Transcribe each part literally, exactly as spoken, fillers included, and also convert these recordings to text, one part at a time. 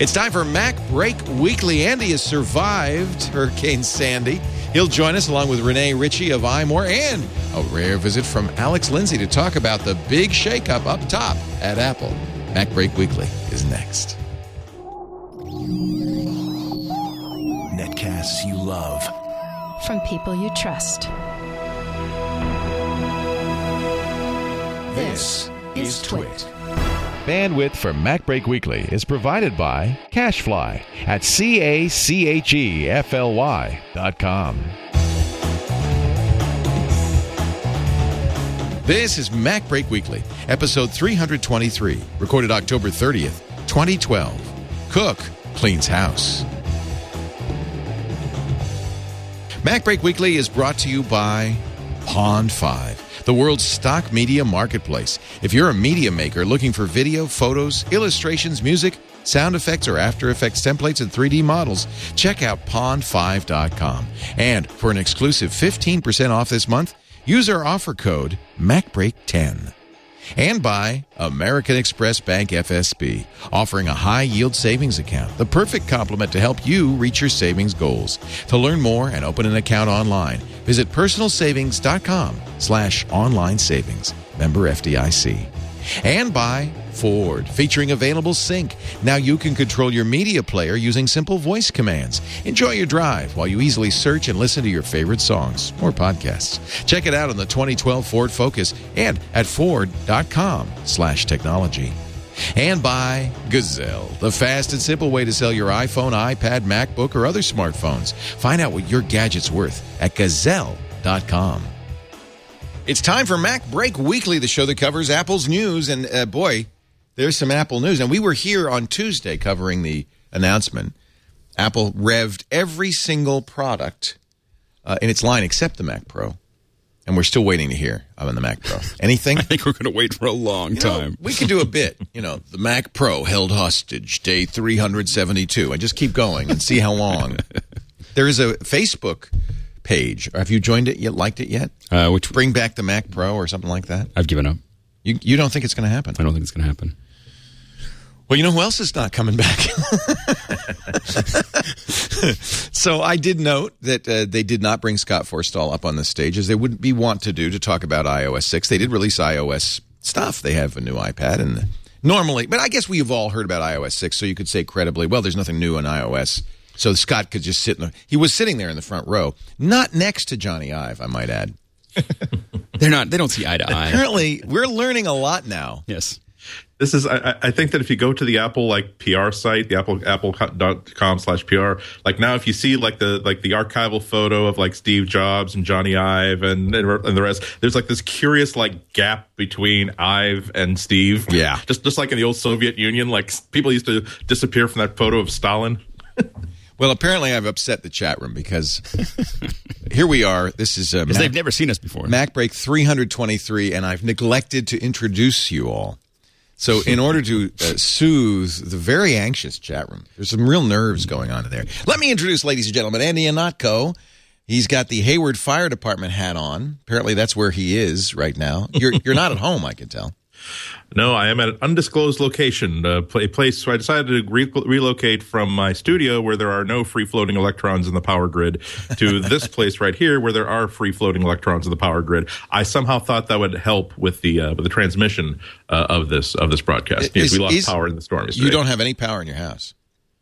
It's time for Mac Break Weekly. Andy has survived Hurricane Sandy. He'll join us along with Renee Ritchie of iMore and a rare visit from Alex Lindsay to talk about the big shakeup up top at Apple. Mac Break Weekly is next. Netcasts you love. From people you trust. This is Twit. Bandwidth for Mac Break Weekly is provided by CacheFly at C A C H E F L Y dot com. This is Mac Break Weekly, episode three twenty-three, recorded October thirtieth, twenty twelve. Cook cleans house. Mac Break Weekly is brought to you by Pond five, the world's stock media marketplace. If you're a media maker looking for video, photos, illustrations, music, sound effects, or After Effects templates and three D models, check out pond five dot com. And for an exclusive fifteen percent off this month, use our offer code Mac Break ten. And by American Express Bank F S B, offering a high-yield savings account, the perfect complement to help you reach your savings goals. To learn more and open an account online, visit personalsavings.com slash online savings. Member F D I C. And by Ford, featuring Available Sync. Now you can control your media player using simple voice commands. Enjoy your drive while you easily search and listen to your favorite songs or podcasts. Check it out on the twenty twelve Ford Focus and at Ford.com slash technology. And by Gazelle, the fast and simple way to sell your iPhone, iPad, MacBook, or other smartphones. Find out what your gadget's worth at Gazelle dot com. It's time for Mac Break Weekly, the show that covers Apple's news. And uh, boy, there's some Apple news. And we were here on Tuesday covering the announcement. Apple revved every single product uh, in its line except the Mac Pro. And we're still waiting to hear on the Mac Pro. Anything? I think we're going to wait for a long you know, time. We could do a bit. You know, the Mac Pro held hostage, day three hundred seventy-two. And just keep going and see how long. There is a Facebook page. Have you joined it yet? Liked it yet? Uh, which Bring back the Mac Pro or something like that? I've given up. You you don't think it's going to happen? I don't think it's going to happen. Well, you know who else is not coming back? So I did note that uh, they did not bring Scott Forstall up on the stage, as they would be wont to do, to talk about i O S six. They did release iOS stuff. They have a new iPad, and normally, but I guess we have all heard about i O S six, so you could say credibly, well, there's nothing new in iOS. So Scott could just sit in the, he was sitting there in the front row, not next to Johnny Ive, I might add. They're not, they don't see eye to eye. Apparently, we're learning a lot now. Yes. This is, I, I think that if you go to the Apple like P R site, the apple apple dot com slash P R, like now if you see like the like the archival photo of like Steve Jobs and Johnny Ive and and the rest, there's like this curious like gap between Ive and Steve. Yeah, just just like in the old Soviet Union, like people used to disappear from that photo of Stalin. Well, apparently I've upset the chat room because here we are. This is uh, Mac, they've never seen us before. Mac Break three twenty-three, and I've neglected to introduce you all. So in order to uh, soothe the very anxious chat room, there's some real nerves going on in there. Let me introduce, ladies and gentlemen, Andy Ihnatko. He's got the Hayward Fire Department hat on. Apparently that's where he is right now. You're you're not at home, I can tell. No, I am at an undisclosed location, uh, a place where I decided to re- relocate from my studio where there are no free-floating electrons in the power grid to this place right here where there are free-floating electrons in the power grid. I somehow thought that would help with the uh, with the transmission uh, of this of this broadcast. Because is, we lost is, power in the storm yesterday. You don't have any power in your house?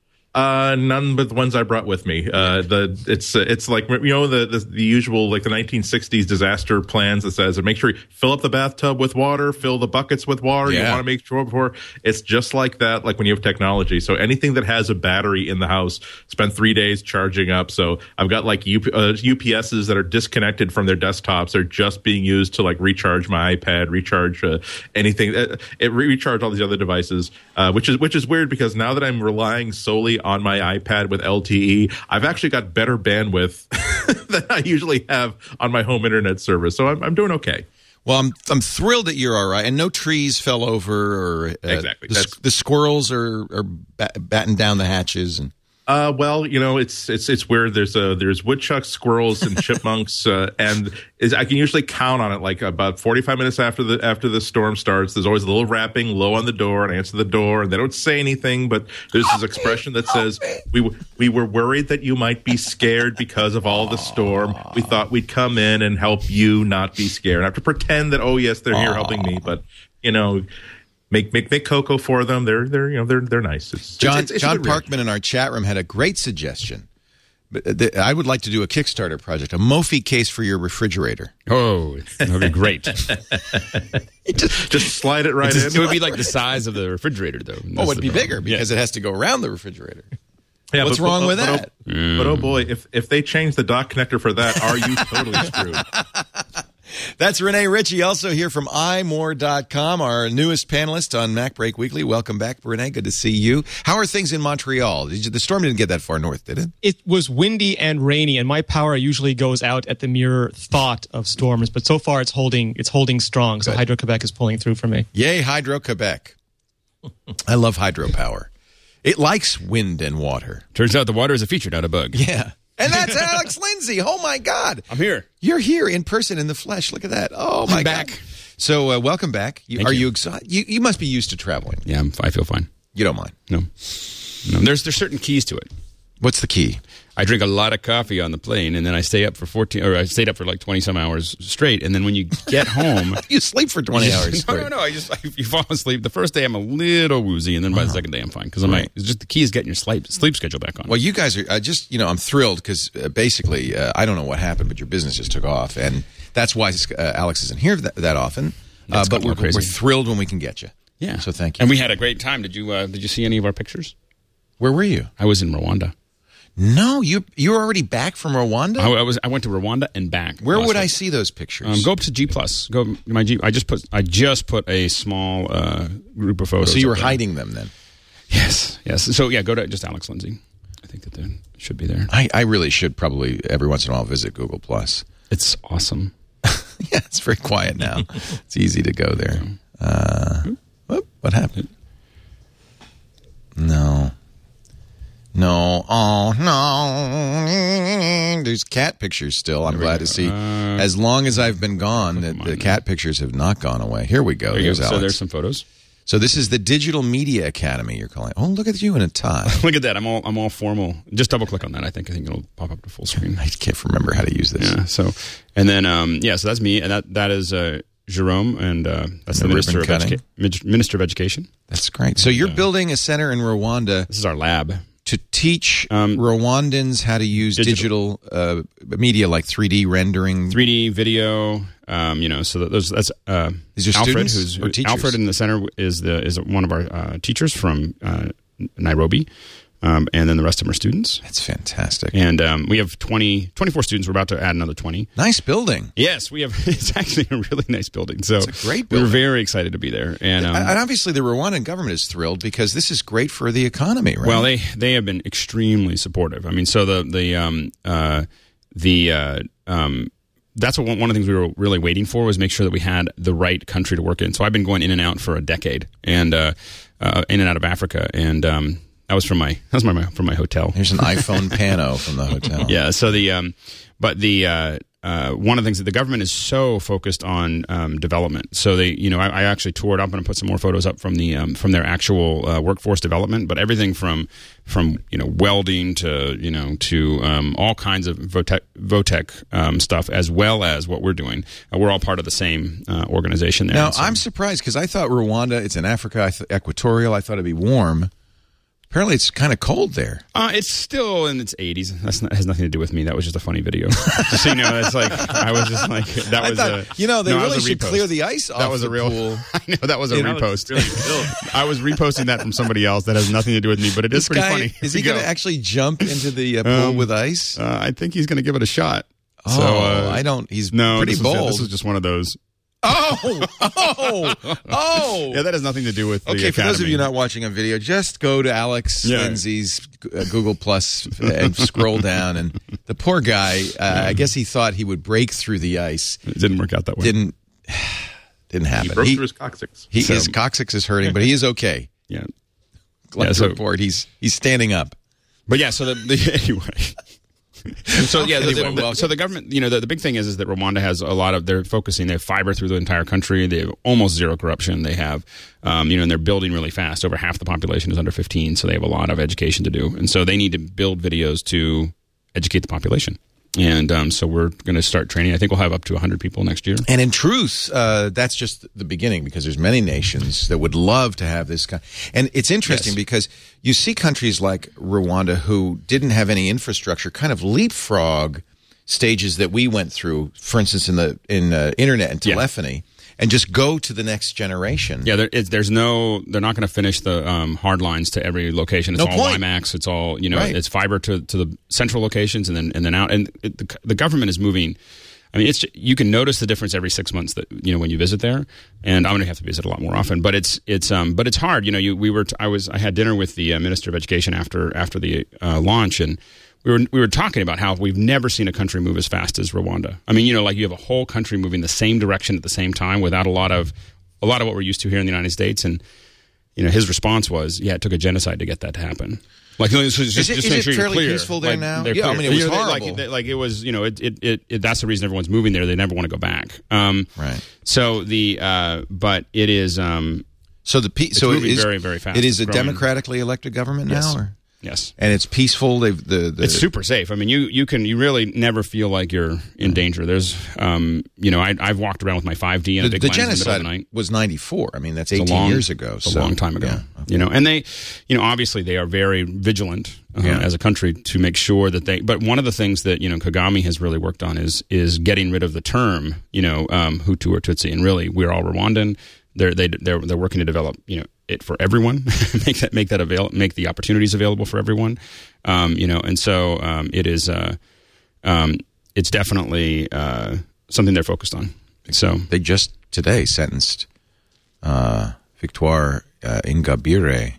Uh, none but the ones I brought with me. Uh, the it's uh, it's like, you know, the, the the usual like the nineteen sixties disaster plans that says make sure you fill up the bathtub with water, fill the buckets with water. Yeah. You want to make sure before. It's just like that, like when you have technology. So anything that has a battery in the house, spend three days charging up. So I've got like U, uh, U P S's that are disconnected from their desktops. They're just being used to like recharge my iPad, recharge uh, anything. Uh, it re- recharge all these other devices, uh, which is which is weird because now that I'm relying solely on my iPad with L T E, I've actually got better bandwidth than I usually have on my home internet service. So I'm, I'm doing okay. Well, I'm I'm thrilled that you're all right, and no trees fell over, or uh, exactly the, the squirrels are are bat- batting down the hatches, and Uh, well, you know, it's it's it's weird. There's a there's woodchucks, squirrels, and chipmunks, uh, and is, I can usually count on it. Like about forty-five minutes after the after the storm starts, there's always a little rapping low on the door, and I answer the door, and they don't say anything, but there's this expression that says, "We we were worried that you might be scared because of all the storm. We thought we'd come in and help you not be scared. I have to pretend that, oh yes, they're here helping me, but you know." Make make make cocoa for them. They're they're you know they're they're nice. It's, John it's, it's John Parkman in our chat room had a great suggestion. But the, I would like to do a Kickstarter project, a Mophie case for your refrigerator. Oh, that would be great. just, just slide it right just, in. It would be like the size of the refrigerator, though. That's Oh, it'd be problem. bigger because yeah. it has to go around the refrigerator. Yeah, What's but, wrong but, with but, that? But, oh, but oh boy, if if they change the dock connector for that, are you totally screwed? That's Renee Ritchie, also here from i more dot com, our newest panelist on Mac Break Weekly. Welcome back, Renee. Good to see you. How are things in Montreal? Did you, the storm didn't get that far north, did it? It was windy and rainy, and my power usually goes out at the mere thought of storms. But so far, it's holding it's holding strong. So Good. Hydro-Quebec is pulling through for me. Yay, Hydro-Quebec. I love hydropower. It likes wind and water. Turns out the water is a feature, not a bug. Yeah. And that's Alex Lindsay. Oh, my God. I'm here. You're here in person, in the flesh. Look at that. Oh, my I'm back. God. So, uh, welcome back. You, Thank are you. you excited? You, you must be used to traveling. Yeah, I'm, I feel fine. You don't mind. No, no. There's there's certain keys to it. What's the key? I drink a lot of coffee on the plane, and then I stay up for fourteen, or I stayed up for like twenty some hours straight. And then when you get home, You sleep for twenty you just- hours No, straight. no, no. I just I, you fall asleep. The first day I'm a little woozy, and then by the second day I'm fine because I'm Right. like, it's just the key is getting your sleep sleep schedule back on. Well, you guys are I just, you know, I'm thrilled because uh, basically, uh, I don't know what happened, but your business just took off. And that's why uh, Alex isn't here that, that often. Uh, That's but got more we're, we're crazy. thrilled when we can get you. Yeah. So thank you. And we had a great time. Did you uh, Did you see any of our pictures? Where were you? I was in Rwanda. No, you you were already back from Rwanda? I, I was. I went to Rwanda and back. Where last would I week. see those pictures? Um, go up to G Plus. Go my G. I just put. I just put a small uh, group of photos. so you were up there. hiding them then? Yes. Yes. So yeah, go to just Alex Lindsay. I think that there should be there. I, I really should probably every once in a while visit Google Plus. It's awesome. Yeah, it's very quiet now. It's easy to go there. Uh, whoop, what happened? No. No. Oh, no. There's cat pictures still. I'm There we glad go. to see. Uh, As long as I've been gone, the, come the on. cat pictures have not gone away. Here we go. There you There's go. So Alex. there's some photos. So this is the Digital Media Academy you're calling. Oh, look at you in a tie. Look at that. I'm all. I'm all formal. Just double click on that. I think. I think it'll pop up to full screen. I can't remember how to use this. Yeah. So, and then um, yeah. So that's me, and that that is uh, Jerome, and uh, that's the The Minister of, ribbon Educa- Minister of Education. That's great. So you're building a center in Rwanda This is our lab. to teach Um, Rwandans how to use digital, digital. uh, media like three D rendering. three D video. Um, you know, so that, those that's uh, These are Alfred, students who's or teachers? Alfred in the center is the is one of our uh, teachers from uh, Nairobi, um, and then the rest of them are students. That's fantastic. And um, we have twenty, twenty-four students. We're about to add another twenty. Nice building. Yes, we have. It's actually a really nice building. So It's a great we were building. very excited to be there. And um, and obviously the Rwandan government is thrilled because this is great for the economy, right? well, they they have been extremely supportive. I mean, so the the um uh the uh um. That's what one one of the things we were really waiting for was make sure that we had the right country to work in. So I've been going in and out for a decade, and uh, uh, in and out of Africa, and um, that was from my that was my from my hotel. Here's an iPhone pano from the hotel. Yeah. So the um, but the uh, uh, one of the things that the government is so focused on um, development. So they, you know, I, I actually toured up and put some more photos up from the um, from their actual uh, workforce development. But everything from from you know welding to you know to um, all kinds of Votech, Votech um, stuff, as well as what we're doing. Uh, we're all part of the same uh, organization there. Now, And so- I'm surprised because I thought Rwanda, it's in Africa, I th- equatorial. I thought it'd be warm. Apparently, it's kind of cold there. Uh, it's still in its eighties. That's not, has nothing to do with me. That was just a funny video. Just so you know, it's like I was just like that I was. thought, a, you know, they no, that really was a should repost. clear the ice off That was the a real. pool. I know that was a You know, repost. it's really cool. I was reposting that from somebody else that has nothing to do with me, but it is This pretty guy, funny. is he Here we going to go. actually jump into the uh, pool Um, with ice? Uh, I think he's going to give it a shot. Oh, so, uh, I don't. He's No, pretty this was, bold. this was just one of those. Oh, oh, oh. Yeah, that has nothing to do with. The Okay, for those of Academy. you not watching on video, just go to Alex Yeah. Lindsay's uh, Google Plus and scroll down. And the poor guy, uh, I guess he thought he would break through the ice. it didn't work out that way. Didn't didn't He happen. broke He, through his coccyx. he So- his coccyx is hurting, but he is okay. Yeah. Glad Yeah, to so- report he's he's standing up. But yeah, so the, the anyway. So yeah, the, Anyway, the, well- so the government, you know, the, the big thing is is that Rwanda has a lot of. They're focusing. They have fiber through the entire country. They have almost zero corruption. They have, um, you know, and they're building really fast. Over half the population is under fifteen, so they have a lot of education to do. And so they need to build videos to educate the population. And um, so we're going to start training. I think we'll have up to one hundred people next year. And in truth, uh, that's just the beginning, because there's many nations that would love to have this kind. And it's interesting Yes. because you see countries like Rwanda who didn't have any infrastructure kind of leapfrog stages that we went through, for instance, in the in uh, internet and Yeah. telephony, and just go to the next generation. Yeah, there, it's, there's no. They're not going to finish the um, hard lines to every location. It's No all point. WiMAX. It's all you know. Right. It's fiber to, to the central locations, and then and then out. And it, the, the government is moving. I mean, it's you can notice the difference every six months that you know when you visit there. And I'm going to have to visit a lot more often. But it's it's um but it's hard. You know, you we were t- I was I had dinner with the uh, Minister of Education after after the uh, launch, and we were we were talking about how we've never seen a country move as fast as Rwanda. I mean, you know, like you have a whole country moving the same direction at the same time without a lot of a lot of what we're used to here in the United States. And you know, his response was, "Yeah, it took a genocide to get that to happen." Like, just, just, Is it- just is make it sure you're fairly clear. peaceful there Like, now? they're Yeah, I clear. mean, it was You know, horrible. Like, like it was, you know, it, it, it, it that's the reason everyone's moving there. They never want to go back. Um, Right. So the, uh, but it is, um, So the pe- so it moving is very, very fast. It is a It's growing. democratically elected government Yes. now, or? yes. And it's peaceful. They've the, the It's super safe. I mean, you, you can you really never feel like you're in danger. There's, um, you know, I, I've walked around with my five D and the, a big the lens in the middle of genocide the night. was ninety-four. I mean, that's It's a eighteen long- years ago. It's so, a long time ago. yeah. You know, and they, you know, obviously they are very vigilant uh, Yeah. as a country to make sure that they. But one of the things that you know Kagame has really worked on is is getting rid of the term, you know, um, Hutu or Tutsi, and really we're all Rwandan. They're they they're they're working to develop, you know, it for everyone, make that make that avail make the opportunities available for everyone, um, you know, and so um, it is, uh, um, it's definitely uh, something they're focused on. So They just today sentenced uh, Victoire uh, Ingabire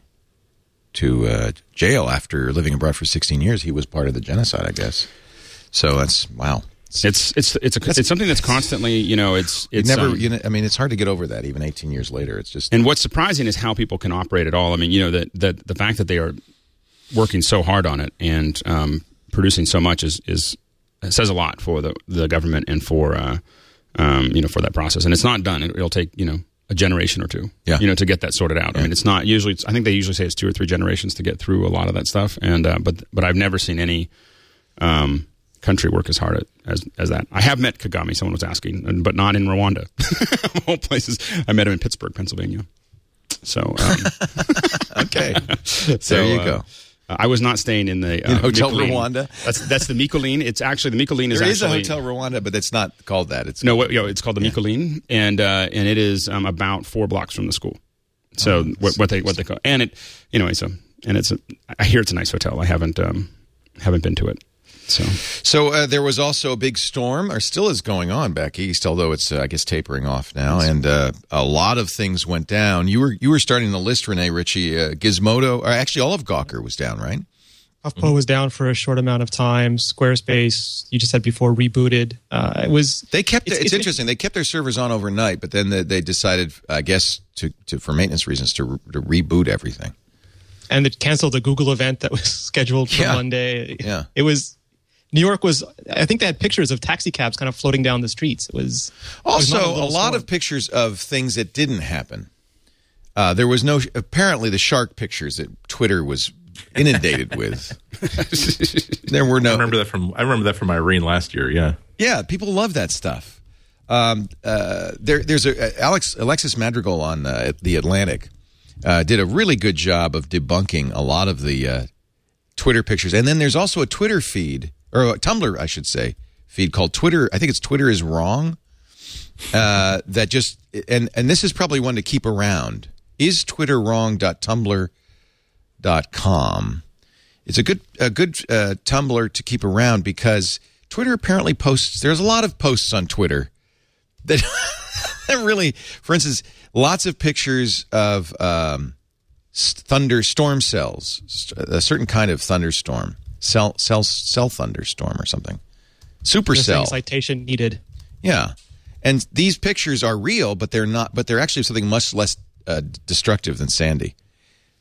to uh, jail after living abroad for sixteen years. He was part of the genocide, I guess. So that's wow. it's it's it's a, it's something that's constantly, you know, it's You it's never, um, you know, I mean, it's hard to get over that even eighteen years later. It's just And what's surprising is how people can operate at all. I mean, you know, that that the fact that they are working so hard on it and um, producing so much is is says a lot for the the government and for uh, um, you know for that process. And it's not done. It, it'll take you know a generation or two, Yeah. you know, to get that sorted out. I mean, it's not usually. It's, I think they usually say it's two or three generations to get through a lot of that stuff. And uh, but but I've never seen any. Um, country work as hard at, as as that. I have met Kagame, someone was asking, and, but not in Rwanda. Of all places. I met him in Pittsburgh, Pennsylvania. So, um, okay. so There you uh, go. I was not staying in the uh, In Hotel Mikuline. Rwanda? That's that's the Mikuline. It's actually the Mikuline is There is a actually Hotel Rwanda, but it's not called that. It's no, what, you know, it's called the Mikuline, and uh, and it is um, about four blocks from the school. So Oh, what, what they what they call and it anyway. So and it's a, I hear it's a nice hotel. I haven't um, haven't been to it. So So uh, there was also a big storm, or still is going on back east, although it's uh, I guess tapering off now, and uh, a lot of things went down. You were you were starting the list, Renee Ritchie. Uh, Gizmodo, or actually all of Gawker was down, right? HuffPo was down for a short amount of time. Squarespace, you just said before, rebooted. Uh, it was They kept It's- it's, it's- interesting. They kept their servers on overnight, but then they, they decided, I guess, to, to for maintenance reasons, to, re, to reboot everything. and it canceled the Google event that was scheduled for Yeah. Monday. Yeah. It was New York was. I think they had pictures of taxi cabs kind of floating down the streets. It was it was Also, not a little lot storm. of pictures of things that didn't happen. Uh, there was no apparently the shark pictures that Twitter was inundated with. There were I no. remember that from I remember that from Irene last year. Yeah. Yeah, people love that stuff. Um, uh, there, there's a Alex Alexis Madrigal on uh, the Atlantic uh, did a really good job of debunking a lot of the uh, Twitter pictures, and then there's also a Twitter feed or a Tumblr, I should say, feed called Twitter. I think it's Twitter is wrong. Uh, that just and and this is probably one to keep around. Is Twitter wrong dot tumblr dot com. It's a good a good uh, Tumblr to keep around because Twitter apparently posts. There's a lot of posts on Twitter that, that really, for instance, lots of pictures of um, thunderstorm cells, a certain kind of thunderstorm, cell cell cell thunderstorm or something, They're saying supercell. citation needed. Yeah, and these pictures are real, but they're not. But they're actually something much less uh, destructive than Sandy.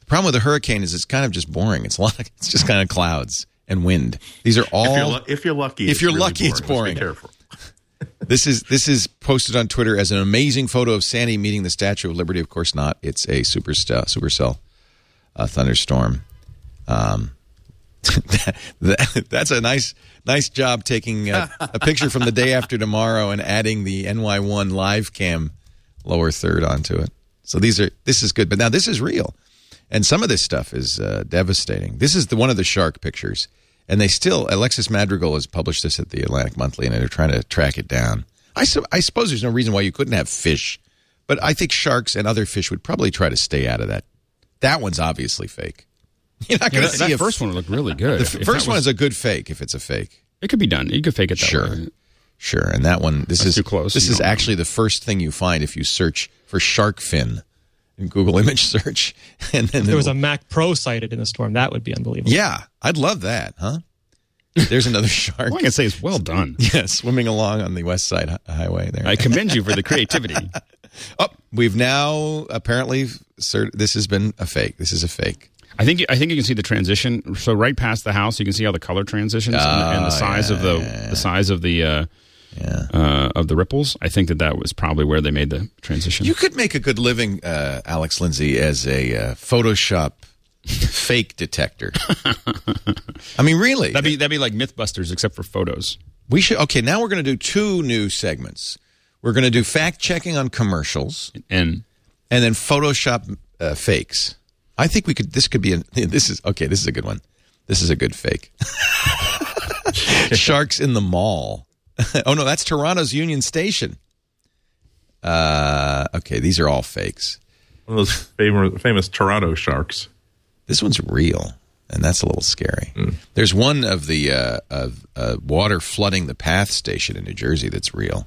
problem with a hurricane is it's kind of just boring. It's a lot. Of, it's just kind of clouds and wind. These are all. If you're, lu- if you're lucky, if it's you're really lucky, boring. it's boring. Let's be careful. This is this is posted on Twitter as an amazing photo of Sandy meeting the Statue of Liberty. Of course not. It's a super supercell uh, thunderstorm. Um, that, that, that's a nice nice job taking a, a picture from the day after tomorrow and adding the N Y one live cam lower third onto it. So these are this is good. But now this is real, and some of this stuff is uh, devastating. This is the one of the shark pictures. And they still, Alexis Madrigal has published this at the Atlantic Monthly, and they're trying to track it down. I, su- I suppose there's no reason why you couldn't have fish, but I think sharks and other fish would probably try to stay out of that. That one's obviously fake. You're not Yeah, going to that see that a first one looked really good. The If- f- if first that one was- is a good fake if it's a fake. It could be done. You could fake it that Sure, way. sure. And that one, this That's is too close. This You is don't know. actually the first thing you find if you search for shark fin in Google image search. And then If there was a it'll- Mac Pro sighted in the storm, that would be unbelievable. yeah, I'd love that, huh? There's another shark. All I can say is well done. Yeah, swimming along on the West Side hi- Highway there. I commend you for the creativity. Oh, we've now apparently cert- this has been a fake. This is a fake. I think I think you can see the transition. So right past the house, you can see how the color transitions and, and the Oh, size yeah, of the yeah, the size of the uh, Yeah. uh, of the ripples. I think that that was probably where they made the transition. You could make a good living, uh, Alex Lindsay, as a uh, Photoshop fake detector. I mean, really. That'd be that'd be like MythBusters, except for photos. We should. Okay, now we're going to do two new segments. We're going to do fact checking on commercials, And and then Photoshop uh, fakes. I think we could. This could be. A, this is okay. This is a good one. This is a good fake. Sharks in the mall. Oh no, that's Toronto's Union Station. Uh, okay, these are all fakes. One of those famous, famous Toronto sharks. This one's real, and that's a little scary. Mm. There's one of the uh, of uh, water flooding the Path station in New Jersey that's real.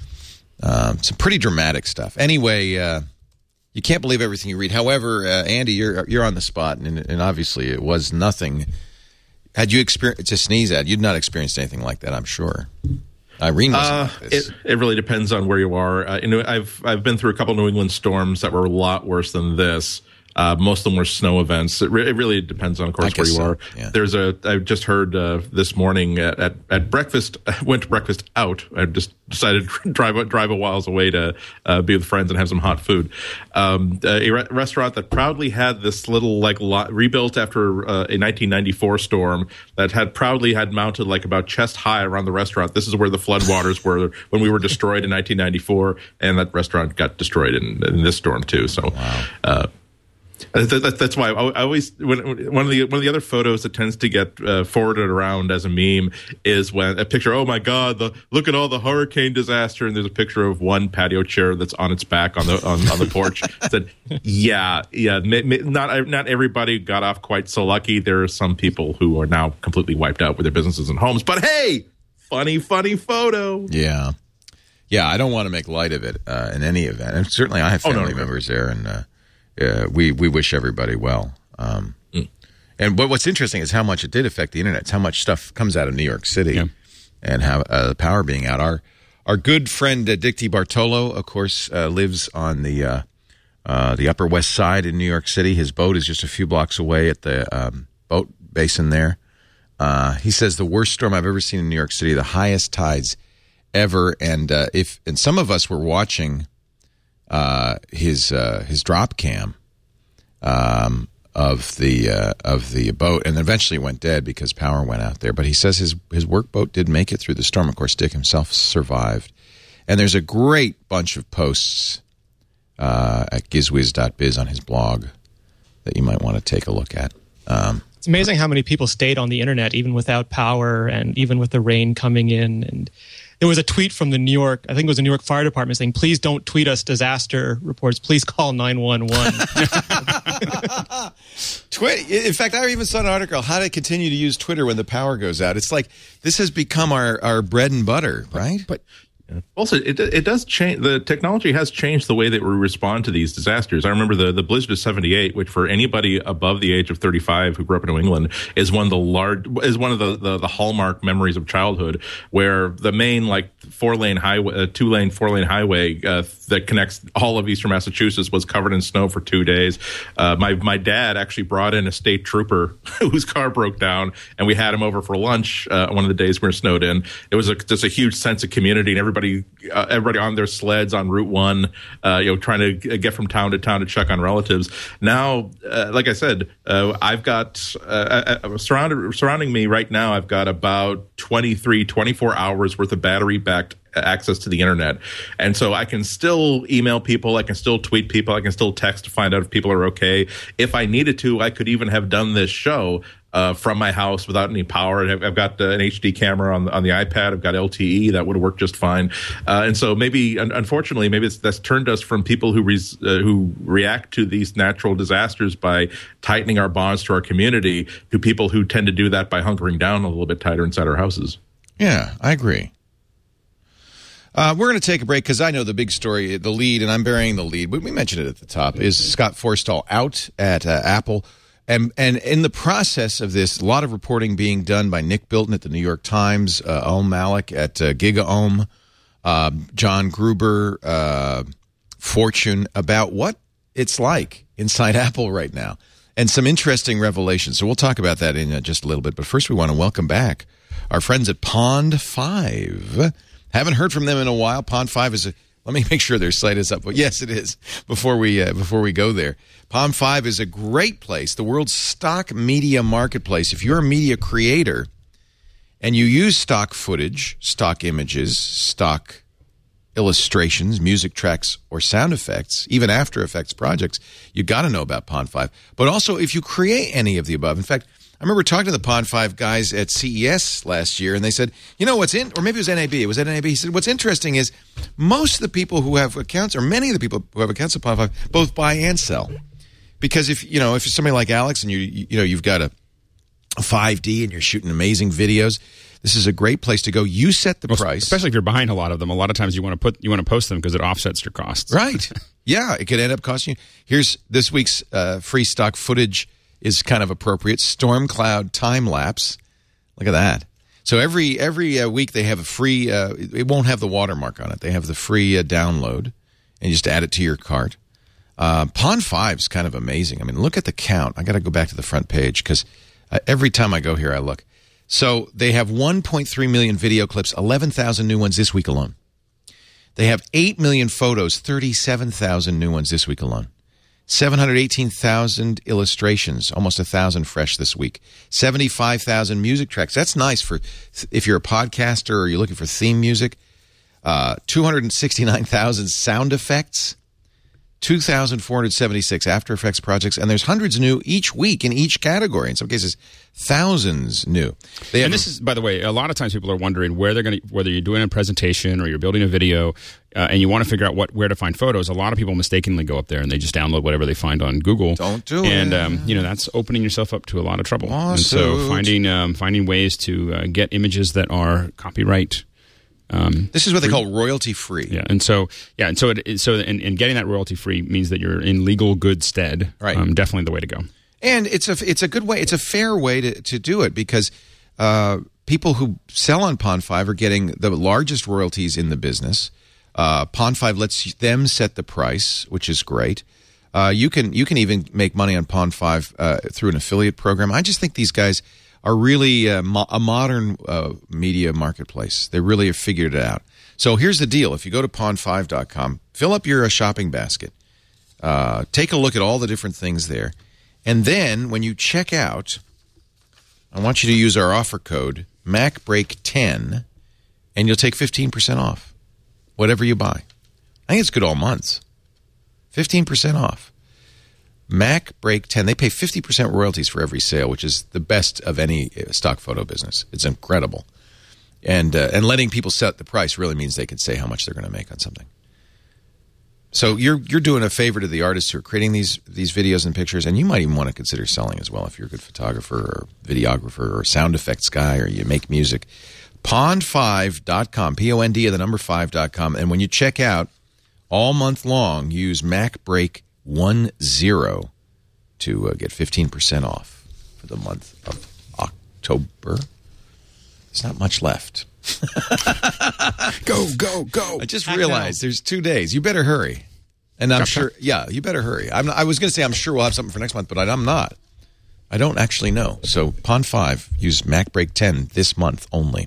Um, some pretty dramatic stuff. Anyway, uh, you can't believe everything you read. However, uh, Andy, you're you're on the spot, and, and obviously it was nothing. Had you experienced to sneeze at? You'd not experienced anything like that, I'm sure. Irene wasn't Uh, like this. it, it really depends on where you are. Uh, you know, I've I've been through a couple New England storms that were a lot worse than this. Uh, most of them were snow events. It, re- it really depends on, of I course, where guess you so, are. yeah. There's a. I just heard uh, this morning at, at, at breakfast. I went to breakfast out. I just decided to drive a- drive a whiles away to uh, be with friends and have some hot food. Um, a re- restaurant that proudly had this little like lot, rebuilt after uh, a nineteen ninety-four storm that had proudly had mounted like about chest high around the restaurant. This is where the floodwaters were when we were destroyed in nineteen ninety-four, and that restaurant got destroyed in, in this storm too. So. Wow. Uh, That's why I always when, one of the one of the other photos that tends to get uh, forwarded around as a meme is when a picture. Oh my God! The look at all the hurricane disaster, and there's a picture of one patio chair that's on its back on the on, on the porch. Said, yeah, yeah. Not not everybody got off quite so lucky. There are some people who are now completely wiped out with their businesses and homes. But hey, funny, funny photo. Yeah. Yeah, I don't want to make light of it uh, in any event. And certainly I have Oh, family no, no, no. members there, and uh, uh, we, we wish everybody well. Um, Mm. And what, what's interesting is how much it did affect the internet. It's how much stuff comes out of New York City Yeah. and how uh, the power being out. Our our good friend uh, Dick DiBartolo, of course, uh, lives on the uh, uh, the Upper West Side in New York City. His boat is just a few blocks away at the um, boat basin there. Uh, he says the worst storm I've ever seen in New York City, the highest tides ever. And uh, if and some of us were watching uh, his uh, his drop cam um, of the uh, of the boat, and eventually it went dead because power went out there. But he says his his work boat did make it through the storm. Of course, Dick himself survived. And there's a great bunch of posts uh, at gizwiz dot biz on his blog that you might want to take a look at. Um, It's amazing how many people stayed on the internet even without power and even with the rain coming in. And there was a tweet from the New York, I think it was the New York Fire Department saying, please don't tweet us disaster reports. Please call nine one one. Twi- In fact, I even saw an article, how to continue to use Twitter when the power goes out. It's like, this has become our, our bread and butter, right? But Also, it it does change. The technology has changed the way that we respond to these disasters. I remember the, the blizzard of seventy-eight, which for anybody above the age of thirty-five who grew up in New England is one of the large is one of the, the, the hallmark memories of childhood, where the main like four lane highway, uh, two lane, four lane highway uh, that connects all of eastern Massachusetts was covered in snow for two days. Uh, my my dad actually brought in a state trooper whose car broke down, and we had him over for lunch uh, one of the days we were snowed in. It was a, just a huge sense of community, and everybody. Uh, everybody on their sleds on Route One, uh, you know, trying to get from town to town to check on relatives. Now, uh, like I said, uh, I've got uh, uh, surrounded surrounding me right now. I've got about twenty-three, twenty-four hours worth of battery-backed access to the internet, and so I can still email people, I can still tweet people, I can still text to find out if people are okay. If I needed to, I could even have done this show Uh, from my house without any power. I've, I've got uh, an H D camera on the, on the iPad. I've got L T E that would have worked just fine. Uh, and so maybe, un- unfortunately, maybe it's, that's turned us from people who res- uh, who react to these natural disasters by tightening our bonds to our community to people who tend to do that by hunkering down a little bit tighter inside our houses. Yeah, I agree. Uh, we're going to take a break because I know the big story, the lead, and I'm burying the lead, but we mentioned it at the top, is Scott Forstall out at uh, Apple. And and in the process of this, a lot of reporting being done by Nick Bilton at the New York Times, uh, Ohm Malik at uh, GigaOhm, uh, John Gruber, uh, Fortune, about what it's like inside Apple right now. And some interesting revelations. So we'll talk about that in uh, just a little bit. But first we want to welcome back our friends at Pond five. Haven't heard from them in a while. Pond five is a... Let me make sure their site is up. Well, yes, it is. Before we uh, before we go there, Pond five is a great place, the world's stock media marketplace. If you're a media creator and you use stock footage, stock images, stock illustrations, music tracks, or sound effects, even After Effects projects, you got to know about Pond five. But also, if you create any of the above, in fact, I remember talking to the Pond five guys at C E S last year, and they said, you know what's in, or maybe it was N A B, it was at N A B, he said, what's interesting is most of the people who have accounts, or many of the people who have accounts at Pond five, both buy and sell. Because if, you know, if you're somebody like Alex and you, you know, you've got a, a five D and you're shooting amazing videos, this is a great place to go. You set the well, price. Especially if you're buying a lot of them. A lot of times you want to put, you want to post them because it offsets your costs. Right. Yeah, it could end up costing you. Here's this week's uh, free stock footage is kind of appropriate. Storm cloud time lapse. Look at that. So every every uh, week they have a free. Uh, it won't have the watermark on it. They have the free uh, download, and you just add it to your cart. Uh, Pond five is kind of amazing. I mean, look at the count. I got to go back to the front page because uh, every time I go here, I look. So they have one point three million video clips, eleven thousand new ones this week alone. They have eight million photos, thirty-seven thousand new ones this week alone. seven hundred eighteen thousand illustrations, almost one thousand fresh this week. seventy-five thousand music tracks. That's nice for if you're a podcaster or you're looking for theme music. Uh, two hundred sixty-nine thousand sound effects. two thousand four hundred seventy-six After Effects projects. And there's hundreds new each week in each category. In some cases, thousands new. They have and this is, by the way, a lot of times people are wondering where they're going to, whether you're doing a presentation or you're building a video, uh, and you want to figure out what where to find photos. A lot of people mistakenly go up there and they just download whatever they find on Google. Don't do and, it. And um, you know, that's opening yourself up to a lot of trouble. Lawsuit. And so finding um, finding ways to uh, get images that are copyright. Um, this is what they call royalty free. Yeah, and so yeah, and so it, so and, and getting that royalty free means that you're in legal good stead. Right, um, definitely the way to go. And it's a it's a good way. It's a fair way to, to do it because uh, people who sell on Pond five are getting the largest royalties in the business. Uh, Pond five lets them set the price, which is great. Uh, you can you can even make money on Pond five uh, through an affiliate program. I just think these guys are really uh, mo- a modern uh, media marketplace. They really have figured it out. So here's the deal. If you go to pond five dot com, fill up your uh, shopping basket, uh, take a look at all the different things there, and then when you check out, I want you to use our offer code Mac Break ten, and you'll take fifteen percent off whatever you buy. I think it's good all months. fifteen percent off. Mac Break ten. They pay fifty percent royalties for every sale, which is the best of any stock photo business. It's incredible. And uh, and letting people set the price really means they can say how much they're going to make on something. So you're you're doing a favor to the artists who are creating these these videos and pictures, and you might even want to consider selling as well if you're a good photographer or videographer or sound effects guy or you make music. pond five dot com, P O N D, the number five dot com. And when you check out all month long, use MacBreak ten to uh, get fifteen percent off for the month of October. There's not much left. Go, go, go. I just realized there's two days. You better hurry. And I'm Gotcha. sure, yeah, you better hurry. I'm not, I was going to say I'm sure we'll have something for next month, but I, I'm not. I don't actually know. So Pond five, use MacBreak ten this month only.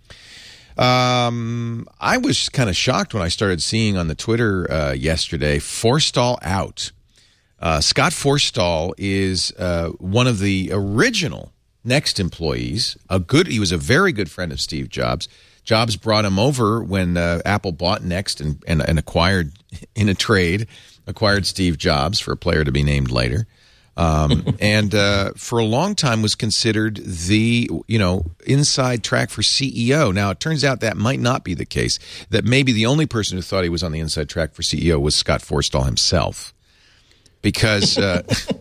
Um, I was kind of shocked when I started seeing on the Twitter uh, yesterday, Forstall out. Uh, Scott Forstall is uh, one of the original Next employees. A good, he was a very good friend of Steve Jobs. Jobs brought him over when uh, Apple bought Next and, and, and acquired, in a trade, acquired Steve Jobs for a player to be named later. Um, and uh, for a long time was considered the, you know, inside track for C E O. Now, it turns out that might not be the case, that maybe the only person who thought he was on the inside track for C E O was Scott Forstall himself. Because... Uh,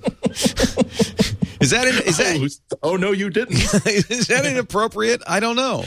Is that, is that oh, oh no, you didn't. Is that inappropriate? I don't know.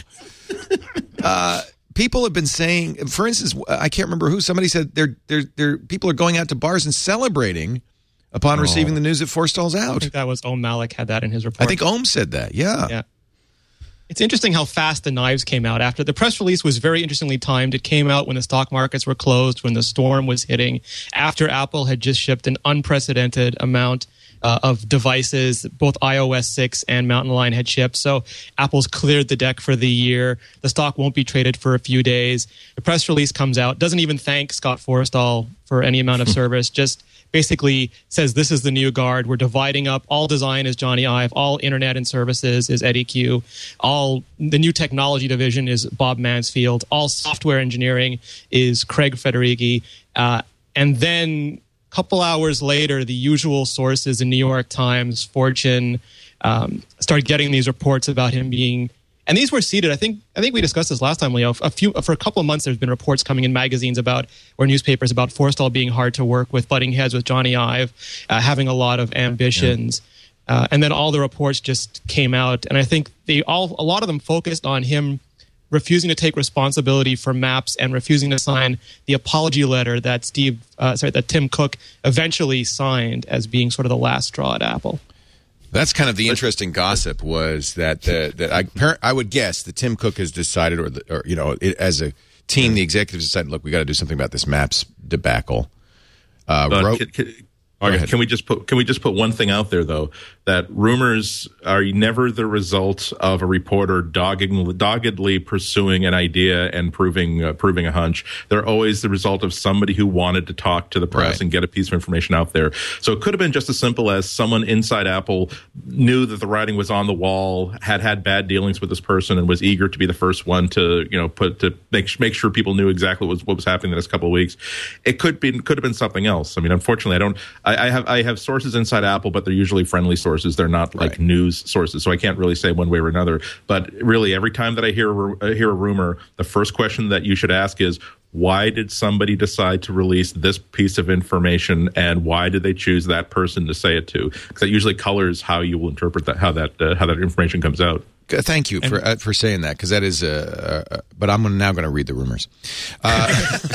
Uh, people have been saying, for instance, I can't remember who. Somebody said they're they're they're people are going out to bars and celebrating upon oh. receiving the news that Forstall's out. I think that was Om Malik had that in his report. I think Om said that. Yeah. Yeah. It's interesting how fast the knives came out. After the press release was very interestingly timed. It came out when the stock markets were closed, when the storm was hitting, after Apple had just shipped an unprecedented amount Uh, of devices. Both i O S six and Mountain Lion had shipped. So Apple's cleared the deck for the year. The stock won't be traded for a few days. The press release comes out, doesn't even thank Scott Forstall for any amount of service, just basically says this is the new guard. We're dividing up. All design is Johnny Ive. All internet and services is Eddie Q. All the new technology division is Bob Mansfield. All software engineering is Craig Federighi. Uh, and then couple hours later, the usual sources in New York Times, Fortune, um, started getting these reports about him being, and these were seeded. I think I think we discussed this last time, Leo. A few for a couple of months, there's been reports coming in magazines about or newspapers about Forstall being hard to work with, butting heads with Johnny Ive, uh, having a lot of ambitions, yeah. uh, and then all the reports just came out, and I think they all a lot of them focused on him refusing to take responsibility for Maps and refusing to sign the apology letter that Steve, uh, sorry, that Tim Cook eventually signed as being sort of the last straw at Apple. That's kind of the interesting gossip was that the, that I I would guess that Tim Cook has decided, or, the, or you know, it, as a team, the executives decided, look, we got to do something about this Maps debacle. Uh, uh, wrote, can, can, okay, can we just put can we just put one thing out there though, that rumors are never the result of a reporter dogging, doggedly pursuing an idea and proving uh, proving a hunch. They're always the result of somebody who wanted to talk to the press right. and get a piece of information out there. So it could have been just as simple as someone inside Apple knew that the writing was on the wall, had had bad dealings with this person, and was eager to be the first one to you know put to make make sure people knew exactly what was, what was happening the next couple of weeks. It could be could have been something else. I mean, unfortunately, I don't. I, I have I have sources inside Apple, but they're usually friendly sources. They're not like right. news sources, so I can't really say one way or another. But really, every time that I hear a, hear a rumor, the first question that you should ask is, why did somebody decide to release this piece of information, and why did they choose that person to say it to? Because that usually colors how you will interpret that, how that uh, how that information comes out. Thank you for uh, for saying that, because that is a. Uh, uh, but I'm now going to read the rumors. Uh,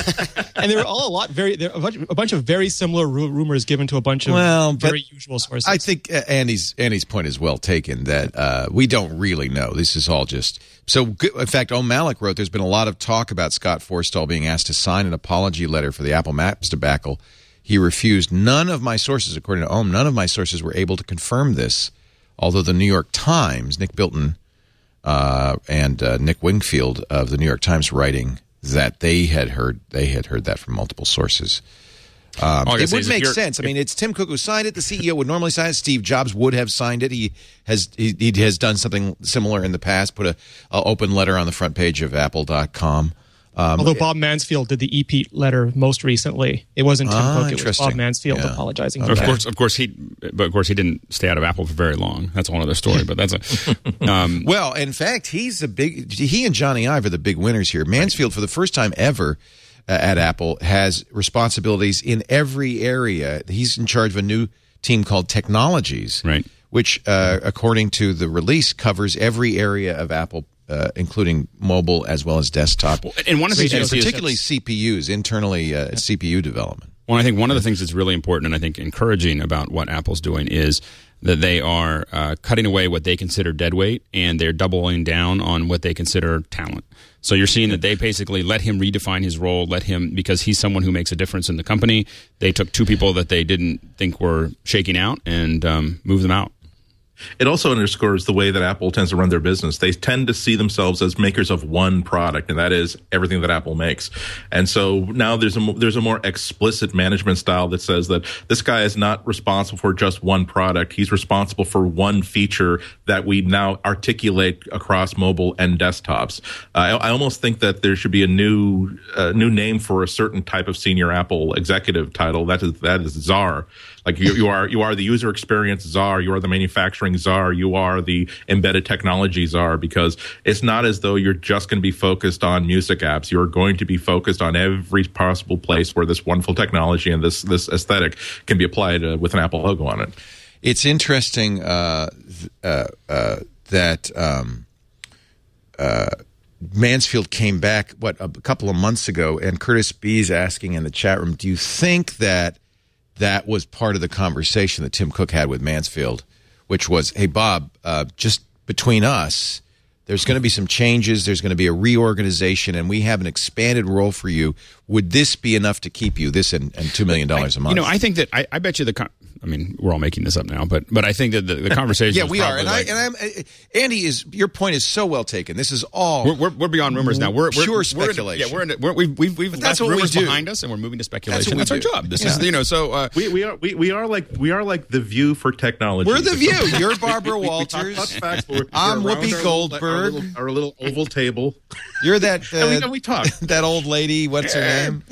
and there were all a lot very there are a bunch, a bunch of very similar ru- rumors given to a bunch of well, very usual sources. I think uh, Andy's Andy's point is well taken, that uh, we don't really know. This is all just so. In fact, Om Malik wrote, "There's been a lot of talk about Scott Forstall being asked to sign an apology letter for the Apple Maps debacle. He refused. None of my sources, according to Om, none of my sources were able to confirm this. Although the New York Times, Nick Bilton." Uh, and uh, Nick Wingfield of the New York Times writing that they had heard they had heard that from multiple sources. Um, it would make sense. I mean, it's Tim Cook who signed it. The C E O would normally sign it. Steve Jobs would have signed it. He has he, he has done something similar in the past. Put a, a open letter on the front page of apple dot com. Um, Although Bob Mansfield did the E P letter most recently, it wasn't Tim ah, Cook; it was Bob Mansfield yeah. apologizing. Okay. Of course, of course, he, but of course, he didn't stay out of Apple for very long. That's a whole other story. But that's a um, well. In fact, he's a big. He and Johnny Ive are the big winners here. Mansfield, for the first time ever uh, at Apple, has responsibilities in every area. He's in charge of a new team called Technologies, right? Which, uh, according to the release, covers every area of Apple uh, including mobile as well as desktop. Well, and one of the things, and you see is- particularly C P Us, internally uh, C P U development. Well, I think one of the things that's really important and I think encouraging about what Apple's doing is that they are uh, cutting away what they consider dead weight and they're doubling down on what they consider talent. So you're seeing that they basically let him redefine his role, let him, because he's someone who makes a difference in the company. They took two people that they didn't think were shaking out and um, moved them out. It also underscores the way that Apple tends to run their business. They tend to see themselves as makers of one product, and that is everything that Apple makes. And so now there's a there's a more explicit management style that says that this guy is not responsible for just one product. He's responsible for one feature that we now articulate across mobile and desktops. Uh, I, I almost think that there should be a new uh, new name for a certain type of senior Apple executive title. That is that is czar. Like you, you are, you are the user experience czar. You are the manufacturing czar. You are the embedded technology czar. Because it's not as though you're just going to be focused on music apps. You're going to be focused on every possible place where this wonderful technology and this this aesthetic can be applied uh, with an Apple logo on it. It's interesting uh, uh, uh, that um, uh, Mansfield came back what a couple of months ago, and Curtis B's asking in the chat room, "Do you think that?" That was part of the conversation that Tim Cook had with Mansfield, which was, hey, Bob, uh, just between us, there's going to be some changes. There's going to be a reorganization, and we have an expanded role for you. Would this be enough to keep you, this and, and two million dollars a month? You know, I think that, I, I bet you the, con- I mean, we're all making this up now, but but I think that the, the conversation yeah, is we are. And, like, I, and I'm, Andy, is your point is so well taken. This is all We're, we're, we're beyond rumors now. We're, we're pure we're speculation. In, yeah, we're in. We're, we've we've, we've that's left what we rumors do. behind us, and we're moving to speculation. That's, That's, what we our do. job. This Yeah. is you know. So uh, We we are we, we are like we are like the View for technology. We're the View. You're Barbara We- we talk Walters. about facts, but we're- I'm we're around Whoopi our- Goldberg. Our little, our little oval table. You're that uh, And we- and we talk. that old lady. What's her name?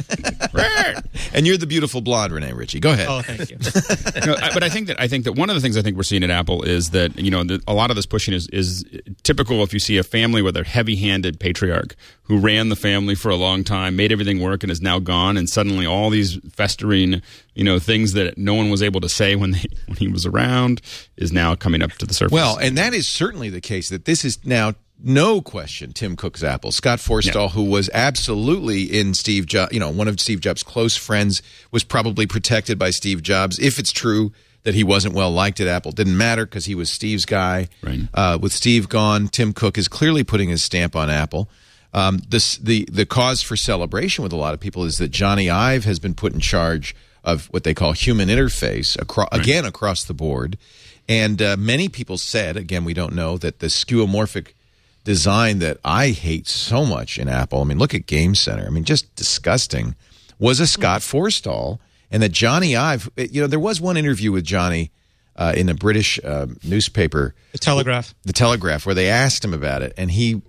And you're the beautiful blonde, Renee Ritchie. Go ahead. Oh, thank you. no, I, but I think that I think that one of the things I think we're seeing at Apple is that you know the, a lot of this pushing is is typical. If you see a family with a heavy-handed patriarch who ran the family for a long time, made everything work, and is now gone, and suddenly all these festering you know things that no one was able to say when they when he was around is now coming up to the surface. Well, and that is certainly the case. That this is now no question Tim Cook's Apple. Scott Forstall, Yeah. who was absolutely in Steve Jobs, you know, one of Steve Jobs' close friends, was probably protected by Steve Jobs. If it's true that he wasn't well liked at Apple, didn't matter because he was Steve's guy. Right. Uh, with Steve gone, Tim Cook is clearly putting his stamp on Apple. Um, this the the cause for celebration with a lot of people is that Johnny Ive has been put in charge of what they call human interface across, right. again across the board, and uh, many people said, again we don't know, that the skeuomorphic design that I hate so much in Apple, I mean look at Game Center, I mean just disgusting, was a Scott Forstall, and that Johnny Ive, you know there was one interview with Johnny uh, in a British uh, newspaper, The Telegraph. The Telegraph, where they asked him about it, and he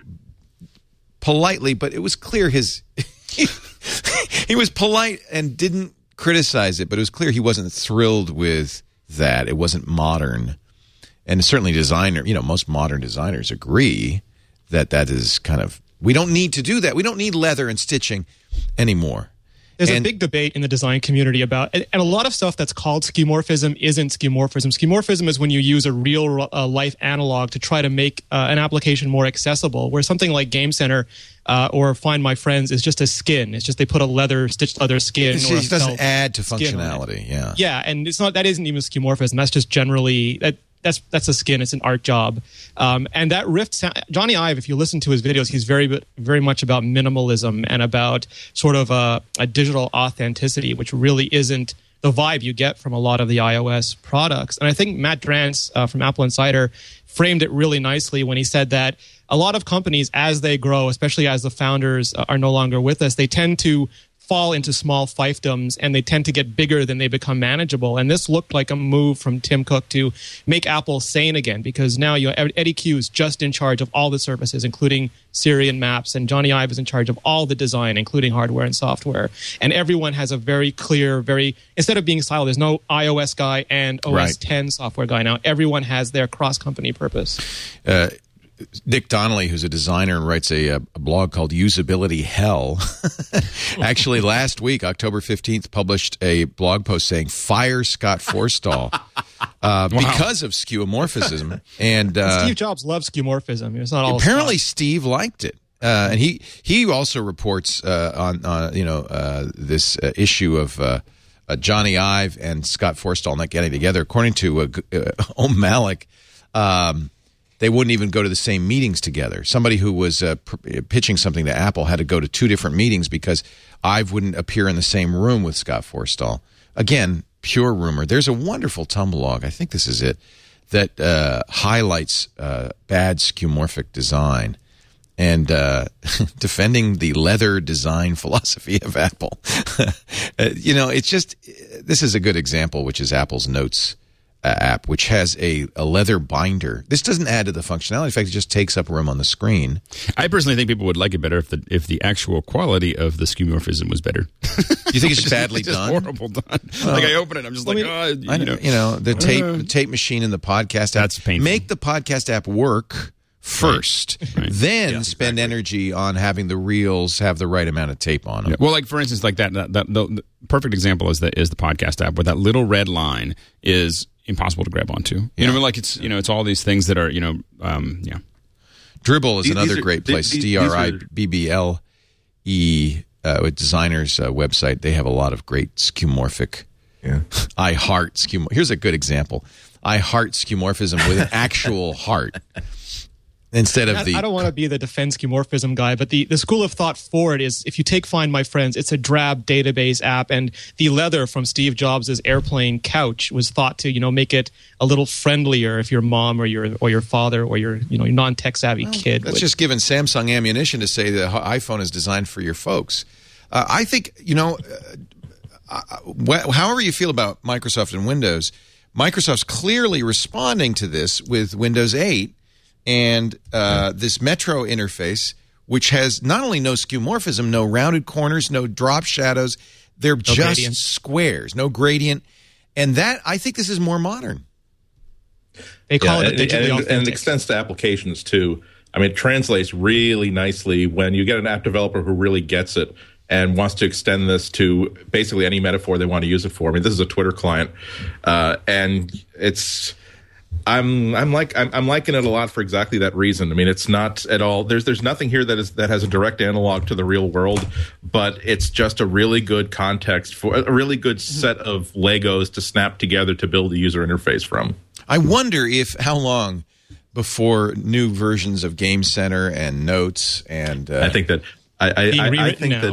politely, but it was clear his he, he was polite and didn't criticize it, but it was clear he wasn't thrilled with that. It wasn't modern, and certainly designer, you know, most modern designers agree that that is kind of, we don't need to do that. We don't need leather and stitching anymore. There's And- a big debate in the design community about, and, and a lot of stuff that's called skeuomorphism isn't skeuomorphism. Skeuomorphism is when you use a real uh, life analog to try to make uh, an application more accessible, where something like Game Center uh, or Find My Friends is just a skin. It's just they put a leather, stitched leather skin. It or a doesn't felt add to skin on it. functionality. Yeah. Yeah, and it's not, that isn't even skeuomorphism. That's just generally, that that's that's a skin. It's an art job. Um, and that rift, sound, Johnny Ive, if you listen to his videos, he's very very much about minimalism and about sort of a, a digital authenticity, which really isn't the vibe you get from a lot of the iOS products. And I think Matt Drance uh, from Apple Insider framed it really nicely when he said that a lot of companies, as they grow, especially as the founders are no longer with us, they tend to fall into small fiefdoms and they tend to get bigger than they become manageable. And this looked like a move from Tim Cook to make Apple sane again, because now you know, Eddie Q is just in charge of all the services, including Siri and Maps, and Johnny Ive is in charge of all the design, including hardware and software. And everyone has a very clear, very, instead of being siloed, there's no iOS guy and O S Right. ten software guy now. Everyone has their cross-company purpose. Uh, Nick Donnelly, who's a designer and writes a, a blog called Usability Hell, actually last week, October fifteenth, published a blog post saying, fire Scott Forstall uh, wow. because of skeuomorphism. And uh, Steve Jobs loves skeuomorphism. It's not all apparently Scott. Steve liked it. Uh, and he he also reports uh, on, on you know uh, this uh, issue of uh, uh, Johnny Ive and Scott Forstall not getting together. According to uh, uh, O'Malley, um, they wouldn't even go to the same meetings together. Somebody who was uh, pr- pitching something to Apple had to go to two different meetings because Ive wouldn't appear in the same room with Scott Forstall. Again, pure rumor. There's a wonderful Tumblr, I think this is it, that uh, highlights uh, bad skeuomorphic design. And uh, defending the leather design philosophy of Apple. uh, you know, it's just, this is a good example, which is Apple's Notes uh, app, which has a, a leather binder. This doesn't add to the functionality. In fact, it just takes up room on the screen. I personally think people would like it better if the if the actual quality of the skeuomorphism was better. You think it's just badly it's just done? horrible done. Well, like I open it, I'm just like, I mean, oh, you, I know. you know, the tape, Uh, the tape machine and the podcast app. That's painful. Make the podcast app work first, Right. Right. then Yeah, spend exactly. energy on having the reels have the right amount of tape on them. Yeah. Well, like for instance, like that, that, that the, the perfect example is the is the podcast app where that little red line is impossible to grab onto. You Yeah. know, like it's you know it's all these things that are you know um, yeah. Dribble is These- another these are- great place. these- D R I B B L E, uh, with designers' uh, website. They have a lot of great skeuomorphic. Yeah. I heart skeuomorphism. Here's a good example. I heart skeuomorphism with an actual heart instead of I, the. I don't want to be the defend skeuomorphism guy, but the, the school of thought for it is if you take Find My Friends, it's a drab database app, and the leather from Steve Jobs' airplane couch was thought to, you know, make it a little friendlier if your mom or your or your father or your you know your non-tech savvy kid. That's would- just giving Samsung ammunition to say the iPhone is designed for your folks. Uh, I think, you know, uh, uh, however you feel about Microsoft and Windows, Microsoft's clearly responding to this with Windows eight and uh, this Metro interface, which has not only no skeuomorphism, no rounded corners, no drop shadows. They're just gradient. squares, no gradient. And that, I think this is more modern. They call Yeah, it and, digitally and, and it authentic. extends to applications too. I mean, it translates really nicely when you get an app developer who really gets it and wants to extend this to basically any metaphor they want to use it for. I mean, this is a Twitter client, uh, and it's. I'm I'm like I'm, I'm liking it a lot for exactly that reason. I mean, it's not at all. There's there's nothing here that is that has a direct analog to the real world, but it's just a really good context for a really good set of Legos to snap together to build a user interface from. I wonder if how long before new versions of Game Center and Notes and uh, I think that I I, Being I, I rewritten think now. that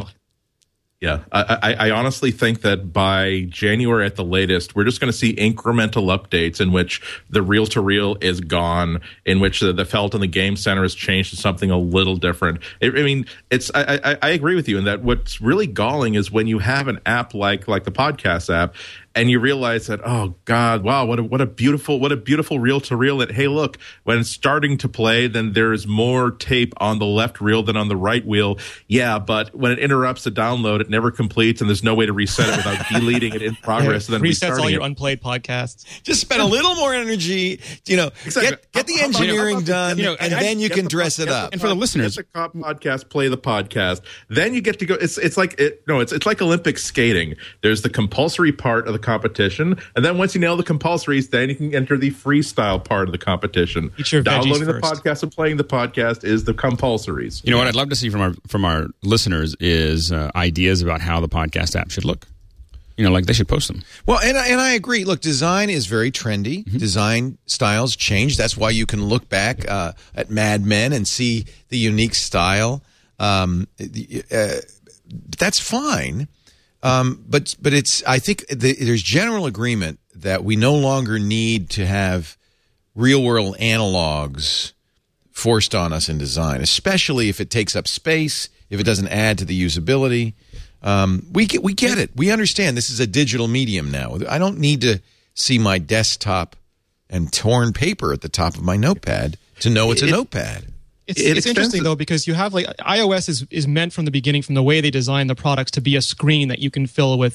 yeah I, I I honestly think that by January at the latest we're just going to see incremental updates in which the reel to reel is gone, in which the, the felt in the Game Center has changed to something a little different. I, I mean, it's I, I I agree with you in that what's really galling is when you have an app like like the podcast app. And you realize that, oh God, wow, what a what a beautiful what a beautiful reel to reel. That hey, look, when it's starting to play, then there's more tape on the left reel than on the right wheel. Yeah, but when it interrupts the download, it never completes, and there's no way to reset it without deleting it in progress and then resets restarting all your it. unplayed podcasts. just spend a little more energy, you know, Exactly. get get the How- how about- engineering how about- done, you know, and and then you get can the dress pod- it get up. the And for the pod- listeners- get the cop podcast, play the podcast. Then you get to go. It's it's like it, no, it's it's like Olympic skating. There's the compulsory part of the competition, and then once you nail the compulsories, then you can enter the freestyle part of the competition. Eat your veggies Downloading the first. podcast and playing the podcast is the compulsories. You know what I'd love to see from our from our listeners is uh, ideas about how the podcast app should look. You know, like they should post them. Well, and I- and I agree. Look, design is very trendy. Mm-hmm. Design styles change. That's why you can look back uh, at Mad Men and see the unique style. Um, uh, that's fine. Um, but but it's I think the, there's general agreement that we no longer need to have real world analogs forced on us in design, especially if it takes up space, if it doesn't add to the usability. Um, we get we get it. We understand this is a digital medium now. I don't need to see my desktop and torn paper at the top of my notepad to know it's a It- notepad. It's, It it's extends interesting it- though because you have like iOS is is meant from the beginning, from the way they design the products, to be a screen that you can fill with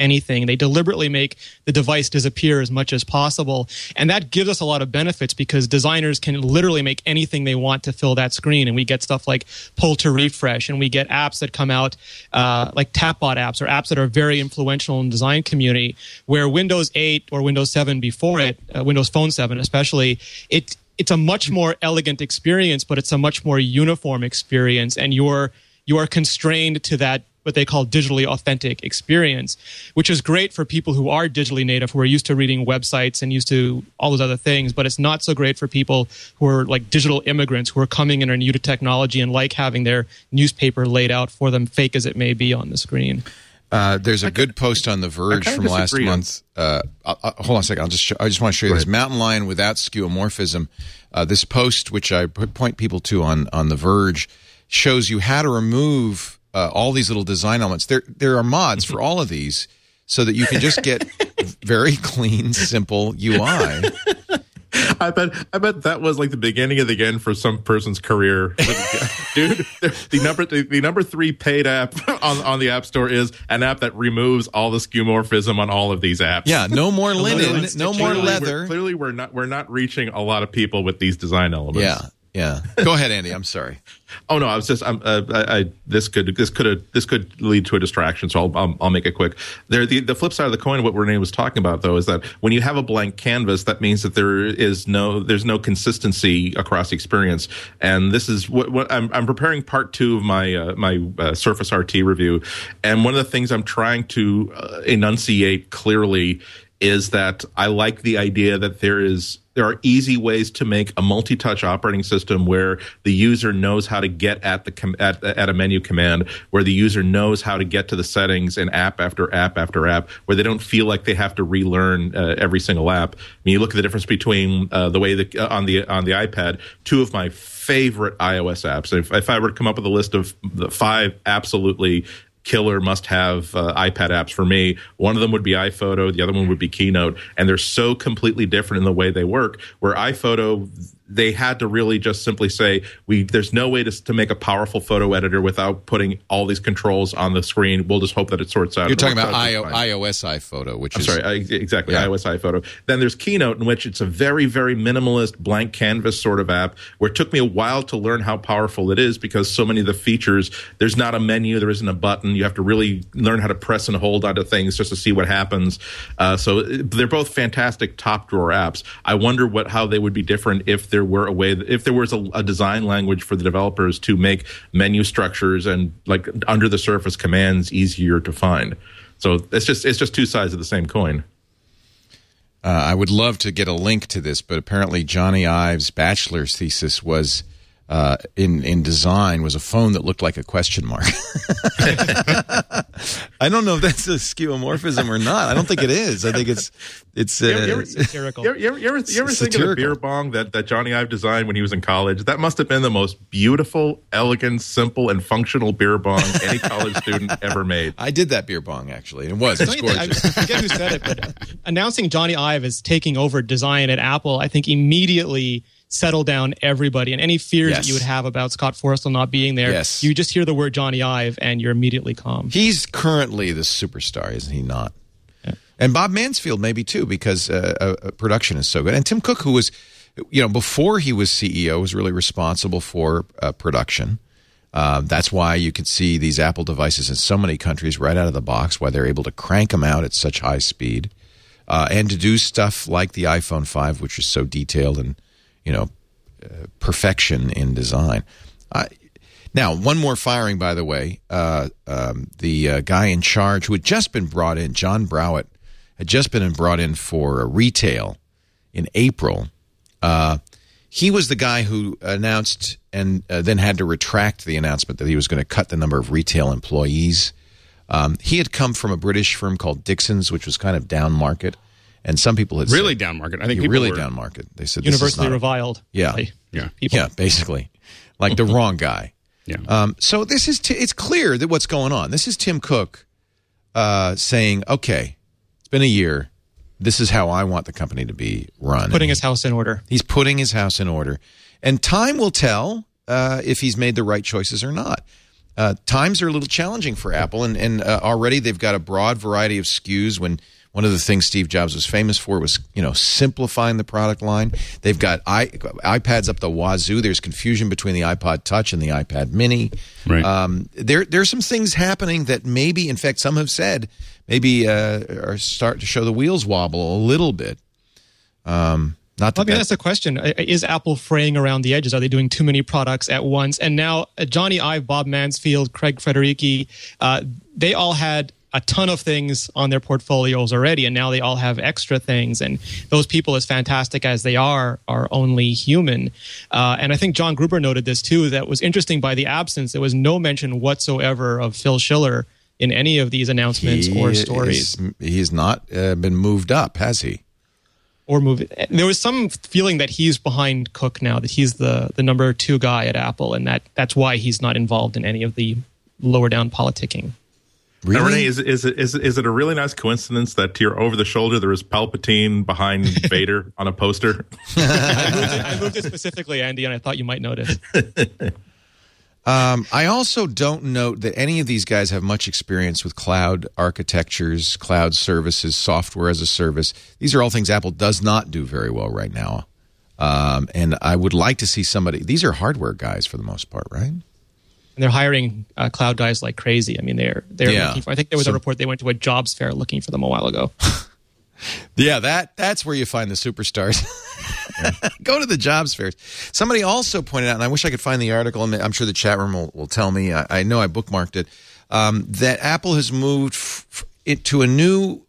anything. They deliberately make the device disappear as much as possible. And that gives us a lot of benefits because designers can literally make anything they want to fill that screen. And we get stuff like pull to refresh, and we get apps that come out uh, like Tapbot apps or apps that are very influential in the design community, where Windows eight or Windows seven before it, uh, Windows Phone seven especially, it it's a much more elegant experience, but it's a much more uniform experience, and you're you are constrained to that what they call digitally authentic experience, which is great for people who are digitally native, who are used to reading websites and used to all those other things, but it's not so great for people who are like digital immigrants who are coming in and are new to technology and like having their newspaper laid out for them, fake as it may be on the screen. Uh, there's a good post on The Verge from last month. Uh, uh, hold on a second. I'll just show, I just want to show you this. Mountain lion without skeuomorphism. Uh, this post, which I point people to on, on The Verge, shows you how to remove uh, all these little design elements. There there are mods for all of these so that you can just get very clean, simple U I. I bet I bet that was like the beginning of the end for some person's career. Dude, the number the, the number three paid app on, on the App Store is an app that removes all the skeuomorphism on all of these apps. Yeah, no more linen, no more clearly, leather. We're, clearly, we're not we're not reaching a lot of people with these design elements. Yeah. Yeah. Go ahead, Andy. I'm sorry. Oh no, I was just. I'm. Uh, I, I. This could. This could. This could lead to a distraction. So I'll. I'll, I'll make it quick. There. The, the flip side of the coin of what Renee was talking about, though, is that when you have a blank canvas, that means that there is no. There's no consistency across the experience. And this is what. what I'm. I'm preparing part two of my. Uh, my uh, Surface R T review, and one of the things I'm trying to uh, enunciate clearly is that I like the idea that there is. There are easy ways to make a multi-touch operating system where the user knows how to get at the com- at, at a menu command, where the user knows how to get to the settings in app after app after app, where they don't feel like they have to relearn uh, every single app. I mean, you look at the difference between uh, the way that uh, on the on the iPad, two of my favorite iOS apps. If, if I were to come up with a list of the five absolutely killer must-have uh, iPad apps for me, one of them would be iPhoto, the other one would be Keynote, and they're so completely different in the way they work, where iPhoto, they had to really just simply say, we there's no way to, to make a powerful photo editor without putting all these controls on the screen. We'll just hope that it sorts out. You're talking about I O, iOS iPhoto, which I'm is... sorry, I, exactly, yeah. iOS iPhoto. Then there's Keynote, in which it's a very, very minimalist blank canvas sort of app, where it took me a while to learn how powerful it is, because so many of the features, there's not a menu, there isn't a button. You have to really learn how to press and hold onto things just to see what happens. Uh, so they're both fantastic top drawer apps. I wonder what how they would be different if there were a way, that, if there was a, a design language for the developers to make menu structures and like under the surface commands easier to find. So it's just it's just two sides of the same coin. Uh, I would love to get a link to this, but apparently Johnny Ive's bachelor's thesis was uh, in in design was a phone that looked like a question mark. I don't know if that's a skeuomorphism or not. I don't think it is. I think it's it's uh, you ever, you ever, satirical. You ever, you ever, you ever, you ever think of the beer bong that, that Johnny Ive designed when he was in college? That must have been the most beautiful, elegant, simple, and functional beer bong any college student ever made. I did that beer bong, actually. It was. It's gorgeous. I forget who said it, but announcing Johnny Ive as taking over design at Apple, I think immediately settle down everybody, and any fears yes. that you would have about Scott Forstall not being there. Yes. You just hear the word Johnny Ive and you're immediately calm. He's currently the superstar, isn't he not? Yeah. And Bob Mansfield maybe too, because uh, uh, production is so good. And Tim Cook, who was, you know, before he was C E O, was really responsible for uh, production. Uh, that's why you could see these Apple devices in so many countries right out of the box, why they're able to crank them out at such high speed, uh, and to do stuff like the iPhone five, which is so detailed and, you know, uh, perfection in design. Uh, now, one more firing, by the way. Uh, um, the uh, guy in charge who had just been brought in, John Browett, had just been brought in for uh, retail in April. Uh, he was the guy who announced and uh, then had to retract the announcement that he was going to cut the number of retail employees. Um, he had come from a British firm called Dixon's, which was kind of down market. And some people had really said, down market. I think really were down market. They said universally this is not reviled. Yeah, by yeah, people. yeah. Basically, like the wrong guy. Yeah. Um, so this is t- it's clear that what's going on. This is Tim Cook uh, saying, "Okay, it's been a year. This is how I want the company to be run." Putting his house in order. He's putting his house in order, and time will tell uh, if he's made the right choices or not. uh, times are a little challenging for Apple, and, and uh, already they've got a broad variety of S K Us. When one of the things Steve Jobs was famous for was, you know, simplifying the product line. They've got i iPads up the wazoo. There's confusion between the iPod Touch and the iPad Mini. Right. Um, there, there's some things happening that maybe, in fact, some have said maybe uh, are start to show the wheels wobble a little bit. Um, not Let me that ask the question. Is Apple fraying around the edges? Are they doing too many products at once? And now uh, Johnny Ive, Bob Mansfield, Craig Federighi, uh, they all had a ton of things on their portfolios already, and now they all have extra things. And those people, as fantastic as they are, are only human. Uh, and I think John Gruber noted this too, that was interesting by the absence. There was no mention whatsoever of Phil Schiller in any of these announcements he or stories. Is, he's not uh, been moved up, has he? Or move it. There was some feeling that he's behind Cook now, that he's the, the number two guy at Apple, and that, that's why he's not involved in any of the lower down politicking. Really? Now, Renee, is, is, it, is, it, is it a really nice coincidence that to your over the shoulder there is Palpatine behind Vader on a poster? I, moved it, I moved it specifically, Andy, and I thought you might notice. Um, I also don't note that any of these guys have much experience with cloud architectures, cloud services, software as a service. These are all things Apple does not do very well right now. Um, and I would like to see somebody. These are hardware guys for the most part, right? And they're hiring uh, cloud guys like crazy. I mean, they're they're Yeah. looking for. I think there was So- a report they went to a jobs fair looking for them a while ago. Yeah, that that's where you find the superstars. Go to the jobs fairs. Somebody also pointed out, and I wish I could find the article, and I'm sure the chat room will, will tell me. I, I know I bookmarked it, um, that Apple has moved f- f- it to a new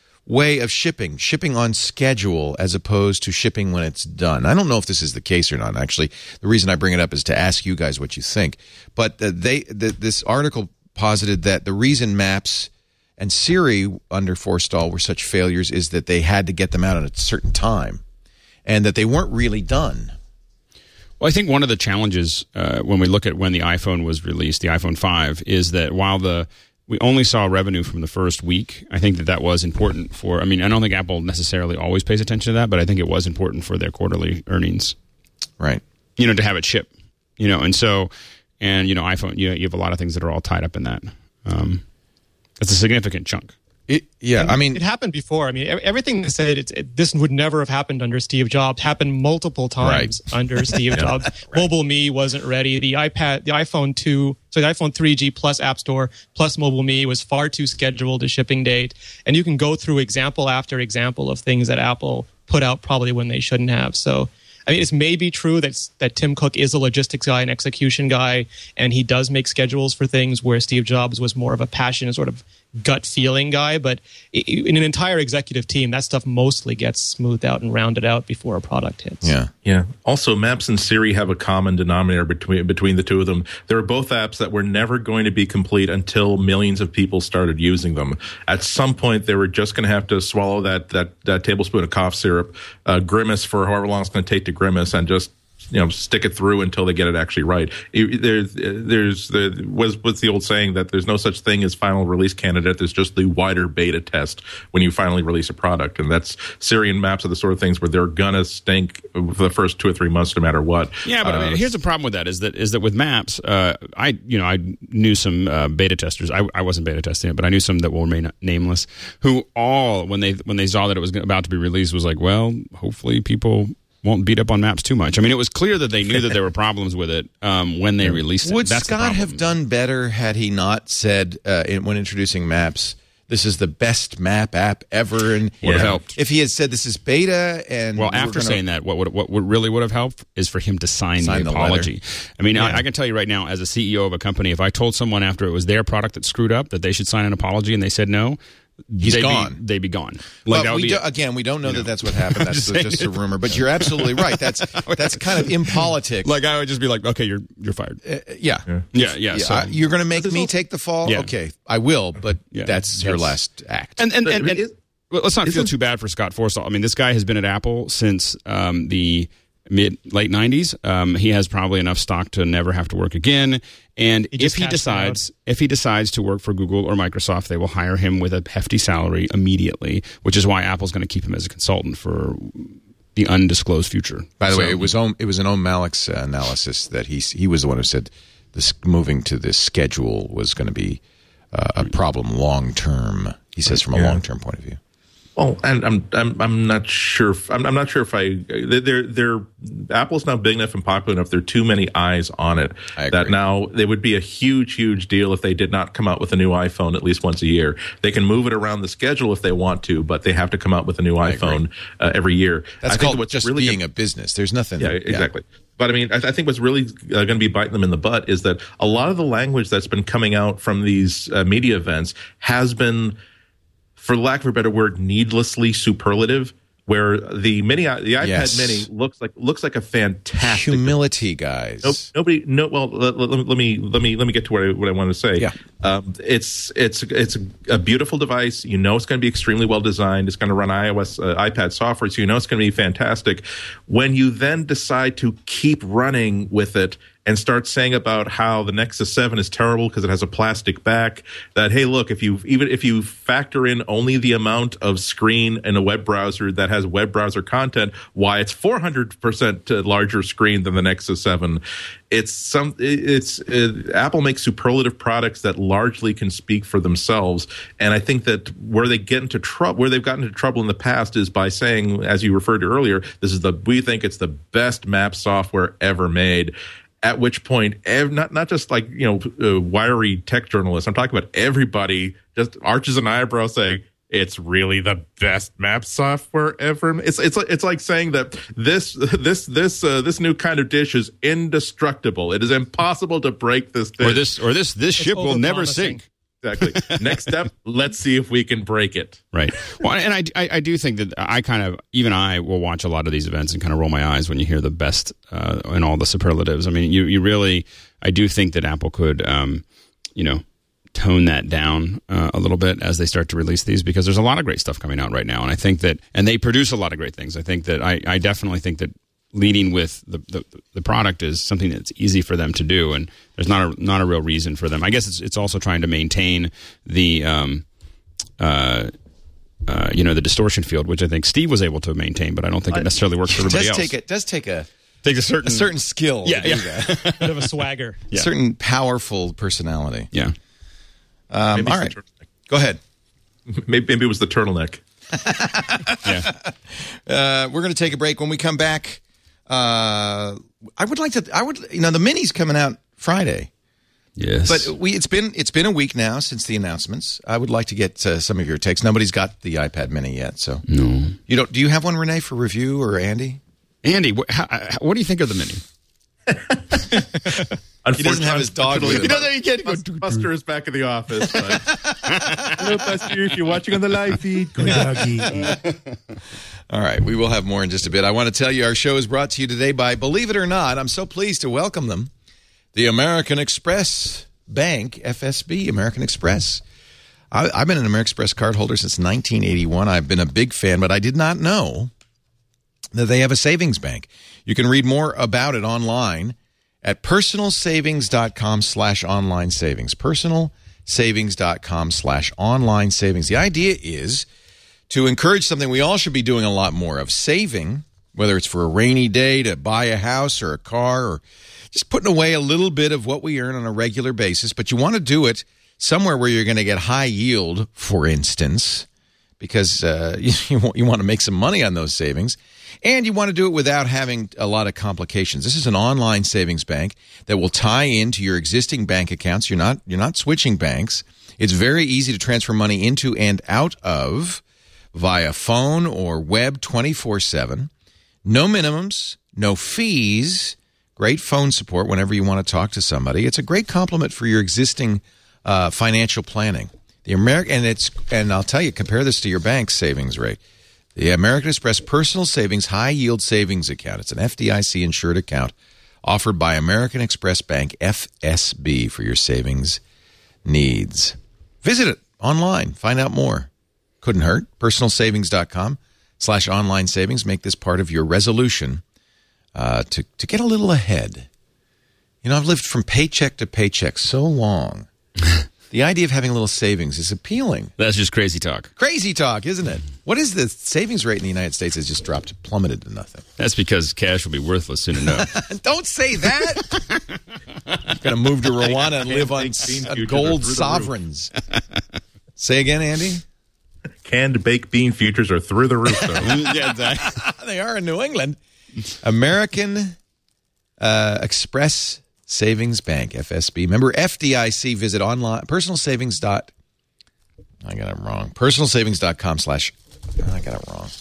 way of shipping, shipping on schedule as opposed to shipping when it's done. I don't know if this is the case or not. Actually, the reason I bring it up is to ask you guys what you think. But uh, they the, this article posited that the reason Maps and Siri under Forstall were such failures is that they had to get them out at a certain time and that they weren't really done. Well, I think one of the challenges uh, when we look at when the iPhone was released, the iPhone five, is that while the we only saw revenue from the first week, I think that that was important for, I mean, I don't think Apple necessarily always pays attention to that, but I think it was important for their quarterly earnings. Right. You know, to have it ship, you know, and so, and, you know, iPhone, you know, you have a lot of things that are all tied up in that. Um, it's a significant chunk. It, yeah, And I mean, it happened before. I mean, ev- everything they said, it's, it, this would never have happened under Steve Jobs. Happened multiple times Right. under Steve Jobs. Right. Mobile Me wasn't ready. The iPad, the iPhone two, so the iPhone three G plus App Store plus Mobile Me was far too scheduled a shipping date. And you can go through example after example of things that Apple put out probably when they shouldn't have. So, I mean, it's maybe true that that Tim Cook is a logistics guy, an execution guy, and he does make schedules for things where Steve Jobs was more of a passionate sort of gut feeling guy. But in an entire executive team, that stuff mostly gets smoothed out and rounded out before a product hits. yeah. Yeah. Also, Maps and Siri have a common denominator between between the two of them. They were both apps that were never going to be complete until millions of people started using them. At some point, they were just going to have to swallow that that, that tablespoon of cough syrup, uh, grimace for however long it's going to take to grimace, and just you know stick it through until they get it actually right. It, there's there's the was what's the old saying that there's no such thing as final release candidate. There's just the wider beta test when you finally release a product, and that's Siri and Maps are the sort of things where they're gonna stink for the first two or three months, no matter what. Yeah, but uh, I mean, here's the problem with that: is that is that with Maps, uh, I you know I knew some uh, beta testers. I, I wasn't beta testing it, but I knew some that will remain nameless, who all when they when they saw that it was about to be released was like, well, hopefully people won't beat up on Maps too much. I mean, it was clear that they knew that there were problems with it um, when they released it. Would That's the Scott problem. have done better had he not said, uh, in, when introducing Maps, this is the best map app ever? And Would have Yeah. helped. if he had said this is beta and Well, we're after gonna- saying that, what would what would really would have helped is for him to sign, Sign the the apology. I mean, Yeah. I, I can tell you right now, as a C E O of a company, if I told someone after it was their product that screwed up that they should sign an apology and they said no, He's they'd gone. Be, they'd be gone. Like But that would we be do, it. again, we don't know You that know. that's what happened. That's just just, just a rumor. But you're absolutely right. That's that's kind of impolitic. Like I would just be like, okay, you're you're fired. Uh, yeah. Yeah, yeah. Yeah, so, I- you're going to make There's me also- take the fall? Yeah. Okay, I will, but Yeah. that's your That's- last act. and and, and, But and is- well, let's not feel isn't- too bad for Scott Forstall. I mean, this guy has been at Apple since um, the mid late nineties. Um, he has probably enough stock to never have to work again. And He if just he cashed decides, if he decides to work for Google or Microsoft, they will hire him with a hefty salary immediately, which is why Apple's going to keep him as a consultant for the undisclosed future. By the So- way, it was Om, it was an Om Malik's uh, analysis that he he was the one who said this moving to this schedule was going to be uh, a problem long term. He says from a Yeah. long term point of view. Well, and I'm I'm I'm not sure. If, I'm I'm not sure if I they're they're Apple's now big enough and popular enough. There are too many eyes on it I agree. that now it would be a huge huge deal if they did not come out with a new iPhone at least once a year. They can move it around the schedule if they want to, but they have to come out with a new iPhone uh, every year. That's I think called what's just really being gonna- a business. There's nothing. Yeah, exactly. But I mean, I, I think what's really uh, going to be biting them in the butt is that a lot of the language that's been coming out from these uh, media events has been, for lack of a better word, needlessly superlative. Where the mini, the iPad Yes. Mini looks like looks like a fantastic Humility, guys. Nope, nobody. No. Well, let, let, let me let me let me get to what I, what I want to say. Yeah. Um, it's it's it's a beautiful device. You know, it's going to be extremely well designed. It's going to run iOS uh, iPad software, so you know it's going to be fantastic. When you then decide to keep running with it and start saying about how the Nexus seven is terrible because it has a plastic back, that hey, look, if you even if you factor in only the amount of screen in a web browser that has web browser content, why it's four hundred percent larger screen than the Nexus seven. It's some. It's uh, Apple makes superlative products that largely can speak for themselves, and I think that where they get into trouble, where they've gotten into trouble in the past, is by saying, as you referred to earlier, this is the we think it's the best map software ever made. At which point, ev- not not just like you know uh, wiry tech journalists, I'm talking about everybody just arches an eyebrow saying it's really the best map software ever. It's it's like it's like saying that this this this uh, this new kind of dish is indestructible. It is impossible to break this dish. Or this, or this, this ship will never over-promising. sink. Exactly. Next step, let's see if we can break it. Right. Well, and I, I, I do think that I kind of, even I will watch a lot of these events and kind of roll my eyes when you hear the best uh, and all the superlatives. I mean, you, you really, I do think that Apple could, um, you know, tone that down uh, a little bit as they start to release these, because there's a lot of great stuff coming out right now. And I think that, and they produce a lot of great things. I think that, I, I definitely think that leading with the, the the product is something that's easy for them to do, and there's not a not a real reason for them. I guess it's it's also trying to maintain the um uh uh you know the distortion field, which I think Steve was able to maintain, but I don't think it necessarily works for It everybody does else. take it does take a Takes a certain a certain skill. Yeah, to do yeah. that. Bit of a swagger. Yeah. Certain powerful personality. yeah. Um, Maybe all it's right, the go ahead. turtleneck. Maybe, maybe it was the turtleneck. Yeah. Uh, we're going to take a break. When we come back, uh, I would like to. I would, you know, the Mini's coming out Friday, Yes. but we it's been it's been a week now since the announcements. I would like to get uh, some of your takes. Nobody's got the iPad Mini yet, so no. you don't. Do you have one, Renee, for review, or Andy? Andy, what, how, what do you think of the Mini? He doesn't have his dog with him. You know that you can't go. Buster, Buster is back in the office. But hello, Buster. If you're watching on the live feed, go doggy. All right, we will have more in just a bit. I want to tell you our show is brought to you today by, believe it or not, I'm so pleased to welcome them, the American Express Bank, F S B, American Express. I, I've been an American Express card holder since nineteen eighty-one. I've been a big fan, but I did not know that they have a savings bank. You can read more about it online at personalsavings.com slash online savings. Personalsavings.com slash online savings. The idea is to encourage something we all should be doing a lot more of, saving, whether it's for a rainy day to buy a house or a car, or just putting away a little bit of what we earn on a regular basis. But you want to do it somewhere where you're going to get high yield, for instance, because uh, you, you, want, you want to make some money on those savings. And you want to do it without having a lot of complications. This is an online savings bank that will tie into your existing bank accounts. You're not you're not switching banks. It's very easy to transfer money into and out of via phone or web twenty-four seven. No minimums, no fees. Great phone support whenever you want to talk to somebody. It's a great complement for your existing uh, financial planning. The American and it's and I'll tell you, compare this to your bank's savings rate. The American Express Personal Savings High Yield Savings Account. It's an F D I C insured account offered by American Express Bank, F S B, for your savings needs. Visit it online. Find out more. Couldn't hurt. Personalsavings.com slash online savings. Make this part of your resolution uh, to, to get a little ahead. You know, I've lived from paycheck to paycheck so long. The idea of having a little savings is appealing. That's just crazy talk. Crazy talk, isn't it? What is the savings rate in the United States has just dropped, plummeted to nothing. That's because cash will be worthless soon enough. Don't say that. going to move to Rwanda and live on, baked bean on futures gold are through the sovereigns. Say again, Andy? Canned baked bean futures are through the roof, though. Yeah, exactly. They are in New England. American uh, Express Savings Bank, F S B. Member F D I C. Visit online, personal savings dot, I got it wrong. personal savings dot com slash, I got it wrong.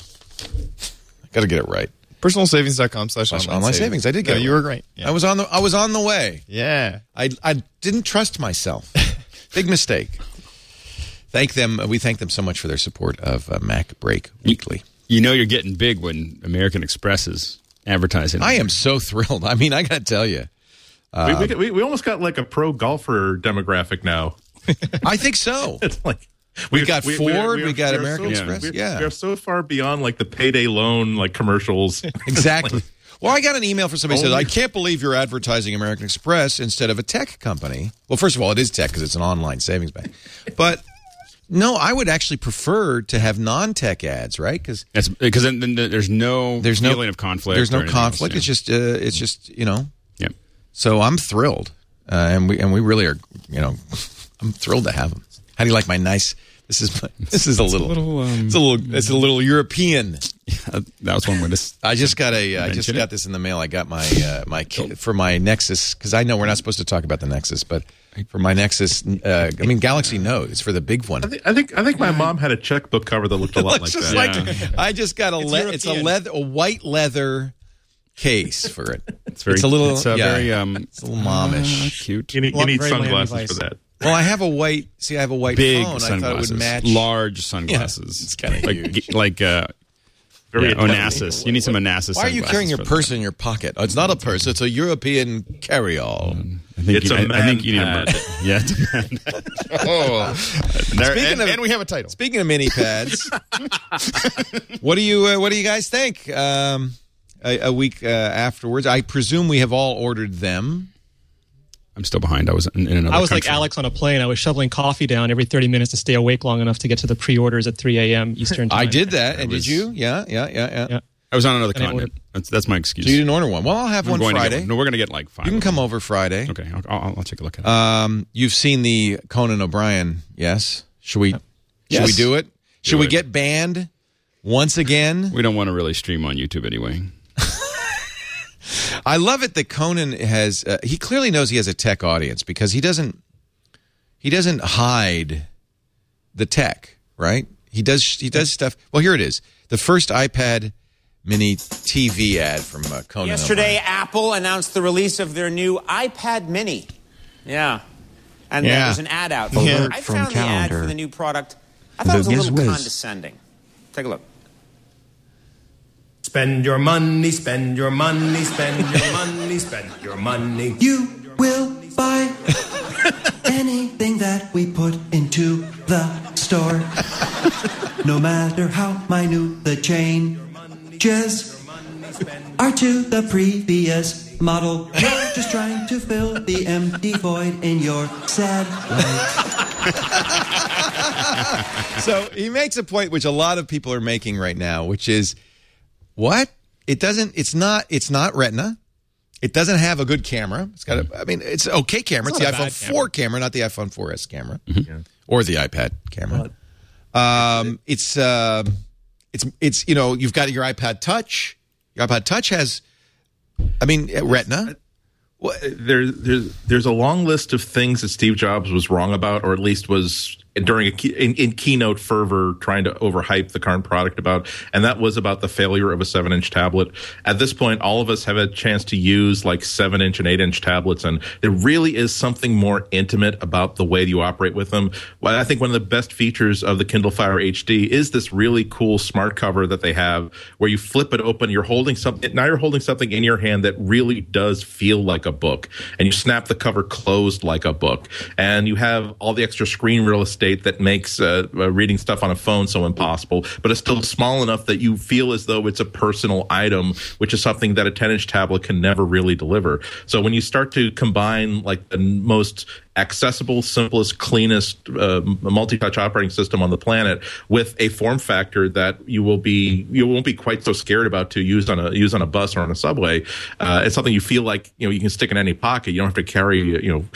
I got to get it right. personal savings dot com slash Online, online savings. savings. I did get no, it you right. were great. Yeah. I was on the I was on the way. Yeah. I I didn't trust myself. Big mistake. Thank them. We thank them so much for their support of uh, Mac Break Weekly. You know you're getting big when American Express is advertising. I am so thrilled. I mean, I got to tell you. Um, we, we we almost got like a pro golfer demographic now. I think so. It's like we got we, Ford, we, we, we got American so, Express. We're, yeah, we're so far beyond like the payday loan like commercials. Exactly. Well, I got an email from somebody who said, I can't believe you're advertising American Express instead of a tech company. Well, first of all, it is tech because it's an online savings bank. But no, I would actually prefer to have non-tech ads, right? Because because then, then there's no there's feeling no, of conflict. There's no else, conflict. yeah. It's just uh, it's just you know. Yep. So I'm thrilled, uh, and we and we really are. You know, I'm thrilled to have them. How do you like my nice? This is this is a little, a little um, it's a little it's a little European. Yeah, that was one way to. I just got a I just got this in the mail. I got my uh, my for my Nexus because I know we're not supposed to talk about the Nexus, but for my Nexus, uh, I mean Galaxy Note. It's for the big one. I think I think, I think my mom had a checkbook cover that looked a lot like just that. Like, Yeah. I just got a It's le- it's a leather a white leather case for it. It's very. It's a little It's a yeah, very um. It's a little momish. Uh, cute. You need, you Well, need very Miami sunglasses Vice. for that. Well, I have a white. See, I have a white Big phone. I thought sunglasses, it would match. large sunglasses. Yeah, it's kinda like huge. like uh, Very yeah, intelligent. Onassis. You need some Onassis. Why are you sunglasses carrying your for purse that. in your pocket? Oh, it's not a purse. It's a European carry-all. I think It's you, a I, I think you need man a mer- yeah. It's a man. Oh. There, Speaking and, of- and we have a title. Speaking of mini pads, what do you uh, what do you guys think? Um, a, a week uh, afterwards, I presume we have all ordered them. I'm still behind. I was in, in another. I was country. like Alex on a plane. I was shoveling coffee down every thirty minutes to stay awake long enough to get to the pre-orders at three a.m. Eastern time. I did that, and was- did you? Yeah, yeah, yeah, yeah. Yeah. I was on another And I continent. That's, that's my excuse. So you didn't order one? Well, I'll have I'm one going to get Friday. one. No, we're going to get like five. You can of come them. over Friday. Okay, I'll, I'll, I'll take a look at it. Um, you've seen the Conan O'Brien, yes? Should we? Should Yes. we do it? Should Do we it. get banned once again? we don't want to really stream on YouTube anyway. I love it that Conan has. Uh, he clearly knows he has a tech audience because he doesn't. He doesn't hide the tech, right? He does. He does stuff. Well, here it is. The first iPad Mini T V ad from uh, Conan. Yesterday, O'Brien. Apple announced the release of their new iPad Mini. Yeah. And Yeah. there's an ad out Alert there. I from found the ad calendar. for the new product. I thought it was a The little Giz Whiz. condescending. Take a look. Spend your money, spend your money, spend your money, spend your money. You will buy anything that we put into the store. No matter how minute the changes are to the previous model. You're just trying to fill the empty void in your sad life. So he makes a point which a lot of people are making right now, which is what? It doesn't. It's not. It's not Retina. It doesn't have a good camera. It's got a. I mean, it's an okay camera. It's, It's the not a iPhone bad four camera, not the iPhone four S camera, or the iPad camera. Um, it's uh, it's it's you know you've got your iPad Touch. Your iPad Touch has, I mean, Retina. Well, there's there's there's a long list of things that Steve Jobs was wrong about, or at least was during a key, in, in keynote fervor trying to overhype the current product about, and that was about the failure of a seven-inch tablet. At this point, all of us have a chance to use like seven-inch and eight-inch tablets, and there really is something more intimate about the way you operate with them. Well, I think one of the best features of the Kindle Fire H D is this really cool smart cover that they have, where you flip it open, you're holding something. Now you're holding something in your hand that really does feel like a book, and you snap the cover closed like a book, and you have all the extra screen real estate state that makes uh, uh, reading stuff on a phone so impossible, but it's still small enough that you feel as though it's a personal item, which is something that a ten-inch tablet can never really deliver. So when you start to combine like the most accessible, simplest, cleanest uh, multi-touch operating system on the planet with a form factor that you will be you won't be quite so scared about to use on a use on a bus or on a subway, uh, it's something you feel like you know you can stick in any pocket. You don't have to carry you know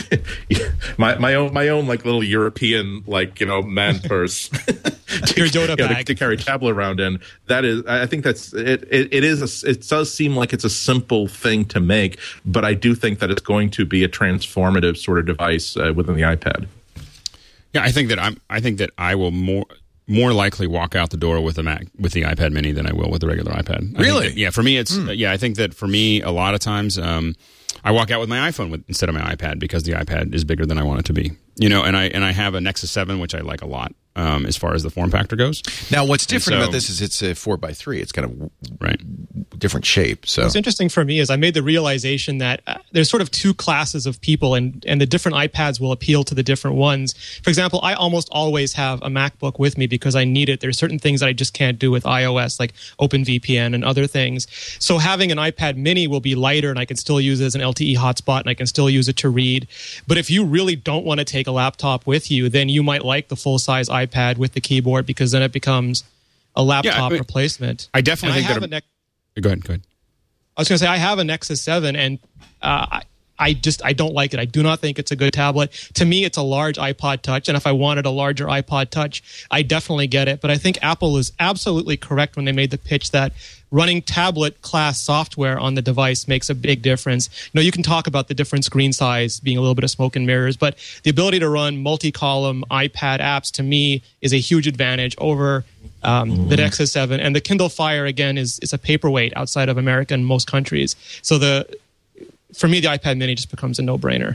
my my own my own like little European like you know man purse to, Your Yoda you know, bag to, to carry a tablet around in. That is, I think that's it. It, it is. A, it does seem like it's a simple thing to make, but I do think that it's going to be a transformative sort of device uh, within the iPad. Yeah, I think that I'm. I think that I will more more likely walk out the door with a Mac with the iPad Mini than I will with the regular iPad. I Really? That, yeah. For me, it's Hmm. yeah. I think that for me, a lot of times, um, I walk out with my iPhone with, instead of my iPad because the iPad is bigger than I want it to be. You know, and I and I have a Nexus seven, which I like a lot um, as far as the form factor goes. Now, what's different so- about this is it's a four by three. It's kind of Right. different shape. So What's interesting for me is I made the realization that uh, there's sort of two classes of people, and, and the different iPads will appeal to the different ones. For example, I almost always have a MacBook with me because I need it. There's certain things that I just can't do with iOS, like OpenVPN and other things. So having an iPad Mini will be lighter, and I can still use it as an L T E hotspot, and I can still use it to read. But if you really don't want to take a laptop with you, then you might like the full-size iPad with the keyboard because then it becomes a laptop Yeah, I mean, replacement. I definitely And think I that. have A, a Ne- go ahead. Go ahead. I was going to say I have a Nexus seven, and uh, I, I just I don't like it. I do not think it's a good tablet. To me, it's a large iPod Touch, and if I wanted a larger iPod Touch, I definitely get it. But I think Apple is absolutely correct when they made the pitch that running tablet class software on the device makes a big difference. You know, you can talk about the different screen size being a little bit of smoke and mirrors, but the ability to run multi-column iPad apps to me is a huge advantage over um, the Nexus seven. And the Kindle Fire, again, is, is a paperweight outside of America in most countries. So the for me, the iPad Mini just becomes a no-brainer.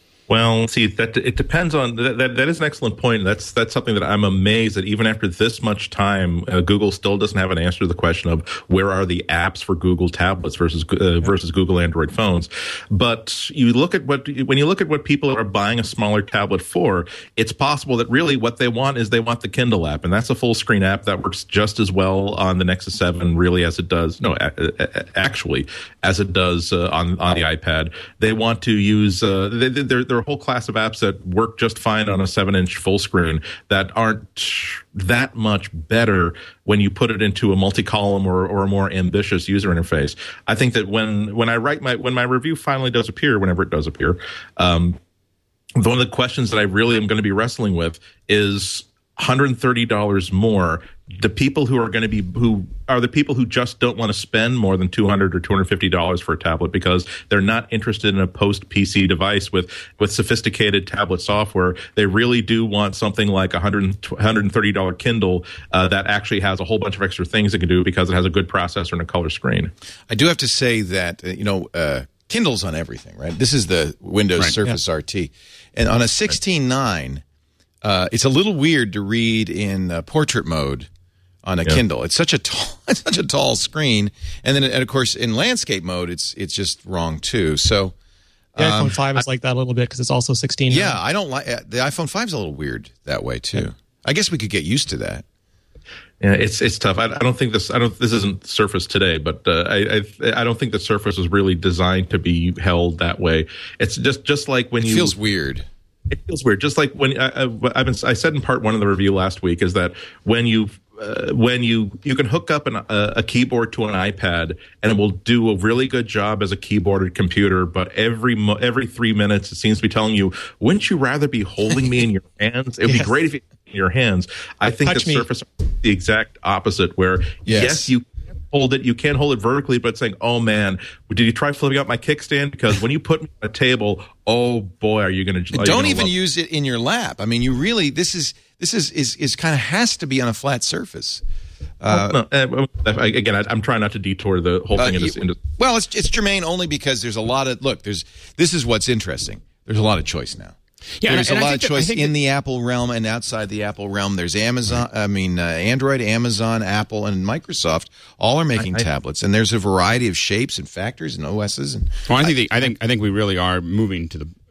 Well, see, that it depends on that. That, that is an excellent point. That's that's something that I'm amazed that even after this much time, uh, Google still doesn't have an answer to the question of where are the apps for Google tablets versus uh, versus Google Android phones. But you look at what when you look at what people are buying a smaller tablet for, it's possible that really what they want is they want the Kindle app, and that's a full screen app that works just as well on the Nexus seven, really as it does. No, a, a, actually, as it does uh, on on the iPad. They want to use uh, they, they're they're a whole class of apps that work just fine on a seven-inch full screen that aren't that much better when you put it into a multi-column or, or a more ambitious user interface. I think that when when I write my when my review finally does appear, whenever it does appear, um, one of the questions that I really am going to be wrestling with is one hundred thirty dollars more. The people who are going to be who are the people who just don't want to spend more than two hundred or two hundred fifty dollars for a tablet because they're not interested in a post P C device with with sophisticated tablet software. They really do want something like a one hundred thirty dollars Kindle uh, that actually has a whole bunch of extra things it can do because it has a good processor and a color screen. I do have to say that uh, you know uh, Kindle's on everything, right? This is the Windows Right. Surface Yeah. R T, and on a sixteen nine, uh, it's a little weird to read in uh, portrait mode on a Yeah. Kindle. It's such a tall, it's such a tall screen, and then and of course in landscape mode, it's it's just wrong too. So The um, iPhone five is like that a little bit because it's also sixteen. yeah, I don't like uh, the iPhone five is a little weird that way too. I guess we could get used to that. Yeah, it's it's tough. I, I don't think this. I don't. This isn't Surface today, but uh, I, I I don't think the Surface was really designed to be held that way. It's just just like when It you feels weird. It feels weird. Just like when I, I, I've been, I said in part one of the review last week is that when you uh, when you you can hook up an, a, a keyboard to an iPad and it will do a really good job as a keyboarded computer, but every mo- every three minutes it seems to be telling you, wouldn't you rather be holding me in your hands? It would Yes. be great if you had it in your hands. I think Touch the me. Surface is the exact opposite. Where Yes. yes, you hold it, you can hold it vertically, but it's saying, oh man, did you try flipping out my kickstand? Because when you put me on a table, oh boy, are you going to Don't even use it in your lap. I mean, you really this is this is is, is kind of has to be on a flat surface. Uh, no, uh, again, I, I'm trying not to detour the whole thing uh, into, you- into well, it's it's germane only because there's a lot of look. There's this is what's interesting. There's a lot of choice now. Yeah, There's and I- a and I lot of think that- I choice think in that- the Apple realm and outside the Apple realm. There's Amazon, I mean, uh, Android, Amazon, Apple, and Microsoft all are making I- I- tablets, and there's a variety of shapes and factors and O Ss. And Well, I think the, I think I think we really are moving to the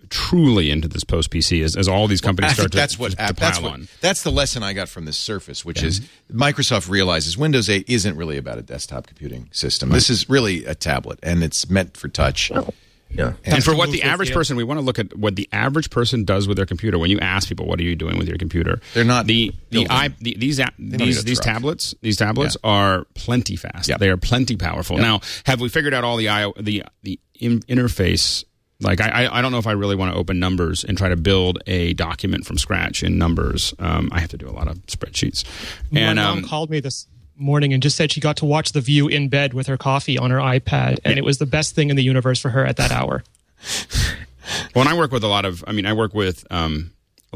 truly into this post P C as, as all these companies I start think to, that's what, to, to that's pile what on. that's the lesson I got from this Surface, which Yeah. is Microsoft realizes Windows eight isn't really about a desktop computing system. This is really a tablet, and it's meant for touch. Yeah. And for what the Move with average you. person, we want to look at what the average person does with their computer. When you ask people, "What are you doing with your computer?" They're not the the, building. I, the these a- don't need these a these truck. tablets. These tablets Yeah. are plenty fast. Yeah. They are plenty powerful. Yeah. Now, have we figured out all the I O, the the in, interface? Like, I I I don't know if I really want to open Numbers and try to build a document from scratch in Numbers. Um, I have to do a lot of spreadsheets. And My mom um, called me this morning and just said she got to watch The View in bed with her coffee on her iPad, and it was the best thing in the universe for her at that hour. Well, and I work with a lot of, I mean, I work with um,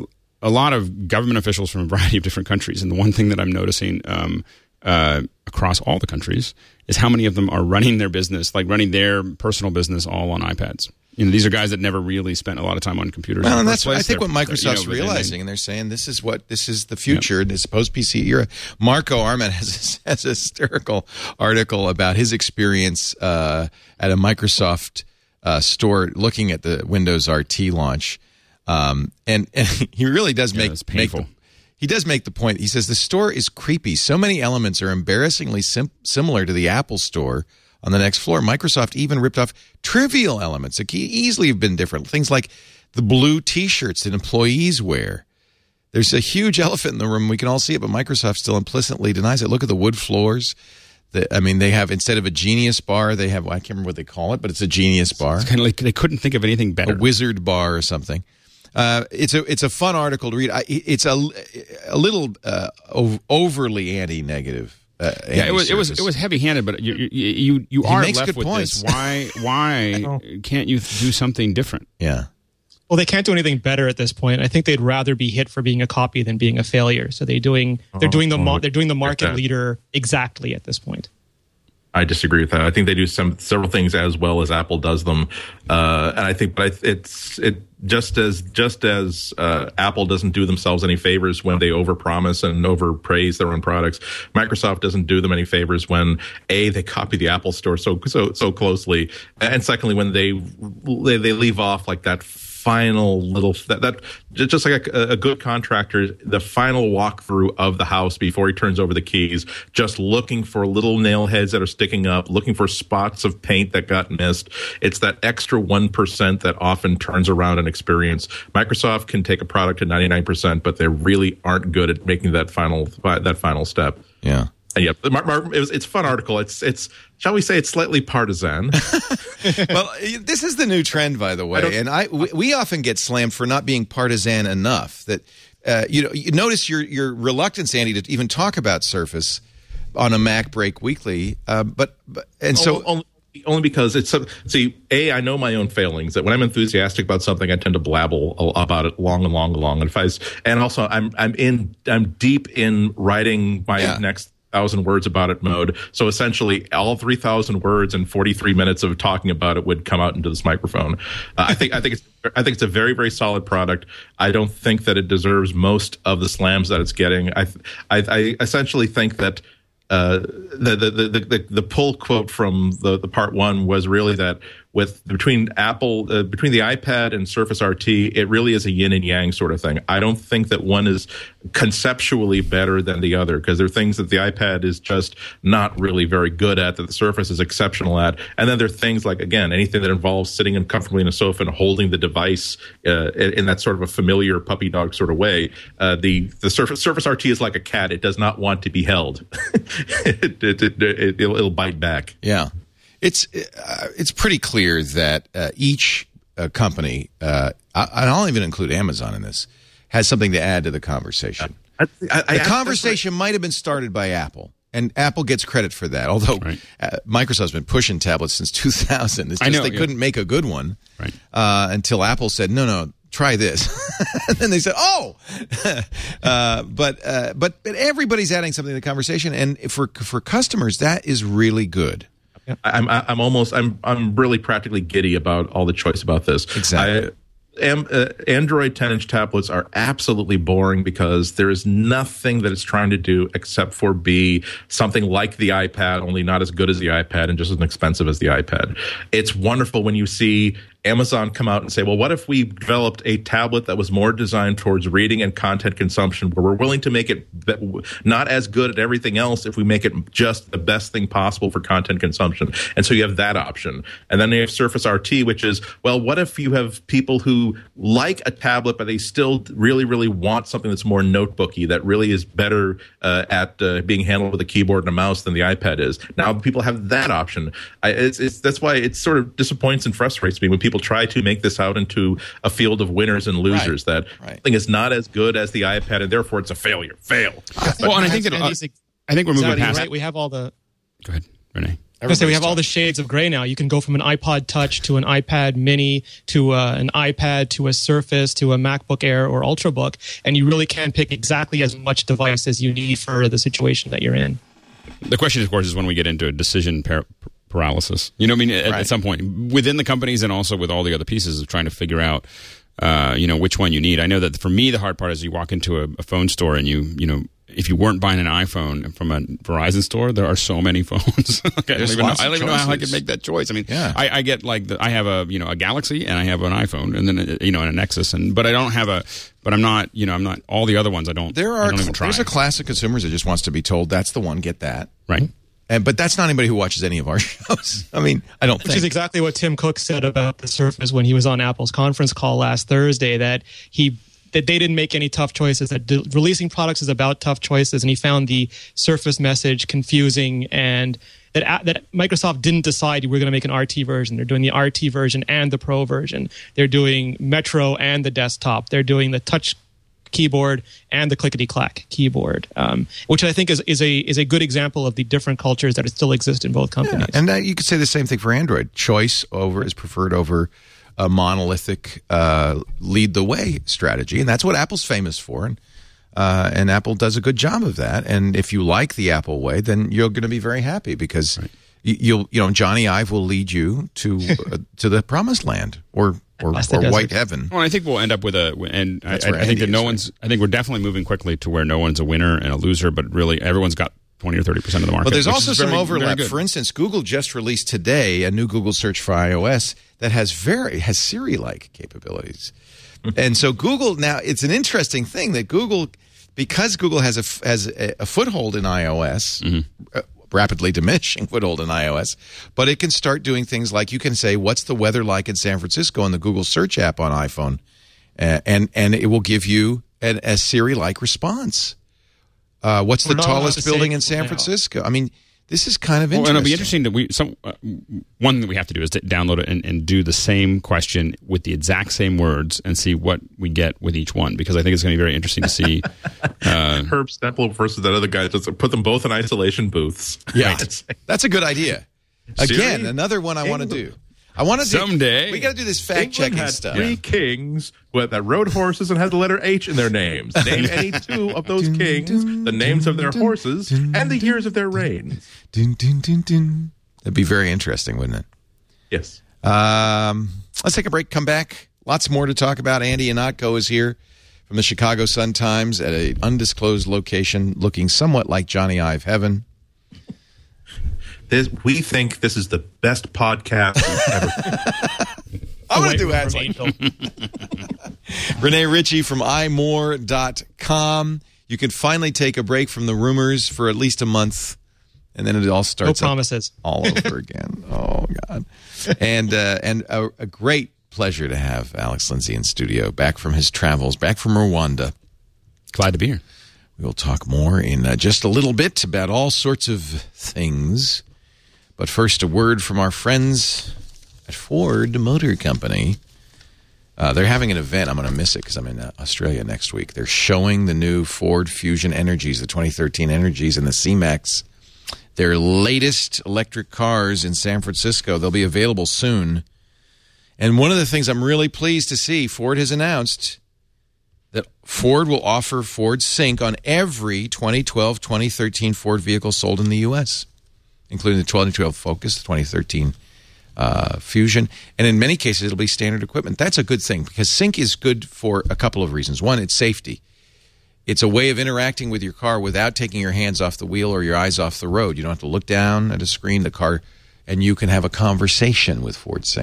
a lot of government officials from a variety of different countries. And the one thing that I'm noticing um, uh, across all the countries is how many of them are running their business, like running their personal business all on iPads. You know, these are guys that never really spent a lot of time on computers. Well, in and the that's first what I place. think They're- what they're, Microsoft's you know, but then they- realizing, and they're saying this is what this is the future, this post P C era. Marco Arment has, has a hysterical article about his experience uh, at a Microsoft uh, store looking at the Windows R T launch, um, and and he really does Yeah, make it's make painful. the, he does make the point. He says the store is creepy. So many elements are embarrassingly sim- similar to the Apple Store on the next floor. Microsoft even ripped off trivial elements that could easily have been different. Things like the blue T-shirts that employees wear. There's a huge elephant in the room. We can all see it, but Microsoft still implicitly denies it. Look at the wood floors. The, I mean, they have, instead of a Genius bar, they have, I can't remember what they call it, but it's a Genius bar. It's kind of like they couldn't think of anything better. A Wizard bar or something. Uh, it's a it's a fun article to read. I, it's a, a little uh, ov- overly anti-negative. Uh, Yeah, it was it was anti-Surface. it was heavy-handed, but you you you, you He are makes left good with points. this. Why why can't you do something different? Yeah. Well, they can't do anything better at this point. I think they'd rather be hit for being a copy than being a failure. So they're doing they're doing the mo- they're doing the market that. leader exactly at this point. I disagree with that. I think they do some several things as well as Apple does them, uh, and I think, but I, it's it just as just as uh, Apple doesn't do themselves any favors when they overpromise and overpraise their own products. Microsoft doesn't do them any favors when a they copy the Apple Store so so so closely, and secondly when they they, they leave off like that final little that, that just like a, a good contractor, the final walkthrough of the house before he turns over the keys, just looking for little nail heads that are sticking up, looking for spots of paint that got missed. It's that extra one percent that often turns around an experience. Microsoft can take a product to ninety-nine percent, but they really aren't good at making that final that final step. Yeah. And yeah, Mar- Mar- it was, it's a fun article. It's it's shall we say it's slightly partisan. Well, this is the new trend, by the way, and I we, we often get slammed for not being partisan enough. That uh, you know, you notice your your reluctance, Andy, to even talk about Surface on a Mac Break Weekly. Uh, but, but and so only, only because it's some, see, a I know my own failings. That when I'm enthusiastic about something, I tend to blabble about it long and long and long. And if I and also I'm I'm in I'm deep in writing my Yeah. next thousand words about it mode. So essentially, all three thousand words and forty three minutes of talking about it would come out into this microphone. Uh, I think I think it's I think it's a very very solid product. I don't think that it deserves most of the slams that it's getting. I I, I essentially think that. Uh, the, the, the, the, the pull quote from the, the part one was really that with between Apple, uh, between the iPad and Surface R T, it really is a yin and yang sort of thing. I don't think that one is conceptually better than the other because there are things that the iPad is just not really very good at that the Surface is exceptional at. And then there are things like, again, anything that involves sitting in comfortably in a sofa and holding the device uh, in, in that sort of a familiar puppy dog sort of way. Uh, the the Surface, Surface R T is like a cat. It does not want to be held. it, it, it, it, it'll, it'll bite back. yeah, it's uh, it's pretty clear that uh, each uh, company, uh, I, I'll even include Amazon in this, has something to add to the conversation. I, I, I The conversation might have been started by Apple, and Apple gets credit for that. Although Right. uh, Microsoft's been pushing tablets since two thousand, it's I just know, they yeah. couldn't make a good one Right. uh, until Apple said, "No, no, try this." And then they said, "Oh," uh, but uh, but but everybody's adding something to the conversation, and for for customers, that is really good. I'm I'm almost I'm I'm really practically giddy about all the choice about this. Exactly. I, Am, uh, Android ten inch tablets are absolutely boring because there is nothing that it's trying to do except for be something like the iPad, only not as good as the iPad and just as expensive as the iPad. It's wonderful when you see Amazon come out and say, well, what if we developed a tablet that was more designed towards reading and content consumption, where we're willing to make it be- not as good at everything else if we make it just the best thing possible for content consumption. And so you have that option. And then you have Surface R T, which is, well, what if you have people who like a tablet, but they still really, really want something that's more notebooky, that really is better uh, at uh, being handled with a keyboard and a mouse than the iPad is. Now people have that option. I, it's, it's, that's why it sort of disappoints and frustrates me when people try to make this out into a field of winners and losers. Right, that right. thing is not as good as the iPad, and therefore it's a failure. Fail. Well, and I think that uh, I think we're moving Exactly past. right. We have all the. Go ahead, Renee. I was gonna say we have all the shades of gray now. You can go from an iPod Touch to an iPad Mini to uh, an iPad to a Surface to a MacBook Air or Ultrabook, and you really can pick exactly as much device as you need for the situation that you're in. The question, of course, is when we get into a decision par- paralysis. You know, what I mean, at, Right. at some point within the companies and also with all the other pieces of trying to figure out, uh, you know, which one you need. I know that for me, the hard part is you walk into a, a phone store and you, you know, if you weren't buying an iPhone from a Verizon store, there are so many phones. okay, I don't There's even, know, lots I of don't even know how I choices. could make that choice. I mean, Yeah. I, I get like the, I have a you know a Galaxy and I have an iPhone and then uh, you know and a Nexus and but I don't have a but I'm not you know I'm not all the other ones I don't There I are don't even try. there's a class of consumers that just wants to be told that's the one, get that. Right. And but that's not anybody who watches any of our shows. I mean, I don't Which think. is exactly what Tim Cook said about the Surface when he was on Apple's conference call last Thursday, that he that they didn't make any tough choices, that de- releasing products is about tough choices, and he found the Surface message confusing, and that a- that Microsoft didn't decide we're going to make an R T version. They're doing the R T version and the Pro version. They're doing Metro and the desktop. They're doing the touch keyboard and the clickety-clack keyboard, um, which I think is, is a is a good example of the different cultures that still exist in both companies. And uh, you could say the same thing for Android. Choice over is preferred over a monolithic uh, lead the way strategy, and that's what Apple's famous for. And uh, and Apple does a good job of that. And if you like the Apple way, then you're going to be very happy because right. y- you'll you know Johnny Ive will lead you to uh, to the promised land or or, or white heaven. Well, I think we'll end up with a, and I, I, where I think Andy that no is, one's. I think we're definitely moving quickly to where no one's a winner and a loser, but really everyone's got twenty or thirty percent of the market. But there's which also is some very, overlap. very good. For instance, Google just released today a new Google search for iOS that has very has Siri-like capabilities. And so Google now, it's an interesting thing that Google, because Google has a has a, a foothold in iOS, mm-hmm. uh, rapidly diminishing foothold in iOS, but it can start doing things like you can say, "What's the weather like in San Francisco?" in the Google search app on iPhone, uh, and and it will give you an, a Siri-like response. Uh, what's We're the not allowed tallest to say building in San now. Francisco? I mean, this is kind of Well, interesting. and it'll be interesting that we some uh, one thing that we have to do is to download it and, and do the same question with the exact same words and see what we get with each one, because I think it's going to be very interesting to see. Uh, Herb Stempel versus that other guy. Just put them both in isolation booths. Yeah, that's a good idea. Again, Siri? another one I want to do. I want to do Someday. We got to do this fact England checking had stuff. three kings with that rode horses and had the letter H in their names. Name any two of those kings, the names of their horses, and the years of their reigns. Dun, dun, dun, dun. That'd be very interesting, wouldn't it? Yes. Um, let's take a break. Come back. Lots more to talk about. Andy Ihnatko is here from the Chicago Sun-Times at an undisclosed location, looking somewhat like Johnny Ive Heaven. This, we think this is the best podcast we've ever. I'm going to do ads like Renee Ritchie from i more dot com. You can finally take a break from the rumors for at least a month, and then it all starts no promises. all over again. Oh, God. And, uh, and a, a great pleasure to have Alex Lindsay in studio, back from his travels, back from Rwanda. Glad to be here. We will talk more in uh, just a little bit about all sorts of things. But first, a word from our friends at Ford Motor Company. Uh, they're having an event. I'm going to miss it because I'm in uh, Australia next week. They're showing the new Ford Fusion Energies, the twenty thirteen Energies, and the C-Max. Their latest electric cars in San Francisco. They'll be available soon. And one of the things I'm really pleased to see, Ford has announced that Ford will offer Ford Sync on every twenty twelve, twenty thirteen Ford vehicle sold in the U S, including the twenty twelve Focus, the twenty thirteen uh, Fusion, and in many cases it'll be standard equipment. That's a good thing because Sync is good for a couple of reasons. One, it's safety. It's a way of interacting with your car without taking your hands off the wheel or your eyes off the road. You don't have to look down at a screen, the car, and you can have a conversation with Ford Sync.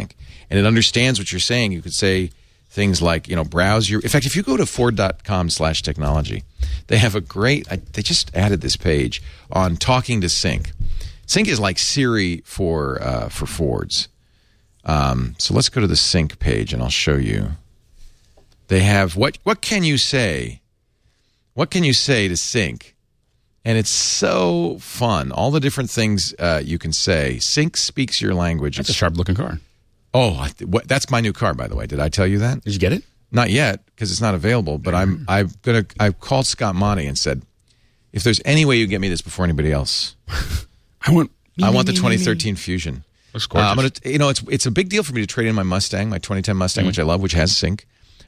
and it understands what you're saying. You could say things like, you know, browse your... In fact, if you go to Ford.com slash technology, they have a great... I, they just added this page on talking to Sync. Sync is like Siri for uh, for Fords. Um, so let's go to the Sync page, and I'll show you. They have... What, what can you say? What can you say to Sync? And it's so fun. All the different things uh, you can say. Sync speaks your language. That's it's, a sharp-looking car. Oh, I th- what, that's my new car, by the way. Did I tell you that? Did you get it? Not yet, because it's not available. But I'm I'm gonna. I called Scott Monty and said, if there's any way you get me this before anybody else, I want. Me, I want me, the twenty thirteen me, me. Fusion. Looks gorgeous. Uh, I'm gonna. You know, it's it's a big deal for me to trade in my Mustang, my twenty ten Mustang, mm-hmm. which I love, which has Sync.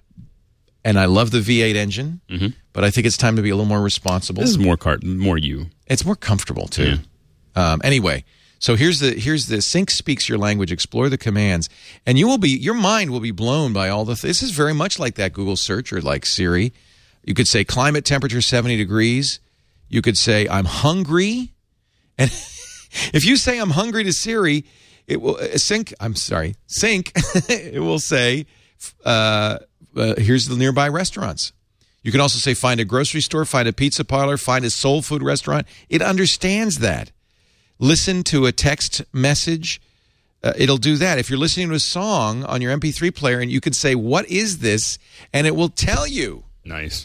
And I love the V eight engine, mm-hmm. but I think it's time to be a little more responsible. This is more car, more you. It's more comfortable too. Yeah. Um, anyway, so here's the here's the Sync speaks your language. Explore the commands, and you will be your mind will be blown by all the. Th- this is very much like that Google search or like Siri. You could say climate temperature seventy degrees. You could say I'm hungry, and if you say I'm hungry to Siri, it will uh, Sync. I'm sorry, Sync. It will say. Uh, Uh, here's the nearby restaurants. You can also say find a grocery store, find a pizza parlor, find a soul food restaurant. It understands that. Listen to a text message. Uh, it'll do that. If you're listening to a song on your M P three player, and you can say, what is this? And it will tell you. Nice.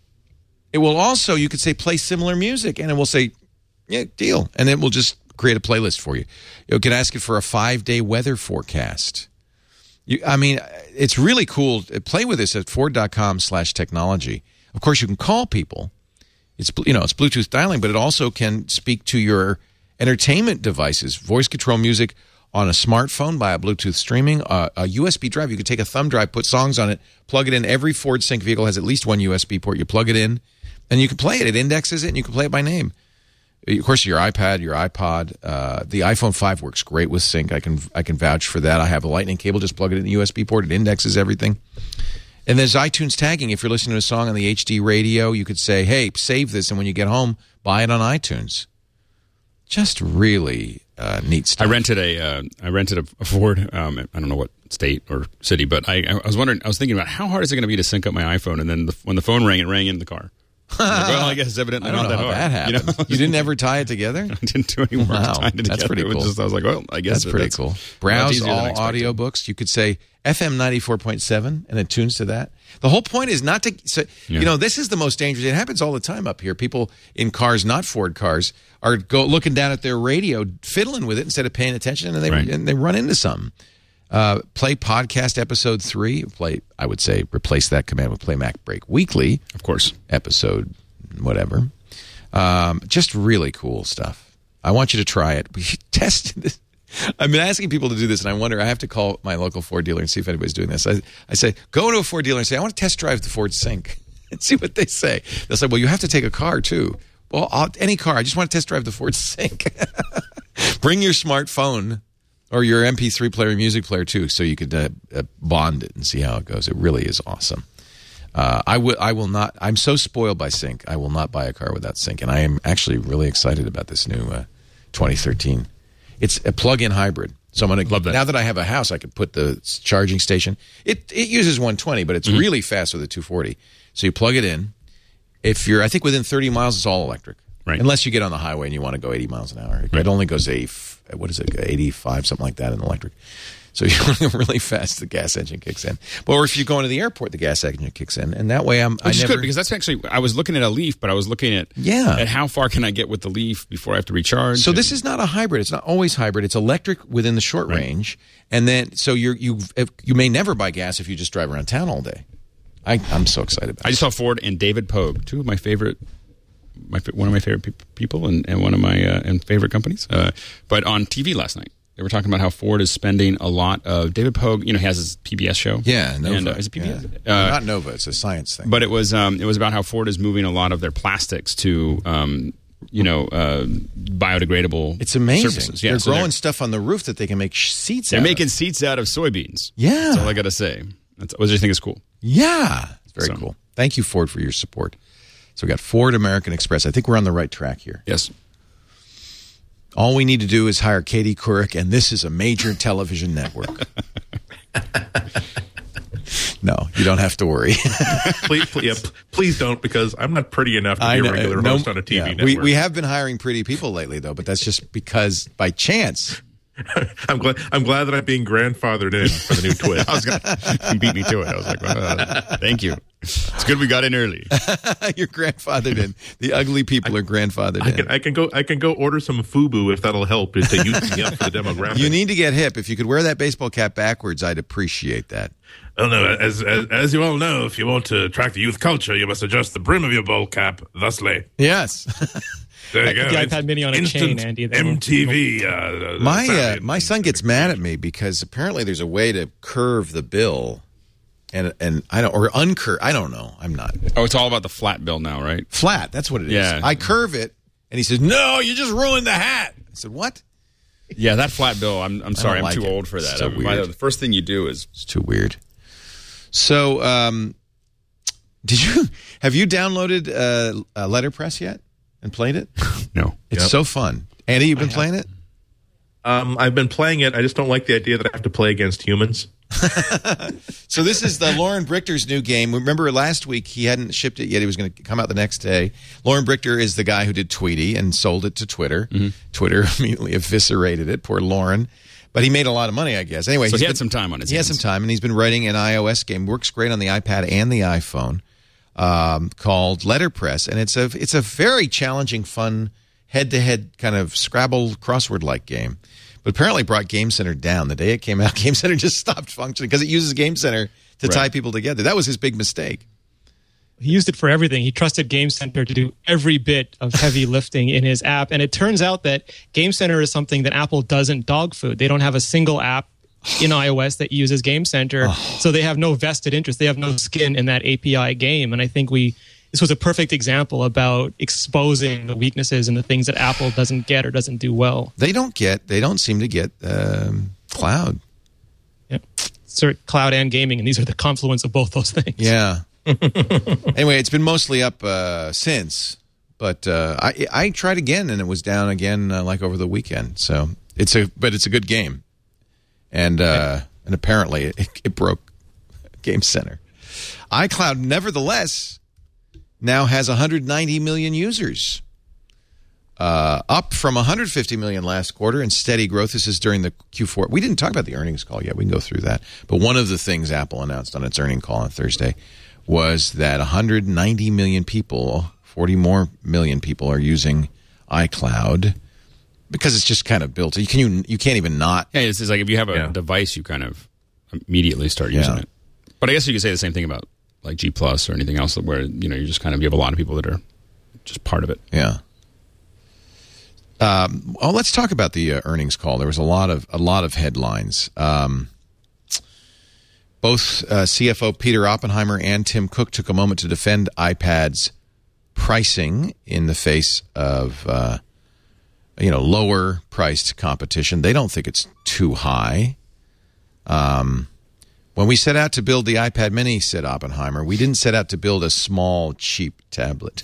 It will also, you could say, play similar music, and it will say, yeah, deal. And it will just create a playlist for you. You can ask it for a five-day weather forecast. You, I mean, it's really cool. Play with this at Ford.com slash technology. Of course, you can call people. It's you know it's Bluetooth dialing, but it also can speak to your entertainment devices, voice control music on a smartphone via Bluetooth streaming, uh, a U S B drive. You could take a thumb drive, put songs on it, plug it in. Every Ford Sync vehicle has at least one U S B port. You plug it in, and you can play it. It indexes it, and you can play it by name. Of course, your iPad, your iPod, uh, the iPhone five works great with Sync. I can I can vouch for that. I have a Lightning cable. Just plug it in the U S B port. It indexes everything. And there's iTunes tagging. If you're listening to a song on the H D radio, you could say, hey, save this, and when you get home, buy it on iTunes. Just really uh, neat stuff. I rented a uh, I rented a, a Ford. Um, I don't know what state or city, but I, I was wondering. I was thinking about how hard is it going to be to sync up my iPhone, and then the, when the phone rang, it rang in the car. Like, well, I guess evidently I don't not know that how hard. that happened. You, know? You didn't ever tie it together? I didn't do any work wow. tying it together. That's pretty it was cool. Just, I was like, well, I guess that's pretty that's cool. Browse all expected. audiobooks. You could say F M ninety-four point seven, and it tunes to that. The whole point is not to. So, yeah. You know, this is the most dangerous. It happens all the time up here. People in cars, not Ford cars, are go looking down at their radio, fiddling with it instead of paying attention, and they right. and they run into something. Uh, play podcast episode three. Play. I would say replace that command with Play Mac Break Weekly. Of course, episode. Whatever. Um, just really cool stuff. I want you to try it. We should test this. I've been asking people to do this, and I wonder, I have to call my local Ford dealer and see if anybody's doing this. I, I say, go to a Ford dealer and say, I want to test drive the Ford Sync and see what they say. They'll say, well, you have to take a car, too. Well, I'll, any car. I just want to test drive the Ford Sync. Bring your smartphone or your M P three player, music player, too, so you could uh, uh, bond it and see how it goes. It really is awesome. Uh, I will. I will not. I'm so spoiled by Sync. I will not buy a car without Sync, and I am actually really excited about this new uh, twenty thirteen. It's a plug-in hybrid, so I'm going to love that. Now that I have a house, I could put the charging station. It it uses one twenty, but it's mm-hmm. really fast with a two forty. So you plug it in. If you're, I think within thirty miles, it's all electric. Right. Unless you get on the highway and you want to go eighty miles an hour, right. It only goes eighty. What is it? eighty-five, something like that in electric. So you want to go really fast, the gas engine kicks in. Or if you go into the airport, the gas engine kicks in, and that way I'm. Which I is never, good because that's actually. I was looking at a Leaf, but I was looking at yeah. at how far can I get with the Leaf before I have to recharge. So and, this is not a hybrid. It's not always hybrid. It's electric within the short right. range, and then so you're you you may never buy gas if you just drive around town all day. I, I'm so excited about I just it. saw Ford and David Pogue, two of my favorite. My, one of my favorite pe- people and, and one of my uh, and favorite companies. Uh, but on T V last night, they were talking about how Ford is spending a lot of David Pogue. You know, he has his P B S show. Yeah, Nova. And, uh, is it P B S? Yeah. Uh, Not Nova. It's a science thing. But it was um, it was about how Ford is moving a lot of their plastics to um, you know uh, biodegradable. It's amazing. Surfaces. Yeah, they're so growing they're, stuff on the roof that they can make sh- seats. They're out making of. seats out of soybeans. Yeah, that's all I got to say. That's what I think is cool. Yeah, it's very so. cool. Thank you, Ford, for your support. So we got Ford American Express. I think we're on the right track here. Yes. All we need to do is hire Katie Couric, and this is a major television network. No, you don't have to worry. please, please, yeah, p- please don't, because I'm not pretty enough to be I know, a regular no, host on a T V yeah, network. We, we have been hiring pretty people lately, though, but that's just because by chance. I'm glad. I'm glad that I'm being grandfathered in for the new twist. I was gonna you beat me to it. I was like, well, thank you. It's good we got in early. You're grandfathered in. The ugly people I, are grandfathered I in. can, I can go. I can go order some FUBU if that'll help to use me up for the demographic. You need to get hip. If you could wear that baseball cap backwards, I'd appreciate that. Oh no! As, as as you all know, if you want to attract the youth culture, you must adjust the brim of your bowl cap thusly. Yes. There you go. The iPad Mini on a Instant chain, Andy. M T V. Uh, my uh, my son gets mad at me because apparently there's a way to curve the bill, and and I don't or uncurve. I don't know. I'm not. Oh, it's all about the flat bill now, right? Flat. That's what it is. Yeah. I curve it, and he says, "No, you just ruined the hat." I said, "What?" Yeah, that flat bill. I'm I'm sorry. I'm like too it. old for that. It's so I'm- weird. The first thing you do is It's too weird. So, um, did you have you downloaded uh, uh, Letterpress yet and played it? no. It's Yep. so fun. Andy, you've been playing it? Um, I've been playing it. I just don't like the idea that I have to play against humans. So this is the Lauren Brichter's new game. Remember last week he hadn't shipped it yet. He was going to come out the next day. Lauren Brichter is the guy who did Tweety and sold it to Twitter. Mm-hmm. Twitter immediately eviscerated it. Poor Lauren. But he made a lot of money, I guess. Anyway, So he's he had been- some time on his He has some hands. time, and he's been writing an iOS game. Works great on the iPad and the iPhone. Um, called Letterpress, and it's a it's a very challenging, fun head-to-head kind of Scrabble crossword-like game. But apparently brought Game Center down. The day it came out, Game Center just stopped functioning because it uses Game Center to Right. tie people together. That was his big mistake. He used it for everything. He trusted Game Center to do every bit of heavy lifting in his app. And it turns out that Game Center is something that Apple doesn't dog food. They don't have a single app in iOS that uses Game Center. So they have no vested interest. They have no skin in that A P I game. And I think we this was a perfect example about exposing the weaknesses and the things that Apple doesn't get or doesn't do well. They don't get, they don't seem to get um, cloud. Yeah. So cloud and gaming, and these are the confluence of both those things. Yeah. Anyway, it's been mostly up uh, since, but uh, I I tried again and it was down again uh, like over the weekend. So it's a but it's a good game, and uh, and apparently it, it broke Game Center. iCloud, nevertheless, now has one hundred ninety million users, uh, up from one hundred fifty million last quarter, and steady growth. This is during the Q four. We didn't talk about the earnings call yet. We can go through that. But one of the things Apple announced on its earnings call on Thursday was that one hundred ninety million people, forty more million people, are using iCloud because it's just kind of built. You can you you can't even not. Yeah, it's, it's like if you have a Yeah. device, you kind of immediately start using Yeah. it. But I guess you could say the same thing about like G Plus or anything else, where you know you just kind of you have a lot of people that are just part of it. Yeah. Um, well, let's talk about the uh, earnings call. There was a lot of a lot of headlines. Um, both uh, C F O Peter Oppenheimer and Tim Cook took a moment to defend iPad's pricing in the face of uh, you know lower priced competition. They don't think it's too high. Um, when we set out to build the iPad Mini, said Oppenheimer, we didn't set out to build a small, cheap tablet.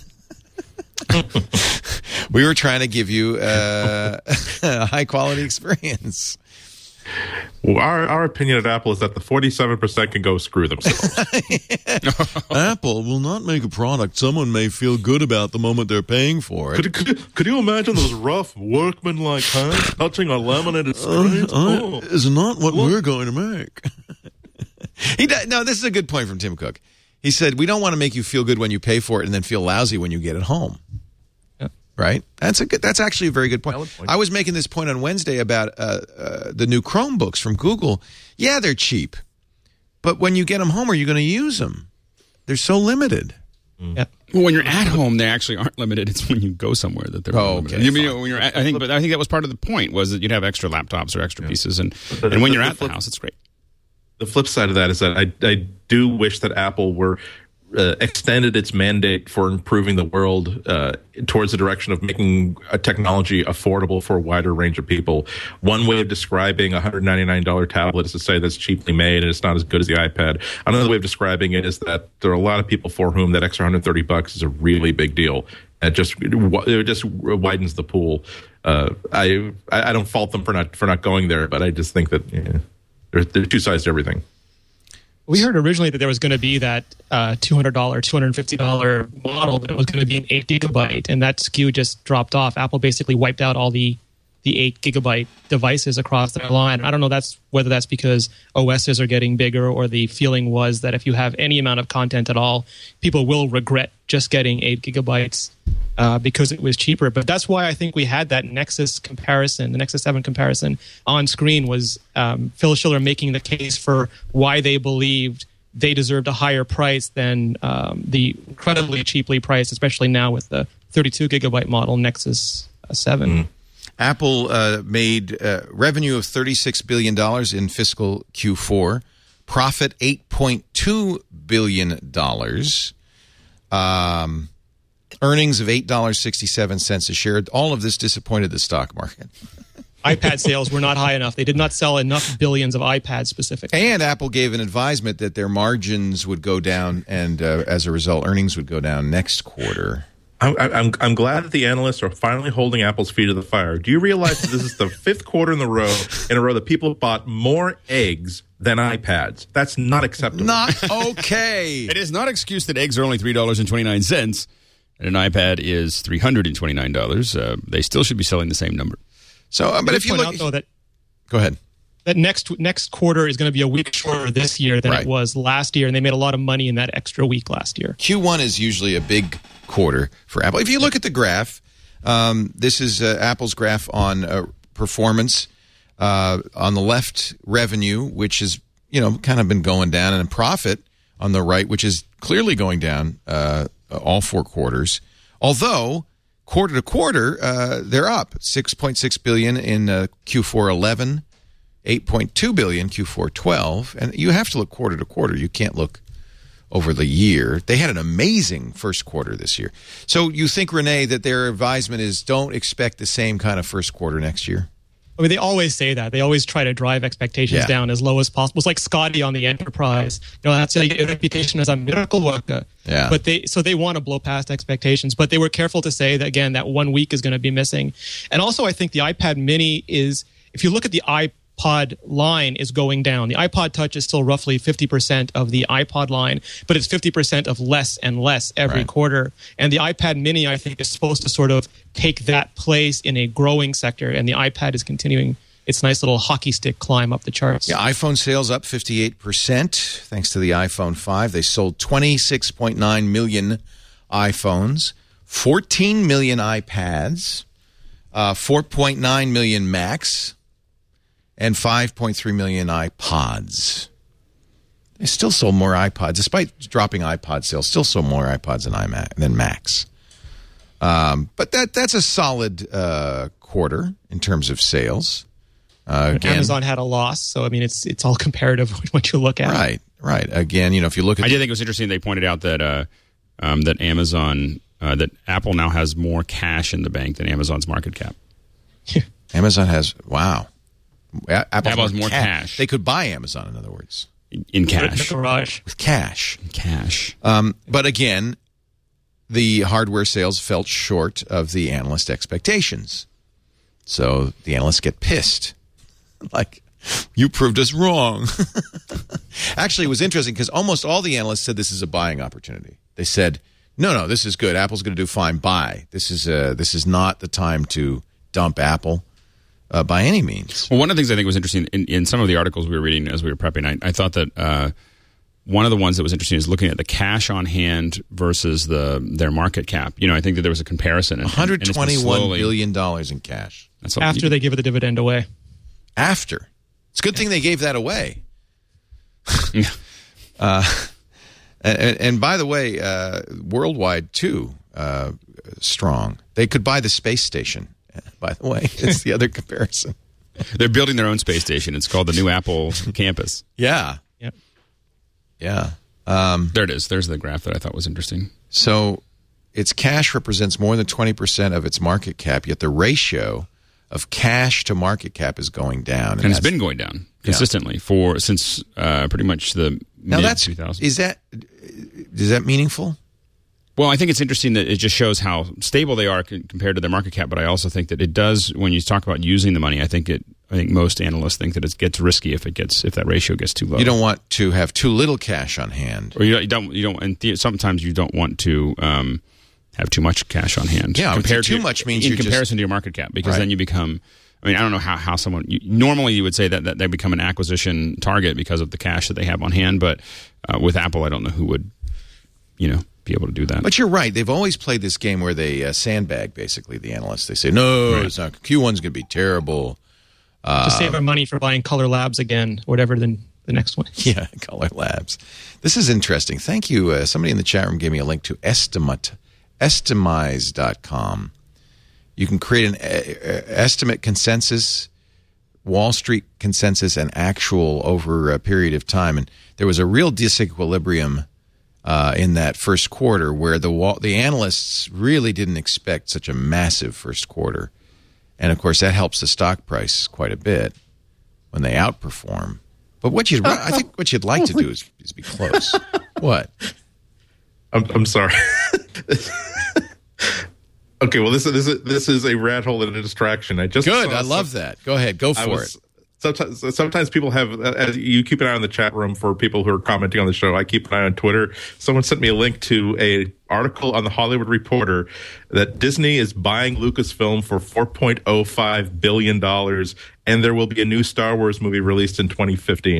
We were trying to give you uh, a high quality experience. Well, our our opinion at Apple is that the forty-seven percent can go screw themselves. Apple will not make a product someone may feel good about the moment they're paying for it. could, could, could you imagine those rough workman-like hands touching a laminated screen? Oh. Is not what we're going to make. he does, no, this is a good point from Tim Cook. He said, we don't want to make you feel good when you pay for it and then feel lousy when you get it home. Yeah. Right? That's a good, that's actually a very good point. Valid point. I was making this point on Wednesday about uh, uh, the new Chromebooks from Google. Yeah, they're cheap. But when you get them home, are you going to use them? They're so limited. Yeah. Well, when you're at home, they actually aren't limited. It's when you go somewhere that they're Oh, limited. okay, You mean, fine. when you're at, I think, but I think that was part of the point was that you'd have extra laptops or extra pieces, and and when you're at the house, it's great. The flip side of that is that I, I do wish that Apple were uh, extended its mandate for improving the world uh, towards the direction of making a technology affordable for a wider range of people. One way of describing a one hundred ninety-nine dollars tablet is to say that's cheaply made and it's not as good as the iPad. Another way of describing it is that there are a lot of people for whom that extra one hundred thirty bucks is a really big deal. It just it just widens the pool. Uh, I I don't fault them for not for not going there, but I just think that. Yeah. There, there are two sides to everything. We heard originally that there was going to be that uh, two hundred dollars, two hundred fifty dollars model, but it was going to be an eight gigabyte, and that S K U just dropped off. Apple basically wiped out all the the eight gigabyte devices across their line. I don't know that's whether that's because O Ss are getting bigger, or the feeling was that if you have any amount of content at all, people will regret just getting eight gigabytes uh, because it was cheaper. But that's why I think we had that Nexus comparison, the Nexus seven comparison on screen, was um, Phil Schiller making the case for why they believed they deserved a higher price than um, the incredibly cheaply priced, especially now with the thirty-two gigabyte model Nexus seven. Mm. Apple uh, made uh, revenue of thirty-six billion dollars in fiscal Q four, profit eight point two billion dollars, um, earnings of eight dollars and sixty-seven cents a share. All of this disappointed the stock market. iPad sales were not high enough. They did not sell enough billions of iPads specifically. And Apple gave an advisement that their margins would go down, and uh, as a result, earnings would go down next quarter. I'm, I'm I'm glad that the analysts are finally holding Apple's feet to the fire. Do you realize that this is the fifth quarter in the row in a row that people bought more eggs than iPads? That's not acceptable. Not okay. It is not excuse that eggs are only three dollars and twenty-nine cents and an iPad is three hundred twenty-nine dollars. Uh, they still should be selling the same number. So, uh, but if you point look, out, though, that go ahead. That next next quarter is going to be a week shorter this year than Right. it was last year, and they made a lot of money in that extra week last year. Q one is usually a big quarter for Apple. If you look at the graph, um, this is uh, Apple's graph on uh, performance. Uh, on the left, revenue, which has you know kind of been going down, and profit on the right, which is clearly going down uh, all four quarters. Although quarter to quarter, uh, they're up six point six billion dollars in uh, Q four eleven, eight point two billion dollars Q four twelve, and you have to look quarter to quarter. You can't look over the year. They had an amazing first quarter this year. So you think, Renee, that their advisement is don't expect the same kind of first quarter next year? I mean, they always say that. They always try to drive expectations Yeah. down as low as possible. It's like Scotty on the Enterprise. You know, that's a reputation as a miracle worker. Yeah. But they so they want to blow past expectations. But they were careful to say that, again, that one week is going to be missing. And also, I think the iPad Mini is, if you look at the iPod line, is going down. The iPod Touch is still roughly fifty percent of the iPod line, but it's fifty percent of less and less every Right. quarter. And the iPad Mini, I think, is supposed to sort of take that place in a growing sector, and the iPad is continuing its nice little hockey stick climb up the charts. Yeah, iPhone sales up fifty-eight percent thanks to the iPhone five. They sold twenty-six point nine million iPhones, fourteen million iPads, uh, four point nine million Macs, and five point three million iPods. They still sold more iPods, despite dropping iPod sales, still sold more iPods than, iMac, than Macs. Um, but that that's a solid uh, quarter in terms of sales. Uh, again, Amazon had a loss, so I mean, it's it's all comparative what you look at. Right, right. Again, you know, if you look at I the, did think it was interesting. They pointed out that uh, um, that Amazon, uh, that Apple now has more cash in the bank than Amazon's market cap. Amazon has wow. A- Apple, Apple has more cash. They could buy Amazon, in other words, In, in cash. The garage. with cash. In cash. Um, but again, the hardware sales fell short of the analyst expectations. So the analysts get pissed. Like, you proved us wrong. Actually, it was interesting because almost all the analysts said this is a buying opportunity. They said, no, no, this is good. Apple's going to do fine. Buy. This is, uh, this is not the time to dump Apple uh, by any means. Well, one of the things I think was interesting in, in some of the articles we were reading as we were prepping, I, I thought that uh, one of the ones that was interesting is looking at the cash on hand versus the their market cap. You know, I think that there was a comparison. And, one hundred and it's been twenty-one slowly- billion dollars in cash. That's all- After they give the dividend away. After. It's a good thing they gave that away. Yeah. Uh, and, and by the way, uh, worldwide too, uh, strong. They could buy the space station. By the way, it's the other comparison. They're building their own space station. It's called the new Apple campus. Yeah, Yep. yeah. Um, There it is. There's the graph that I thought was interesting. so its cash represents more than twenty percent of its market cap, yet the ratio of cash to market cap is going down, And it's that's- been going down consistently for since uh, pretty much the now mid that's two thousands. is that is that meaningful? Well, I think it's interesting that it just shows how stable they are c- compared to their market cap. But I also think that it does, when you talk about using the money, I think it I think most analysts think that it gets risky if it gets if that ratio gets too low. You don't want to have too little cash on hand, or you don't. You don't. You don't and the, sometimes you don't want to um, have too much cash on hand. Yeah, compared too to, much means in you comparison just, to your market cap, because right. then you become. I mean, I don't know how, how someone you, normally you would say that, that they become an acquisition target because of the cash that they have on hand, but uh, with Apple, I don't know who would, you know, be able to do that. But you're right; they've always played this game where they uh, sandbag basically the analysts. They say, "No, right. it's not. Q one's going to be terrible." Uh, to save our money for buying Color Labs again, whatever the the next one. Yeah, Color Labs. This is interesting. Thank you. Uh, somebody in the chat room gave me a link to estimate estimize dot com. You can create an uh, estimate consensus, Wall Street consensus, and actual over a period of time. And there was a real disequilibrium uh, in that first quarter where the wall, the analysts really didn't expect such a massive first quarter. And, of course, that helps the stock price quite a bit when they outperform. But what you'd, I think what you'd like to do is, is be close. What? I'm, I'm sorry. Okay, well, this is this is this is a rat hole and a distraction. I just good. I love some, that. Go ahead. Go for was, it. Sometimes, sometimes people have. As you keep an eye on the chat room for people who are commenting on the show. I keep an eye on Twitter. Someone sent me a link to a article on the Hollywood Reporter that Disney is buying Lucasfilm for four point oh five billion dollars, and there will be a new Star Wars movie released in twenty fifteen.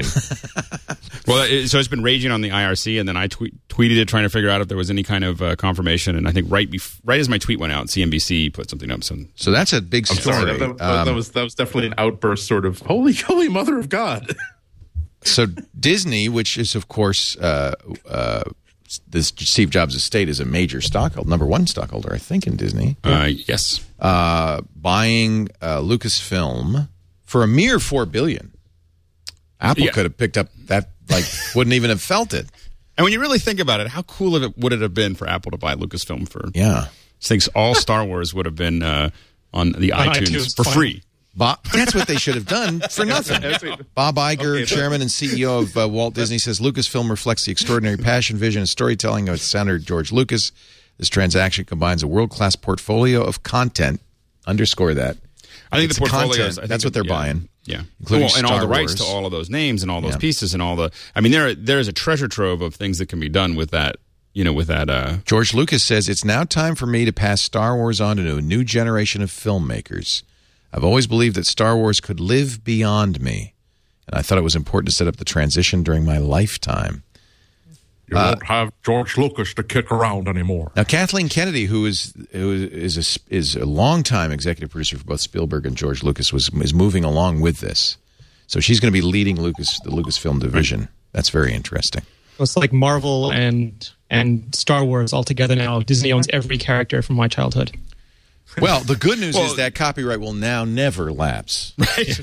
Well, it, so it's been raging on the I R C, and then I tweet, tweeted it trying to figure out if there was any kind of uh, confirmation. And I think right bef- right as my tweet went out, C N B C put something up. So, so that's a big story. Sorry, that, that, um, that was that was definitely an outburst, sort of holy, holy mother of God. So Disney, which is of course uh, uh, this Steve Jobs' estate, is a major stockholder, number one stockholder, I think, in Disney. Uh, yes, uh, buying uh, Lucasfilm for a mere four billion dollars. Apple yeah. could have picked up that. Like, wouldn't even have felt it. And when you really think about it, how cool it, would it have been for Apple to buy Lucasfilm for? Yeah. Thinks all Star Wars would have been uh, on the on iTunes, iTunes for fine. free. Bob, that's what they should have done for nothing. Bob Iger, okay, chairman and C E O of uh, Walt Disney, says Lucasfilm reflects the extraordinary passion, vision, and storytelling of its founder, George Lucas. This transaction combines a world-class portfolio of content. Underscore that. I think it's the portfolio is, that's what they're yeah. buying. Yeah, including well, and Star all the rights Wars. to all of those names and all those yeah. pieces and all the. I mean, there there is a treasure trove of things that can be done with that. You know, with that. Uh, George Lucas says it's now time for me to pass Star Wars on to a new generation of filmmakers. I've always believed that Star Wars could live beyond me, and I thought it was important to set up the transition during my lifetime. You uh, won't have George Lucas to kick around anymore. Now, Kathleen Kennedy, who is who is a, is a longtime executive producer for both Spielberg and George Lucas, was is moving along with this. So she's going to be leading Lucas the Lucasfilm division. That's very interesting. It's like Marvel and and Star Wars all together now. Disney owns every character from my childhood. Well, the good news well, is that copyright will now never lapse. Right.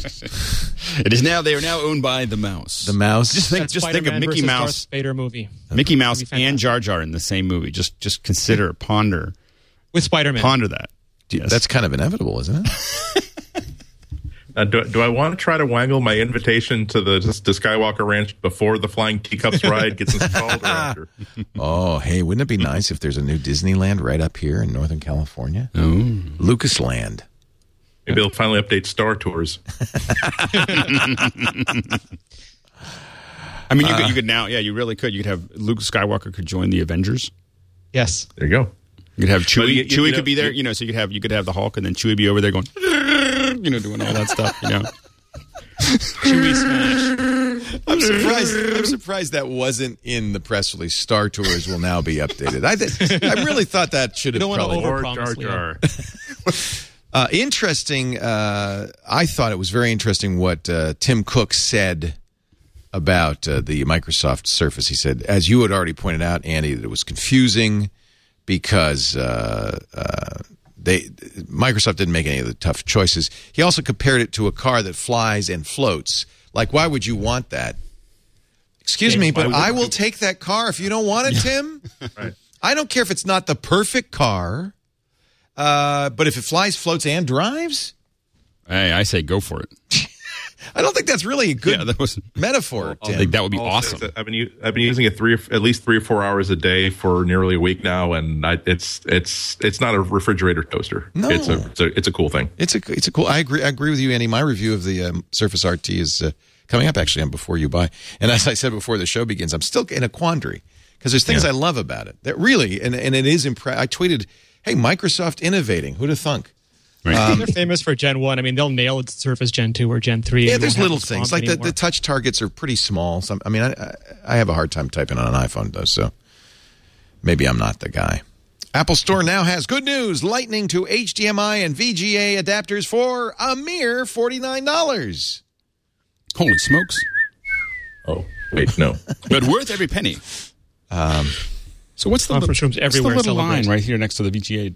It is now. They are now owned by the mouse. The mouse. Just think. That's just think of Mickey Mouse, Darth Vader movie. Mickey Mouse and Jar Jar in the same movie. Just, just consider, ponder with Spider-Man. Ponder that. Yes. That's kind of inevitable, isn't it? Uh, do, do I want to try to wangle my invitation to the to Skywalker Ranch before the Flying Teacups ride gets installed? Or after? Oh, hey, wouldn't it be nice if there's a new Disneyland right up here in Northern California? Oh. Lucasland. Maybe they'll finally update Star Tours. I mean, you, uh, could, you could now, yeah, you really could. You could have Luke Skywalker could join the Avengers. Yes, there you go. You could have Chewie. You, you, Chewie you know, could be there, you know. So you could have you could have the Hulk, and then Chewie be over there going, you know, doing all that stuff, you know. Chewie smash. I'm surprised. I'm surprised that wasn't in the press release. Star Tours will now be updated. I th- I really thought that should have probably. More Jar Jar. uh, interesting. Uh, I thought it was very interesting what uh, Tim Cook said about uh, the Microsoft Surface. He said, as you had already pointed out, Andy, that it was confusing because uh, uh, they Microsoft didn't make any of the tough choices. He also compared it to a car that flies and floats. Like, why would you want that? Excuse James, me, but I will you? take that car if you don't want it, Tim. Right. I don't care if it's not the perfect car, uh, but if it flies, floats, and drives, hey, I say go for it. I don't think that's really a good Yeah, that was- metaphor. I Tim. think that would be All awesome. says that I've been u- I've been using it three at least three or four hours a day for nearly a week now, and I, it's it's it's not a refrigerator toaster. No. it's a it's a, it's a cool thing. It's a it's a cool. I agree. I agree with you, Andy. My review of the um, Surface R T is uh, coming up actually on Before You Buy. And as I said before the show begins, I'm still in a quandary because there's things Yeah. I love about it that really and and it is impre- I tweeted, "Hey, Microsoft innovating. Who'd have thunk?" They're famous for Gen one. I mean, they'll nail its Surface Gen two or Gen three. Yeah, and there's won't have little this things problem like the, anymore. the touch targets are pretty small. Some, I mean, I, I- I have a hard time typing on an iPhone though, so maybe I'm not the guy. Apple Store now has good news: Lightning to H D M I and V G A adapters for a mere forty-nine dollars. Holy smokes! Oh wait, no, But worth every penny. Um, So what's the Conference little, rooms everywhere what's the little celebrate. line right here next to the V G A?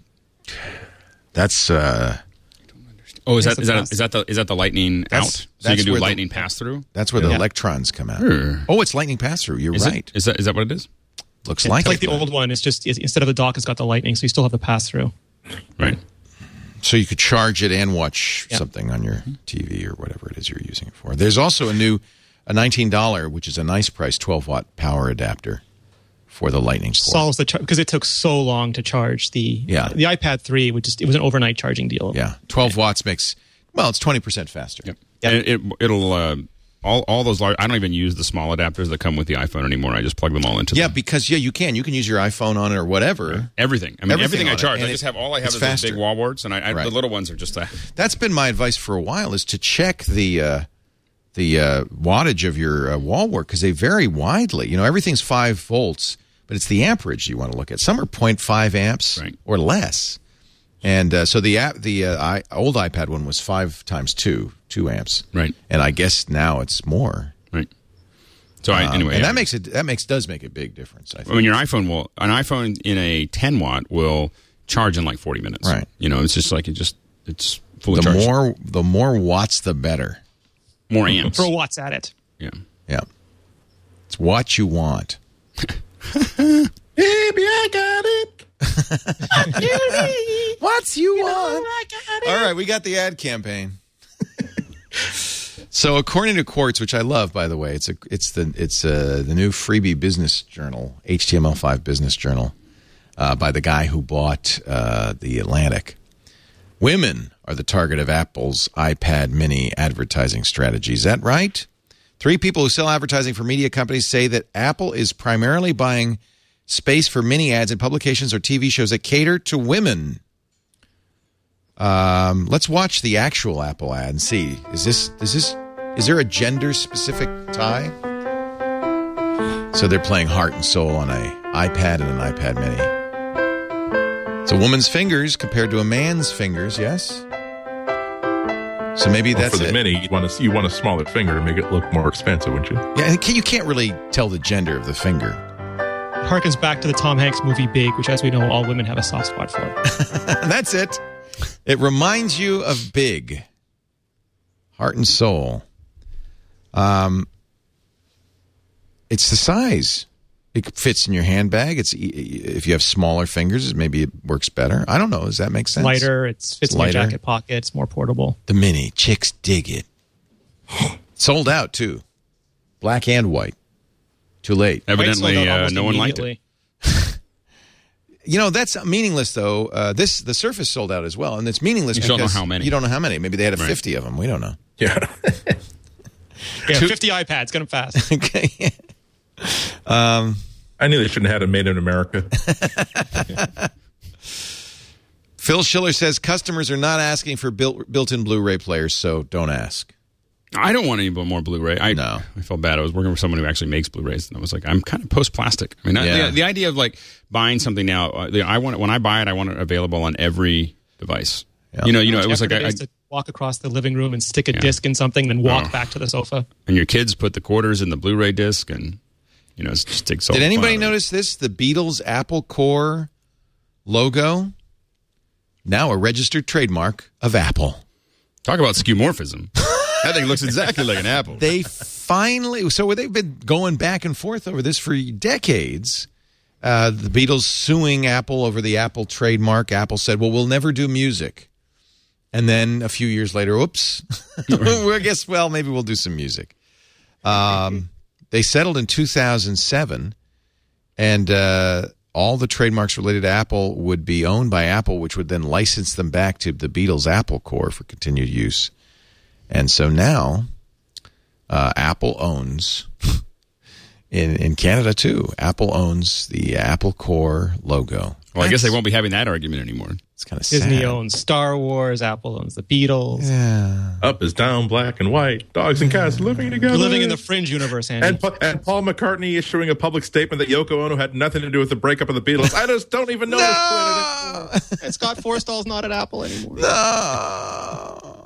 That's uh, Oh, is Yes, that is the that pass- is that the is that the lightning That's- out? So you that's can do where the- lightning pass through. that's where the Yeah. electrons come out. Sure. Oh, it's lightning pass through. You're Is right. it, is that is that what it is? Looks It's like like it. the old one. It's just it's, instead of the dock, it's got the lightning, so you still have the pass through. Right. So you could charge it and watch Yeah. something on your T V or whatever it is you're using it for. There's also a new, a nineteen dollars, which is a nice price, twelve watt power adapter for the lightning port. Solves the because it took so long to charge the Yeah. the iPad three. Would just it was an overnight charging deal. Yeah, twelve watts makes, well, it's twenty percent faster. Yep. And it, it it'll uh, all all those large. I don't even use the small adapters that come with the iPhone anymore. I just plug them all into Yeah, them. because yeah, you can. You can use your iPhone on it or whatever. everything. I mean, Everything everything, I on it. charge. And I it- just have all I have it's is those faster. big wall warts, and I, I Right. the little ones are just that. That's been my advice for a while: is to check the uh, the uh, wattage of your uh, wall wart because they vary widely. You know, everything's five volts, but it's the amperage you want to look at. Some are zero point five amps Right. or less, and uh, so the app, the uh, I, old iPad one was five times two, two amps, Right. and I guess now it's more. Right. So I, Um, anyway, and yeah. that makes it that makes does make a big difference. I think. I mean, your iPhone will an iPhone in a ten watt will charge in like forty minutes. Right. You know, it's just like it just it's fully the charged. more the more watts, the better. more amps. Throw watts at it. Yeah. Yeah, it's what you want. baby, I got it. What's you want? All right, we got the ad campaign. So, according to Quartz, which I love, by the way, it's a it's the it's uh the new freebie business journal, H T M L five business journal, uh, by the guy who bought uh, the Atlantic. Women are the target of Apple's iPad Mini advertising strategy. Is that right? Three people who sell advertising for media companies say that Apple is primarily buying space for mini ads in publications or T V shows that cater to women. Um, let's watch the actual Apple ad and see. Is this is this is there a gender specific tie? So they're playing Heart and Soul on a iPad and an iPad Mini. It's a woman's fingers compared to a man's fingers. Yes. So maybe Well, that's for the it. mini. You want a you want a smaller finger to make it look more expensive, wouldn't you? Yeah, and you can't really tell the gender of the finger. Harkens back to the Tom Hanks movie Big, which, as we know, all women have a soft spot for. And that's it. It reminds you of Big. Heart and Soul. Um, it's the size. It fits in your handbag. It's e- if you have smaller fingers, maybe it works better. I don't know. Does that make sense? Lighter, it's fits in your Lighter. jacket pocket, it's more portable. The Mini. Chicks dig it. Sold out, too. Black and white. Too late. Evidently, White sold out uh, almost no one liked it. immediately. You know, that's meaningless, though. Uh, this the Surface sold out as well, and it's meaningless You because don't know how many. you don't know how many. Maybe they had a Right. fifty of them. We don't know. Yeah. Yeah, Two- fifty iPads, get them fast. Okay. um, I knew they shouldn't have had it made in America. Phil Schiller says customers are not asking for built, built-in Blu-ray players, so don't ask. I don't want any more Blu-ray. I, No. I felt bad. I was working with someone who actually makes Blu-rays, and I was like, I'm kind of post-plastic. I mean, I- Yeah. the, the idea of like buying something now, uh, the, I want it, when I buy it, I want it available on every device. Yeah. You know, you know, it was like, Effort I, I, is to walk across the living room and stick a Yeah. disc in something, then walk Oh. back to the sofa. and your kids put the quarters in the Blu-ray disc, and you know, it just takes all Did the fun anybody out of it. notice this? The Beatles Apple Core logo, now a registered trademark of Apple. Talk about skeuomorphism. That thing looks exactly like an apple. They finally, so they've been going back and forth over this for decades. Uh, the Beatles suing Apple over the Apple trademark. Apple said, well, we'll never do music. And then a few years later, oops, I guess, well, maybe we'll do some music. Um, they settled in two thousand seven, and uh, all the trademarks related to Apple would be owned by Apple, which would then license them back to the Beatles Apple Corps for continued use. And so now uh, Apple owns, in, in Canada too, Apple owns the Apple Corps logo. Well, I guess they won't be having that argument anymore. It's kind of Disney sad. owns Star Wars. Apple owns the Beatles. Yeah. Up is down, black and white. Dogs and cats living together. We're living in the fringe universe, Andy. And, Pa- and Paul McCartney issuing a public statement that Yoko Ono had nothing to do with the breakup of the Beatles. I just don't even know this planet. And Scott Forstall's not at Apple anymore. No.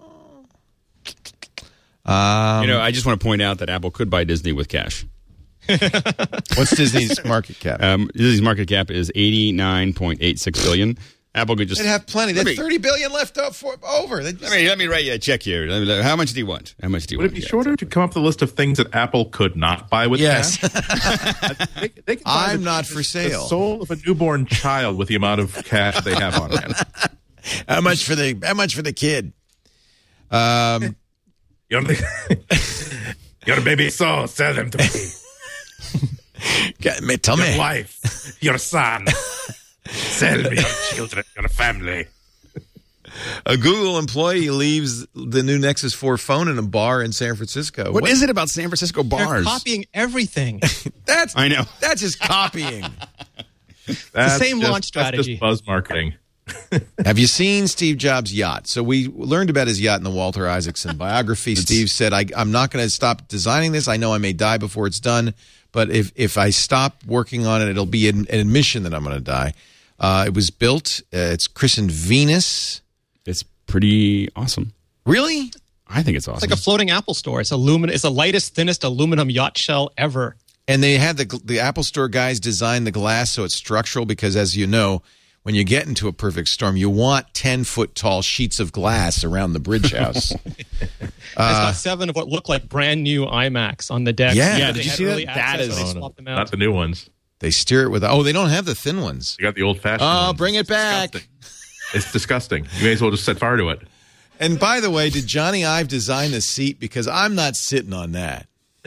Um, You know, I just want to point out that Apple could buy Disney with cash. What's Disney's market cap? Um, Disney's market cap is eighty-nine point eight six billion dollars. Apple could just They'd have plenty. They Let have me- thirty billion left up for over. They Let me, let me write you a check here. Let me- How much do you want? How much do you Would it want? be Yeah. shorter to come up with a list of things that Apple could not buy with Yes. cash? they, they could buy I'm the- not for sale. The soul of a newborn child with the amount of cash they have on hand. How much for the how much for the kid? Um, Your, your baby soul, sell them to me. get me, tell Your me. wife, your son, sell me your children, your family. A Google employee leaves the new Nexus four phone in a bar in San Francisco. What is it about San Francisco They're bars? copying everything. That's I know. That's just copying. That's same just- launch strategy. That's just buzz marketing. Have you seen Steve Jobs' yacht? So we learned about his yacht in the Walter Isaacson biography. Steve said, I, I'm not going to stop designing this. I know I may die before it's done, but if, if I stop working on it, it'll be an, an admission that I'm going to die. Uh, it was built. Uh, it's christened Venus. It's pretty awesome. Really? I think it's awesome. It's like a floating Apple store. It's aluminum. It's the lightest, thinnest aluminum yacht shell ever. And they had the the Apple Store guys design the glass so it's structural because, as you know, when you get into a perfect storm, you want ten-foot tall sheets of glass around the bridge house. it's got seven of what look like brand new iMacs on the deck. Yeah. Yeah, They did you had see that? early That access, is- so they Oh, no, swapped them out. not the new ones. They steer it with, oh, they don't have the thin ones. You got the old fashioned. Oh, bring it back. It's disgusting. You may as well just set fire to it. And by the way, did Johnny Ive design the seat? Because I'm not sitting on that.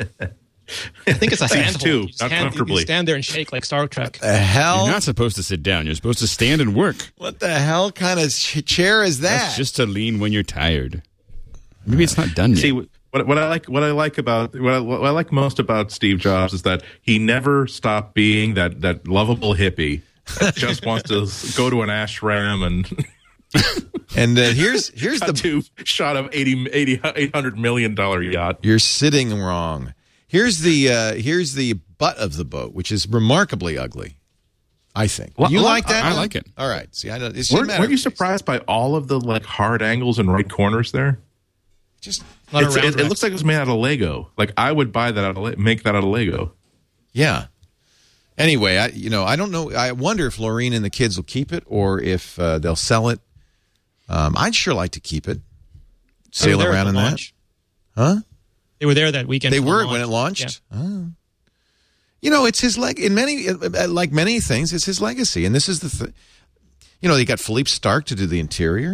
I think it's a Seats handhold. too, You just not hand- comfortably. You stand there and shake like Star Trek. The hell? You're not supposed to sit down. You're supposed to stand and work. What the hell kind of ch- chair is that? That's just to lean when you're tired. Maybe it's not done yet. See, what, what I like, what I like about, what I, what I like most about Steve Jobs is that he never stopped being that that lovable hippie that just wants to go to an ashram and and uh, here's here's got the two shot of eighty, eighty, eight hundred million dollar yacht. You're sitting wrong. Here's the uh, here's the butt of the boat, which is remarkably ugly. I think. Well, you well, like that? I one? like it. All right. See, I don't. It's just a Weren't, matter weren't you of- surprised by all of the like hard angles and right corners there? Just Not It's- around it, it looks like it was made out of Lego. Like I would buy that out of Le- make that out of Lego. yeah. Anyway, I you know I don't know. I wonder if Laureen and the kids will keep it or if uh, they'll sell it. Um, I'd sure like to keep it. Sail They were there around at in the that, launch. huh? They were there that weekend. They for the were launch. when it launched. Yeah. Oh. You know, it's his leg. In many, uh, like many things, it's his legacy, and this is the. Th- you know, they got Philippe Stark to do the interior.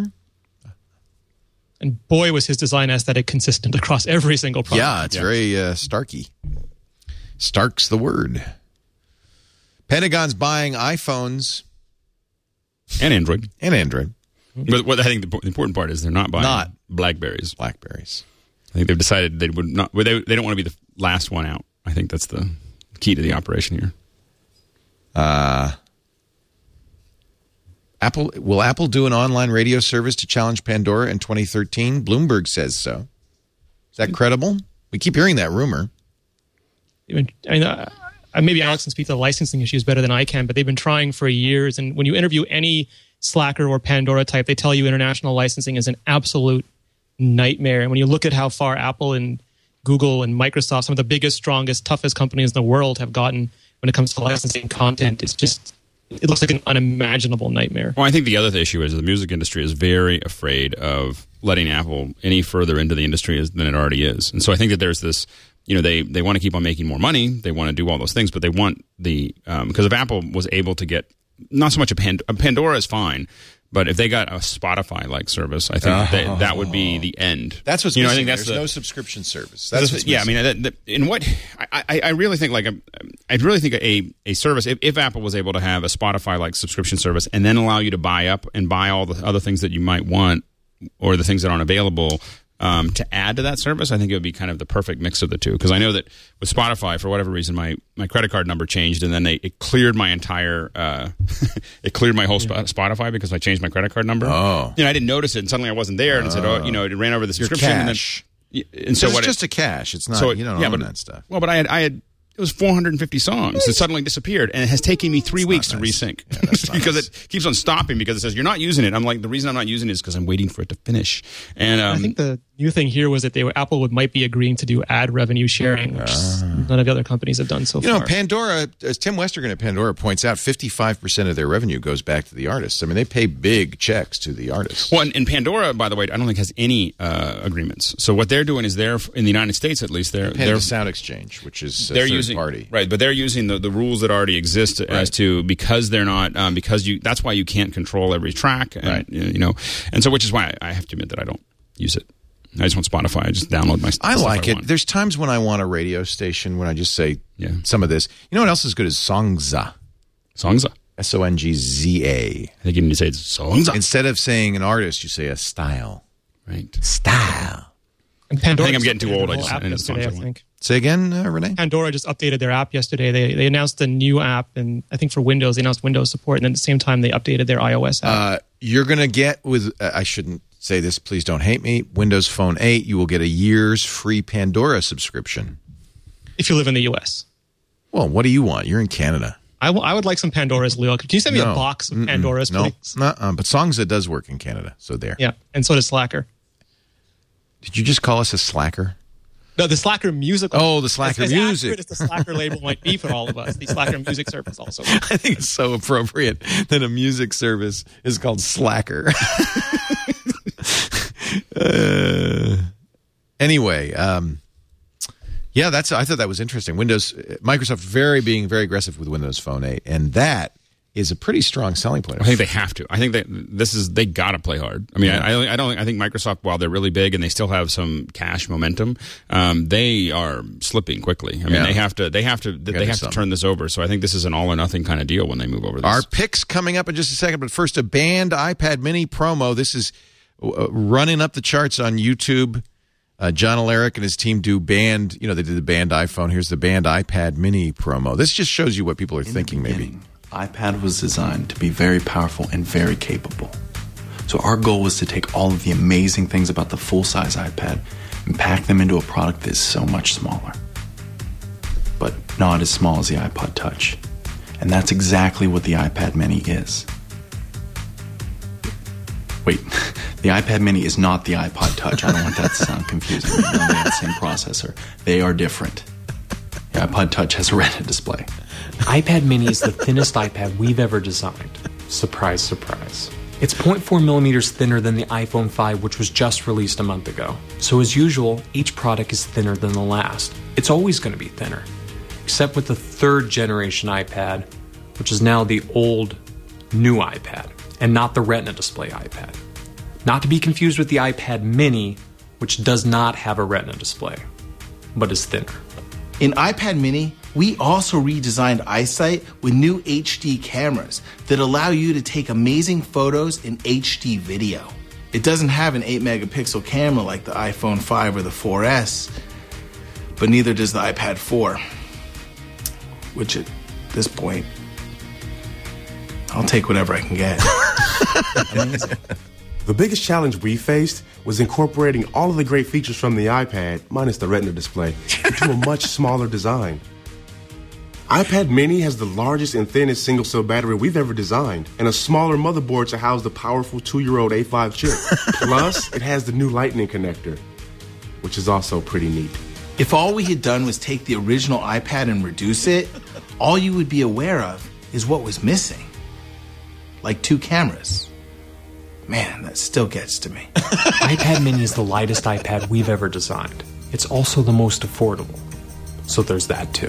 And boy, was his design aesthetic consistent across every single product. Yeah, it's very uh, Starky. Stark's the word. Pentagon's buying iPhones And Android. and Android, But what I think the important part is they're not buying Not. Blackberries. Blackberries. I think they've decided they would not. Well, they they don't want to be the last one out. I think that's the key to the operation here. Uh, Apple will Apple do an online radio service to challenge Pandora in twenty thirteen? Bloomberg says so. Is that credible? We keep hearing that rumor. Even- I mean, uh, uh, maybe Alex can speak to the licensing issues better than I can, but they've been trying for years. And when you interview any Slacker or Pandora type, they tell you international licensing is an absolute nightmare. And when you look at how far Apple and Google and Microsoft, some of the biggest, strongest, toughest companies in the world, have gotten when it comes to licensing content, it's just, it looks like an unimaginable nightmare. Well, I think the other issue is the music industry is very afraid of letting Apple any further into the industry as, than it already is. And so I think that there's this, you know, they, they want to keep on making more money. They want to do all those things, but they want the, um, because if Apple was able to get, not so much a, Pand- a Pandora is fine, But if they got a Spotify-like service, I think Oh. that, that would be the end. That's what's you know. missing. I think that's There's the, no subscription service. That's what's yeah. I missing. mean, that, that, in what I, I, I really think like a, I really think a a service if, if Apple was able to have a Spotify-like subscription service and then allow you to buy up and buy all the other things that you might want or the things that aren't available. Um, to add to that service, I think it would be kind of the perfect mix of the two. Because I know that with Spotify, for whatever reason, my, my credit card number changed, and then they it cleared my entire uh, it cleared my whole Sp- Spotify because I changed my credit card number. Oh, you know, I didn't notice it, and suddenly I wasn't there, and it said, oh, you know, it ran over the subscription. Your And, cash. then, and so it's what just it, a cash. It's not. so it, you don't yeah, own but, that stuff. Well, but I had I had. It was four hundred fifty songs that suddenly disappeared, and it has taken me three That's weeks to nice. resync Yeah, that's because nice. it keeps on stopping because it says you're not using it. I'm like, the reason I'm not using it is because I'm waiting for it to finish. And um, I think the new thing here was that they were, Apple would might be agreeing to do ad revenue sharing, which none of the other companies have done so You far. know, Pandora, as Tim Westergan at Pandora points out, fifty-five percent of their revenue goes back to the artists. I mean, they pay big checks to the artists. Well, and, and Pandora, by the way, I don't think has any uh, agreements. So what they're doing is they're in the United States, at least, they're They pay they're the Sound Exchange, which is a they're third using party. right, but they're using the, the rules that already exist as Right. to because they're not um, because you that's why you can't control every track, and, Right. you know, and so which is why I have to admit that I don't use it. I just want Spotify. I just download my. I stuff like I it. want. There's times when I want a radio station when I just say Yeah. some of this. You know what else is good is Songza. Songza. S O N G Z A. I think you need to say it's Songza. Instead of saying an artist, you say a style. Right. Style. And Pandora I think I'm just getting too updated old. the I whole just- app I just yesterday, I don't want- think. Say again, uh, Renee? Pandora just updated their app yesterday. They they announced a new app, and I think for Windows they announced Windows support, and then at the same time they updated their iOS app. Uh, you're going to get with, uh, I shouldn't say this, please don't hate me, Windows Phone eight, you will get a year's free Pandora subscription. if you live in the U S. Well, what do you want? You're in Canada. I, w- I would like some Pandoras, Leo. Can you send me No. a box of Mm-mm. Pandoras, no. please? Nuh-uh. But Songza does work in Canada, so there. Yeah, and so does Slacker. Did you just call us a slacker? No, the Slacker musical. Oh, the Slacker as, music. As accurate as the Slacker label might be for all of us, the Slacker music service also. I think it's so appropriate that a music service is called Slacker. uh, anyway, um, yeah, that's. I thought that was interesting. Windows, Microsoft, very being very aggressive with Windows Phone eight, and that is a pretty strong selling point. I think they have to. I think that this is they got to play hard. I mean, Yeah. I, I don't. I think Microsoft, while they're really big and they still have some cash momentum, um, they are slipping quickly. I mean, Yeah. they have to. They have to. They do have to something. turn this over. So I think this is an all or nothing kind of deal when they move over this. Our picks coming up in just a second, but first, a banned iPad Mini promo. This is uh, running up the charts on YouTube. Uh, John Alaric and his team do banned, you know, they did the banned iPhone. Here's the banned iPad Mini promo. This just shows you what people are thinking, maybe. iPad was designed to be very powerful and very capable. So our goal was to take all of the amazing things about the full-size iPad and pack them into a product that is so much smaller. But not as small as the iPod Touch. And that's exactly what the iPad Mini is. Wait, the iPad Mini is not the iPod Touch. I don't want that to sound confusing. They have the same processor. They are different. The iPod Touch has a Retina display. iPad Mini is the thinnest iPad we've ever designed. Surprise, surprise. It's zero point four millimeters thinner than the iPhone five, which was just released a month ago. So as usual, each product is thinner than the last. It's always going to be thinner. Except with the third generation iPad, which is now the old, new iPad, and not the Retina display iPad. Not to be confused with the iPad Mini, which does not have a Retina display, but is thinner. In iPad Mini, we also redesigned iSight with new H D cameras that allow you to take amazing photos in H D video. It doesn't have an eight megapixel camera like the iPhone five or the four S, but neither does the iPad four, which at this point, I'll take whatever I can get. Amazing. The biggest challenge we faced was incorporating all of the great features from the iPad, minus the Retina display, into a much smaller design. iPad Mini has the largest and thinnest single-cell battery we've ever designed, and a smaller motherboard to house the powerful two-year-old A five chip. Plus, it has the new Lightning connector, which is also pretty neat. If all we had done was take the original iPad and reduce it, all you would be aware of is what was missing. Like two cameras. Man, that still gets to me. iPad Mini is the lightest iPad we've ever designed. It's also the most affordable. So there's that too.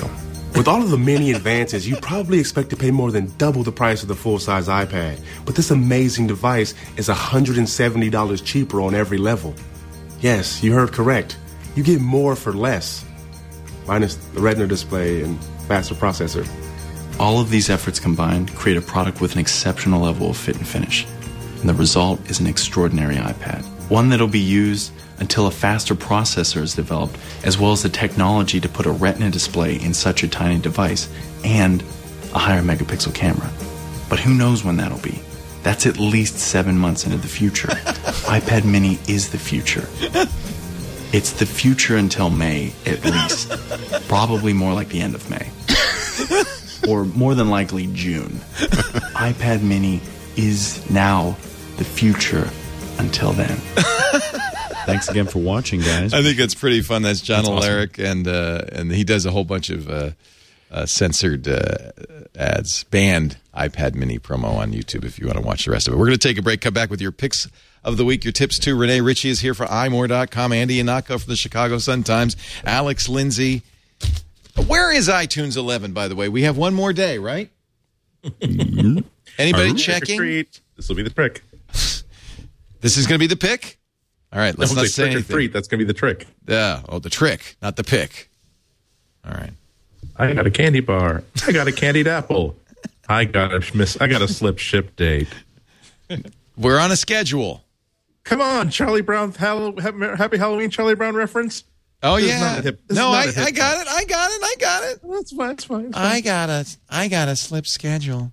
With all of the many advances, you probably expect to pay more than double the price of the full-size iPad. But this amazing device is one hundred seventy dollars cheaper on every level. Yes, you heard correct. You get more for less. Minus the Retina display and faster processor. All of these efforts combined create a product with an exceptional level of fit and finish. And the result is an extraordinary iPad. One that'll be used until a faster processor is developed, as well as the technology to put a Retina display in such a tiny device and a higher megapixel camera. But who knows when that'll be? That's at least seven months into the future. iPad mini is the future. It's the future until May, at least. Probably more like the end of May. Or more than likely June. iPad mini is now the future until then. Thanks again for watching, guys. I think that's pretty fun. That's John That's awesome. Alaric, and uh, and he does a whole bunch of uh, uh, censored uh, ads, banned iPad mini promo on YouTube if you want to watch the rest of it. We're going to take a break, come back with your picks of the week, your tips too. Renee Ritchie is here for i more dot com, Andy Ihnatko from the Chicago Sun-Times, Alex Lindsay. Where is iTunes eleven, by the way? We have one more day, right? Anybody Trick or checking? treat. This will be the trick. This is going to be the pick? All right, let's Don't not say say trick or anything. treat. That's going to be the trick. Yeah, oh, the trick, not the pick. All right. I got a candy bar. I got a candied apple. I got a miss. I got a slip ship date. We're on a schedule. Come on, Charlie Brown. Hall- Happy Halloween, Charlie Brown reference. Oh This is yeah. not a hip- this No, is I, not a hip I got it. I got it. I got it. That's fine. That's fine. I got a I got a slip schedule.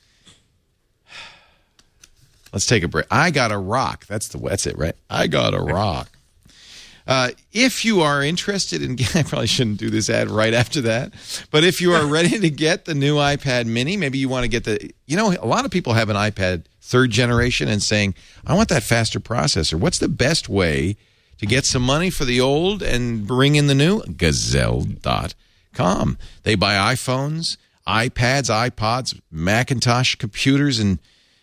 Let's take a break. I got a rock. That's the that's it, right? I got a rock. Uh, if you are interested in, I probably shouldn't do this ad right after that, but if you are ready to get the new iPad mini, maybe you want to get the, you know, a lot of people have an iPad third generation and saying, I want that faster processor. What's the best way to get some money for the old and bring in the new? Gazelle dot com. They buy iPhones, iPads, iPods, Macintosh computers, and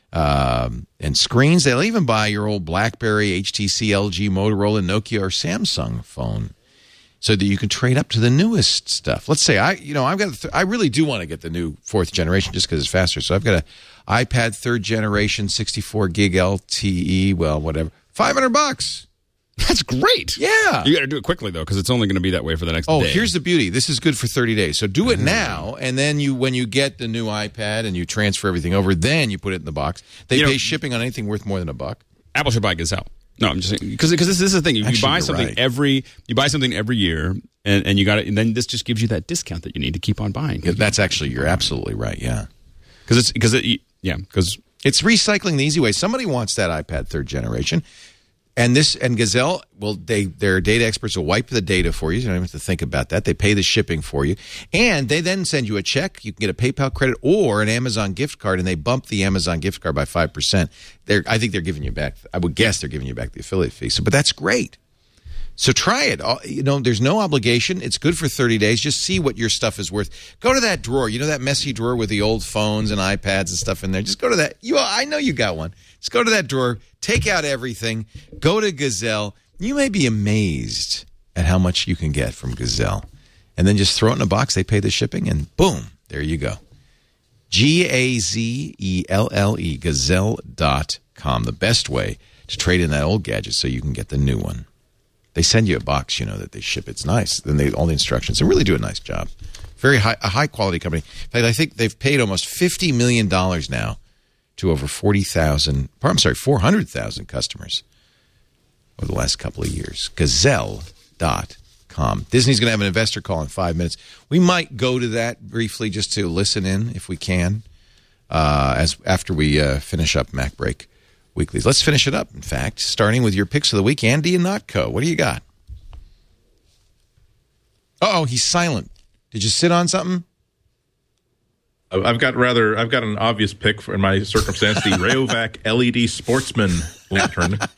Um, and screens. They'll even buy your old BlackBerry, H T C, L G, Motorola, Nokia, or Samsung phone, so that you can trade up to the newest stuff. Let's say I, you know, I've got, a th- I really do want to get the new fourth generation just because it's faster. So I've got a iPad third generation, sixty-four gig L T E. Well, whatever, five hundred bucks. That's great. Yeah. You got to do it quickly, though, because it's only going to be that way for the next Oh, day. here's the beauty. This is good for thirty days. So do it now, and then you, when you get the new iPad and you transfer everything over, then you put it in the box. They You know- pay shipping on anything worth more than a buck. Apple should buy Gazelle. No, I'm just saying because because this, this is the thing. You, Actually, you buy you're something right. every you buy something every year, and, and you got it, and then this just gives you that discount that you need to keep on buying. That's actually, you're absolutely right. Yeah, because it's because it yeah because it's recycling the easy way. Somebody wants that iPad third generation, and this and Gazelle. Well, they their data experts will wipe the data for you. You don't even have to think about that. They pay the shipping for you, and they then send you a check. You can get a PayPal credit or an Amazon gift card, and they bump the Amazon gift card by five percent. They're I think they're giving you back. I would guess they're giving you back the affiliate fee. So, but that's great. So try it. All- You know, there's no obligation. It's good for thirty days. Just see what your stuff is worth. Go to that drawer. You know that messy drawer with the old phones and iPads and stuff in there? Just go to that. You, I know you got one. Just go to that drawer. Take out everything. Go to Gazelle. You may be amazed at how much you can get from Gazelle. And then just throw it in a box. They pay the shipping, and boom, there you go. G A Z E L L E, Gazelle dot com. The best way to trade in that old gadget so you can get the new one. They send you a box, you know, that they ship. It's nice. Then they all the instructions. They really do a nice job. Very high, a high quality company. In fact, I think they've paid almost fifty million dollars now to over forty thousand, I'm sorry, four hundred thousand customers over the last couple of years. Gazelle dot com. Disney's going to have an investor call in five minutes. We might go to that briefly just to listen in if we can uh, as after we uh, finish up Mac Break Weeklies. Let's finish it up, in fact, starting with your picks of the week. Andy Ihnatko, what do you got? Uh-oh, he's silent. Did you sit on something? I've got rather, I've got an obvious pick for in my circumstance, the Rayovac L E D Sportsman lantern.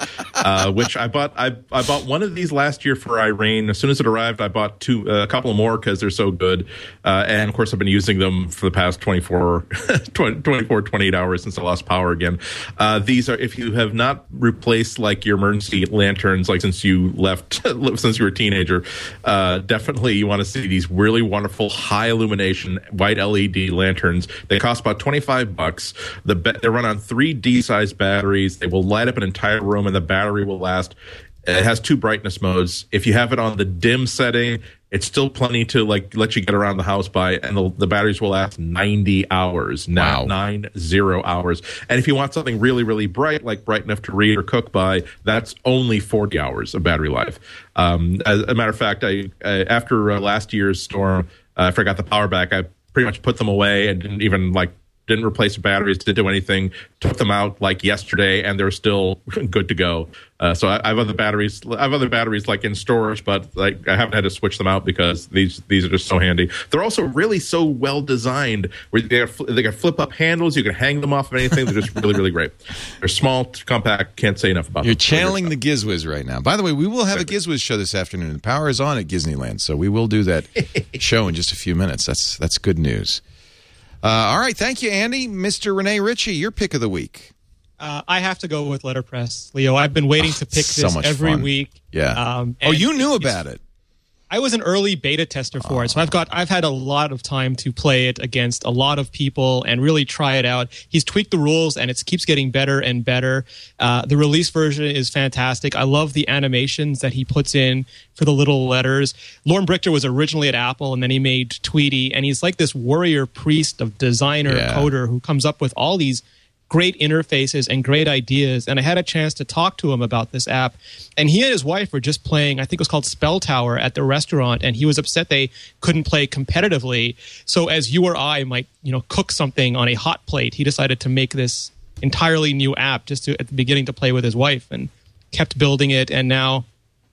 uh, which I bought. I I bought one of these last year for Irene. As soon as it arrived, I bought two, uh, a couple more because they're so good. Uh, and of course, I've been using them for the past twenty-four, twenty-four, twenty-eight hours since I lost power again. Uh, these are, if you have not replaced like your emergency lanterns, like since you left, since you were a teenager, uh, definitely you want to see these really wonderful high illumination white L E D lanterns. They cost about twenty-five bucks. The they run on three D-sized batteries. They will light up an entire room, and the battery will last. It has two brightness modes. If you have it on the dim setting, it's still plenty to like let you get around the house by, and the, the batteries will last ninety hours. Wow. Nine zero hours. And if you want something really, really bright, like bright enough to read or cook by, that's only forty hours of battery life. Um, as a matter of fact, I uh, after uh, last year's storm, uh, after I got the power back, I pretty much put them away and didn't even like. Didn't replace the batteries, didn't do anything. Took them out like yesterday, and they're still good to go. Uh, so I, I have other batteries. I have other batteries like in storage, but like I haven't had to switch them out because these these are just so handy. They're also really so well designed. Where they got, they got flip up handles. You can hang them off of anything. They're just really really great. They're small, compact. Can't say enough about You're them. channeling the Gizwiz right now. By the way, we will have a Gizwiz show this afternoon. The power is on at Disneyland, so we will do that show in just a few minutes. That's that's good news. Uh, all right, thank you, Andy. Mister Rene Ritchie, your pick of the week. Uh, I have to go with Letterpress, Leo. I've been waiting oh, to pick so this much every fun. week. Yeah. Um, oh, you knew about it. I was an early beta tester for oh. it, so I've got I've had a lot of time to play it against a lot of people and really try it out. He's tweaked the rules, and it keeps getting better and better. Uh, the release version is fantastic. I love the animations that he puts in for the little letters. Lorne Brichter was originally at Apple, and then he made Tweety, and he's like this warrior priest of designer yeah. coder who comes up with all these great interfaces and great ideas. And I had a chance to talk to him about this app. And he and his wife were just playing, I think it was called Spell Tower at the restaurant, and he was upset they couldn't play competitively. So as you or I might, you know, cook something on a hot plate, he decided to make this entirely new app just to, at the beginning to play with his wife, and kept building it. And now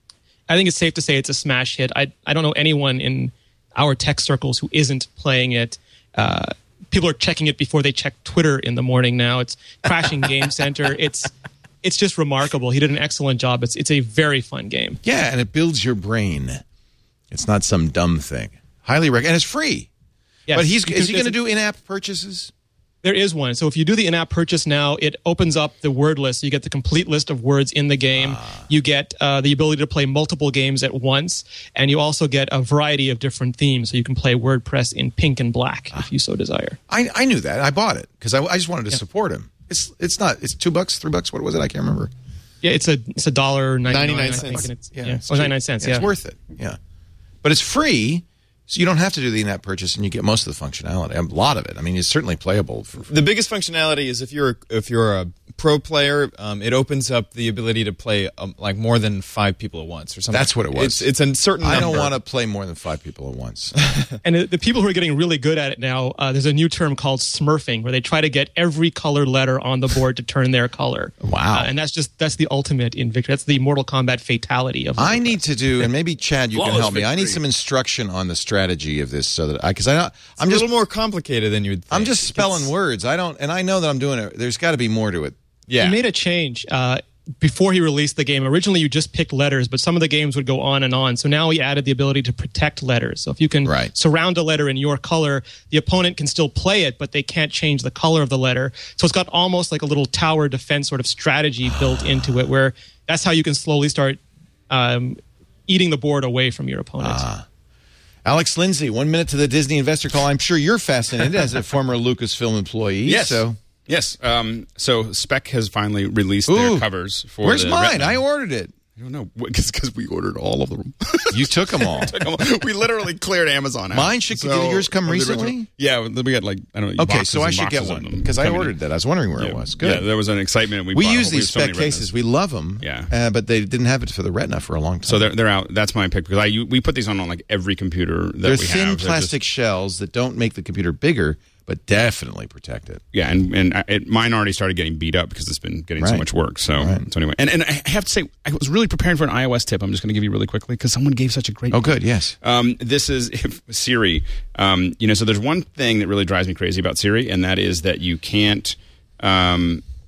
I think it's safe to say it's a smash hit. I, I don't know anyone in our tech circles who isn't playing it. Uh, People are checking it before they check Twitter in the morning now. It's crashing Game Center. It's it's just remarkable. He did an excellent job. It's it's a very fun game. Yeah, and it builds your brain. It's not some dumb thing. Highly recommend, and it's free. Yes. But he's is he going to do in-app purchases? There is one. So if you do the in-app purchase now, it opens up the word list. You get the complete list of words in the game. Ah. You get uh, the ability to play multiple games at once, and you also get a variety of different themes. So you can play WordPress in pink and black ah. if you so desire. I, I knew that. I bought it because I, I just wanted to yeah. support him. It's it's not. It's two bucks, three bucks. What was it? I can't remember. Yeah, it's a it's a dollar ninety nine cents. Yeah, yeah. Oh, ninety-nine cents. Yeah, it's worth it. Yeah, but it's free. So you don't have to do the in-app purchase, and you get most of the functionality. A lot of it. I mean, it's certainly playable. For, for the biggest functionality is if you're if you're a pro player, um, it opens up the ability to play um, like more than five people at once or something. That's what it was. It's, it's a certain I number. don't want to play more than five people at once. And the people who are getting really good at it now, uh, there's a new term called smurfing, where they try to get every colored letter on the board to turn their color. Wow. Uh, and that's just that's the ultimate in victory. That's the Mortal Kombat fatality of. I need to do, and maybe Chad, you can help me. I need some instruction on the strategy of this, so that I because I know I'm it's just a little more complicated than you'd think. I'm just spelling it's, words. I don't, and I know that I'm doing it. There's got to be more to it. Yeah. He made a change uh, before he released the game. Originally, you just picked letters, but some of the games would go on and on. So now he added the ability to protect letters. So if you can right. surround a letter in your color, the opponent can still play it, but they can't change the color of the letter. So it's got almost like a little tower defense sort of strategy built into it, where that's how you can slowly start um, eating the board away from your opponent. Ah. Alex Lindsay, one minute to the Disney Investor Call. I'm sure you're fascinated as a former Lucasfilm employee. Yes. So. Yes. Um, so Spec has finally released Ooh. their covers for Where's the mine? Retina. I ordered it. I don't know. It's because we ordered all of them. You took them all. took them all. We literally cleared Amazon out. Mine should. So, did yours come recently? Yeah, we got like I don't know. Okay, so I should get one because I ordered in. that. I was wondering where yeah. it was. Good. Yeah, there was an excitement. We, we bought, use these we Spec so cases. We love them. Yeah, uh, but they didn't have it for the Retina for a long time. So they're they're out. That's my pick because I we put these on on like every computer that they're we thin have. plastic just, shells that don't make the computer bigger, but definitely protect it. Yeah, and and it, mine already started getting beat up because it's been getting right. so much work. So, right. so anyway, and and I have to say, I was really preparing for an iOS tip. I'm just going to give you really quickly because someone gave such a great. Oh, good. Yes. Um, this is if Siri. Um, you know, so there's one thing that really drives me crazy about Siri, and that is that you can't. Um,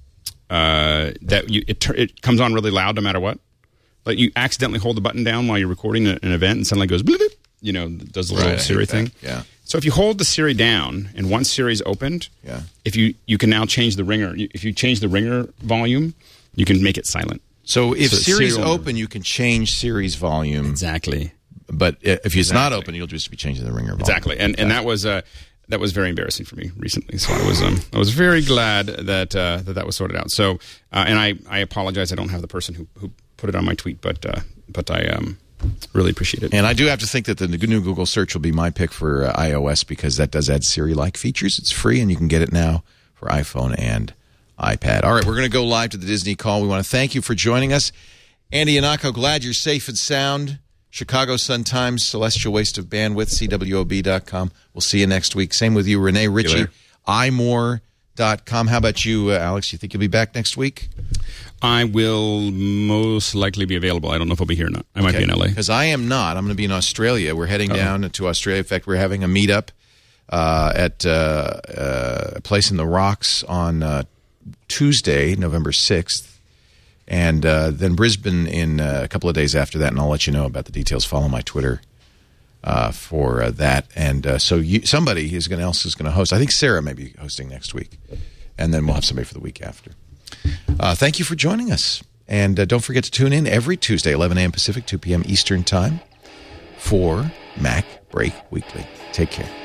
uh, that you, it, it comes on really loud no matter what. Like you accidentally hold the button down while you're recording an event and suddenly it goes, bleep, bleep, you know, does the little Right, I Siri hate that. thing. Yeah. So if you hold the Siri down and once Siri's opened, yeah. if you, you can now change the ringer. If you change the ringer volume, you can make it silent. So if So Siri's Siri will- open, you can change Siri's volume. Exactly. But if it's Exactly. not open, you'll just be changing the ringer volume. Exactly, and and that was uh, that was very embarrassing for me recently. So I was um, I was very glad that uh, that that was sorted out. So uh, and I, I apologize. I don't have the person who, who put it on my tweet, but uh, but I um, really appreciate it. And I do have to think that the new Google search will be my pick for uh, iOS because that does add Siri-like features. It's free, and you can get it now for iPhone and iPad. All right, we're going to go live to the Disney call. We want to thank you for joining us. Andy Yanako, glad you're safe and sound. Chicago Sun-Times, Celestial Waste of Bandwidth, C W O B dot com. We'll see you next week. Same with you, Renee Ritchie, later. i more dot com. How about you, uh, Alex? You think you'll be back next week? I will most likely be available. I don't know if I'll be here or not. I might be in L A. Because I am not. I'm going to be in Australia. We're heading Uh-oh. down to Australia. In fact, we're having a meetup uh, at uh, uh, a place in the Rocks on uh, Tuesday, November sixth. And uh, then Brisbane in uh, a couple of days after that, and I'll let you know about the details. Follow my Twitter uh, for uh, that. And uh, so you, somebody is gonna, else is going to host. I think Sarah may be hosting next week. And then we'll have somebody for the week after. Uh, thank you for joining us. And uh, don't forget to tune in every Tuesday, eleven a.m. Pacific, two p.m. Eastern Time for Mac Break Weekly. Take care.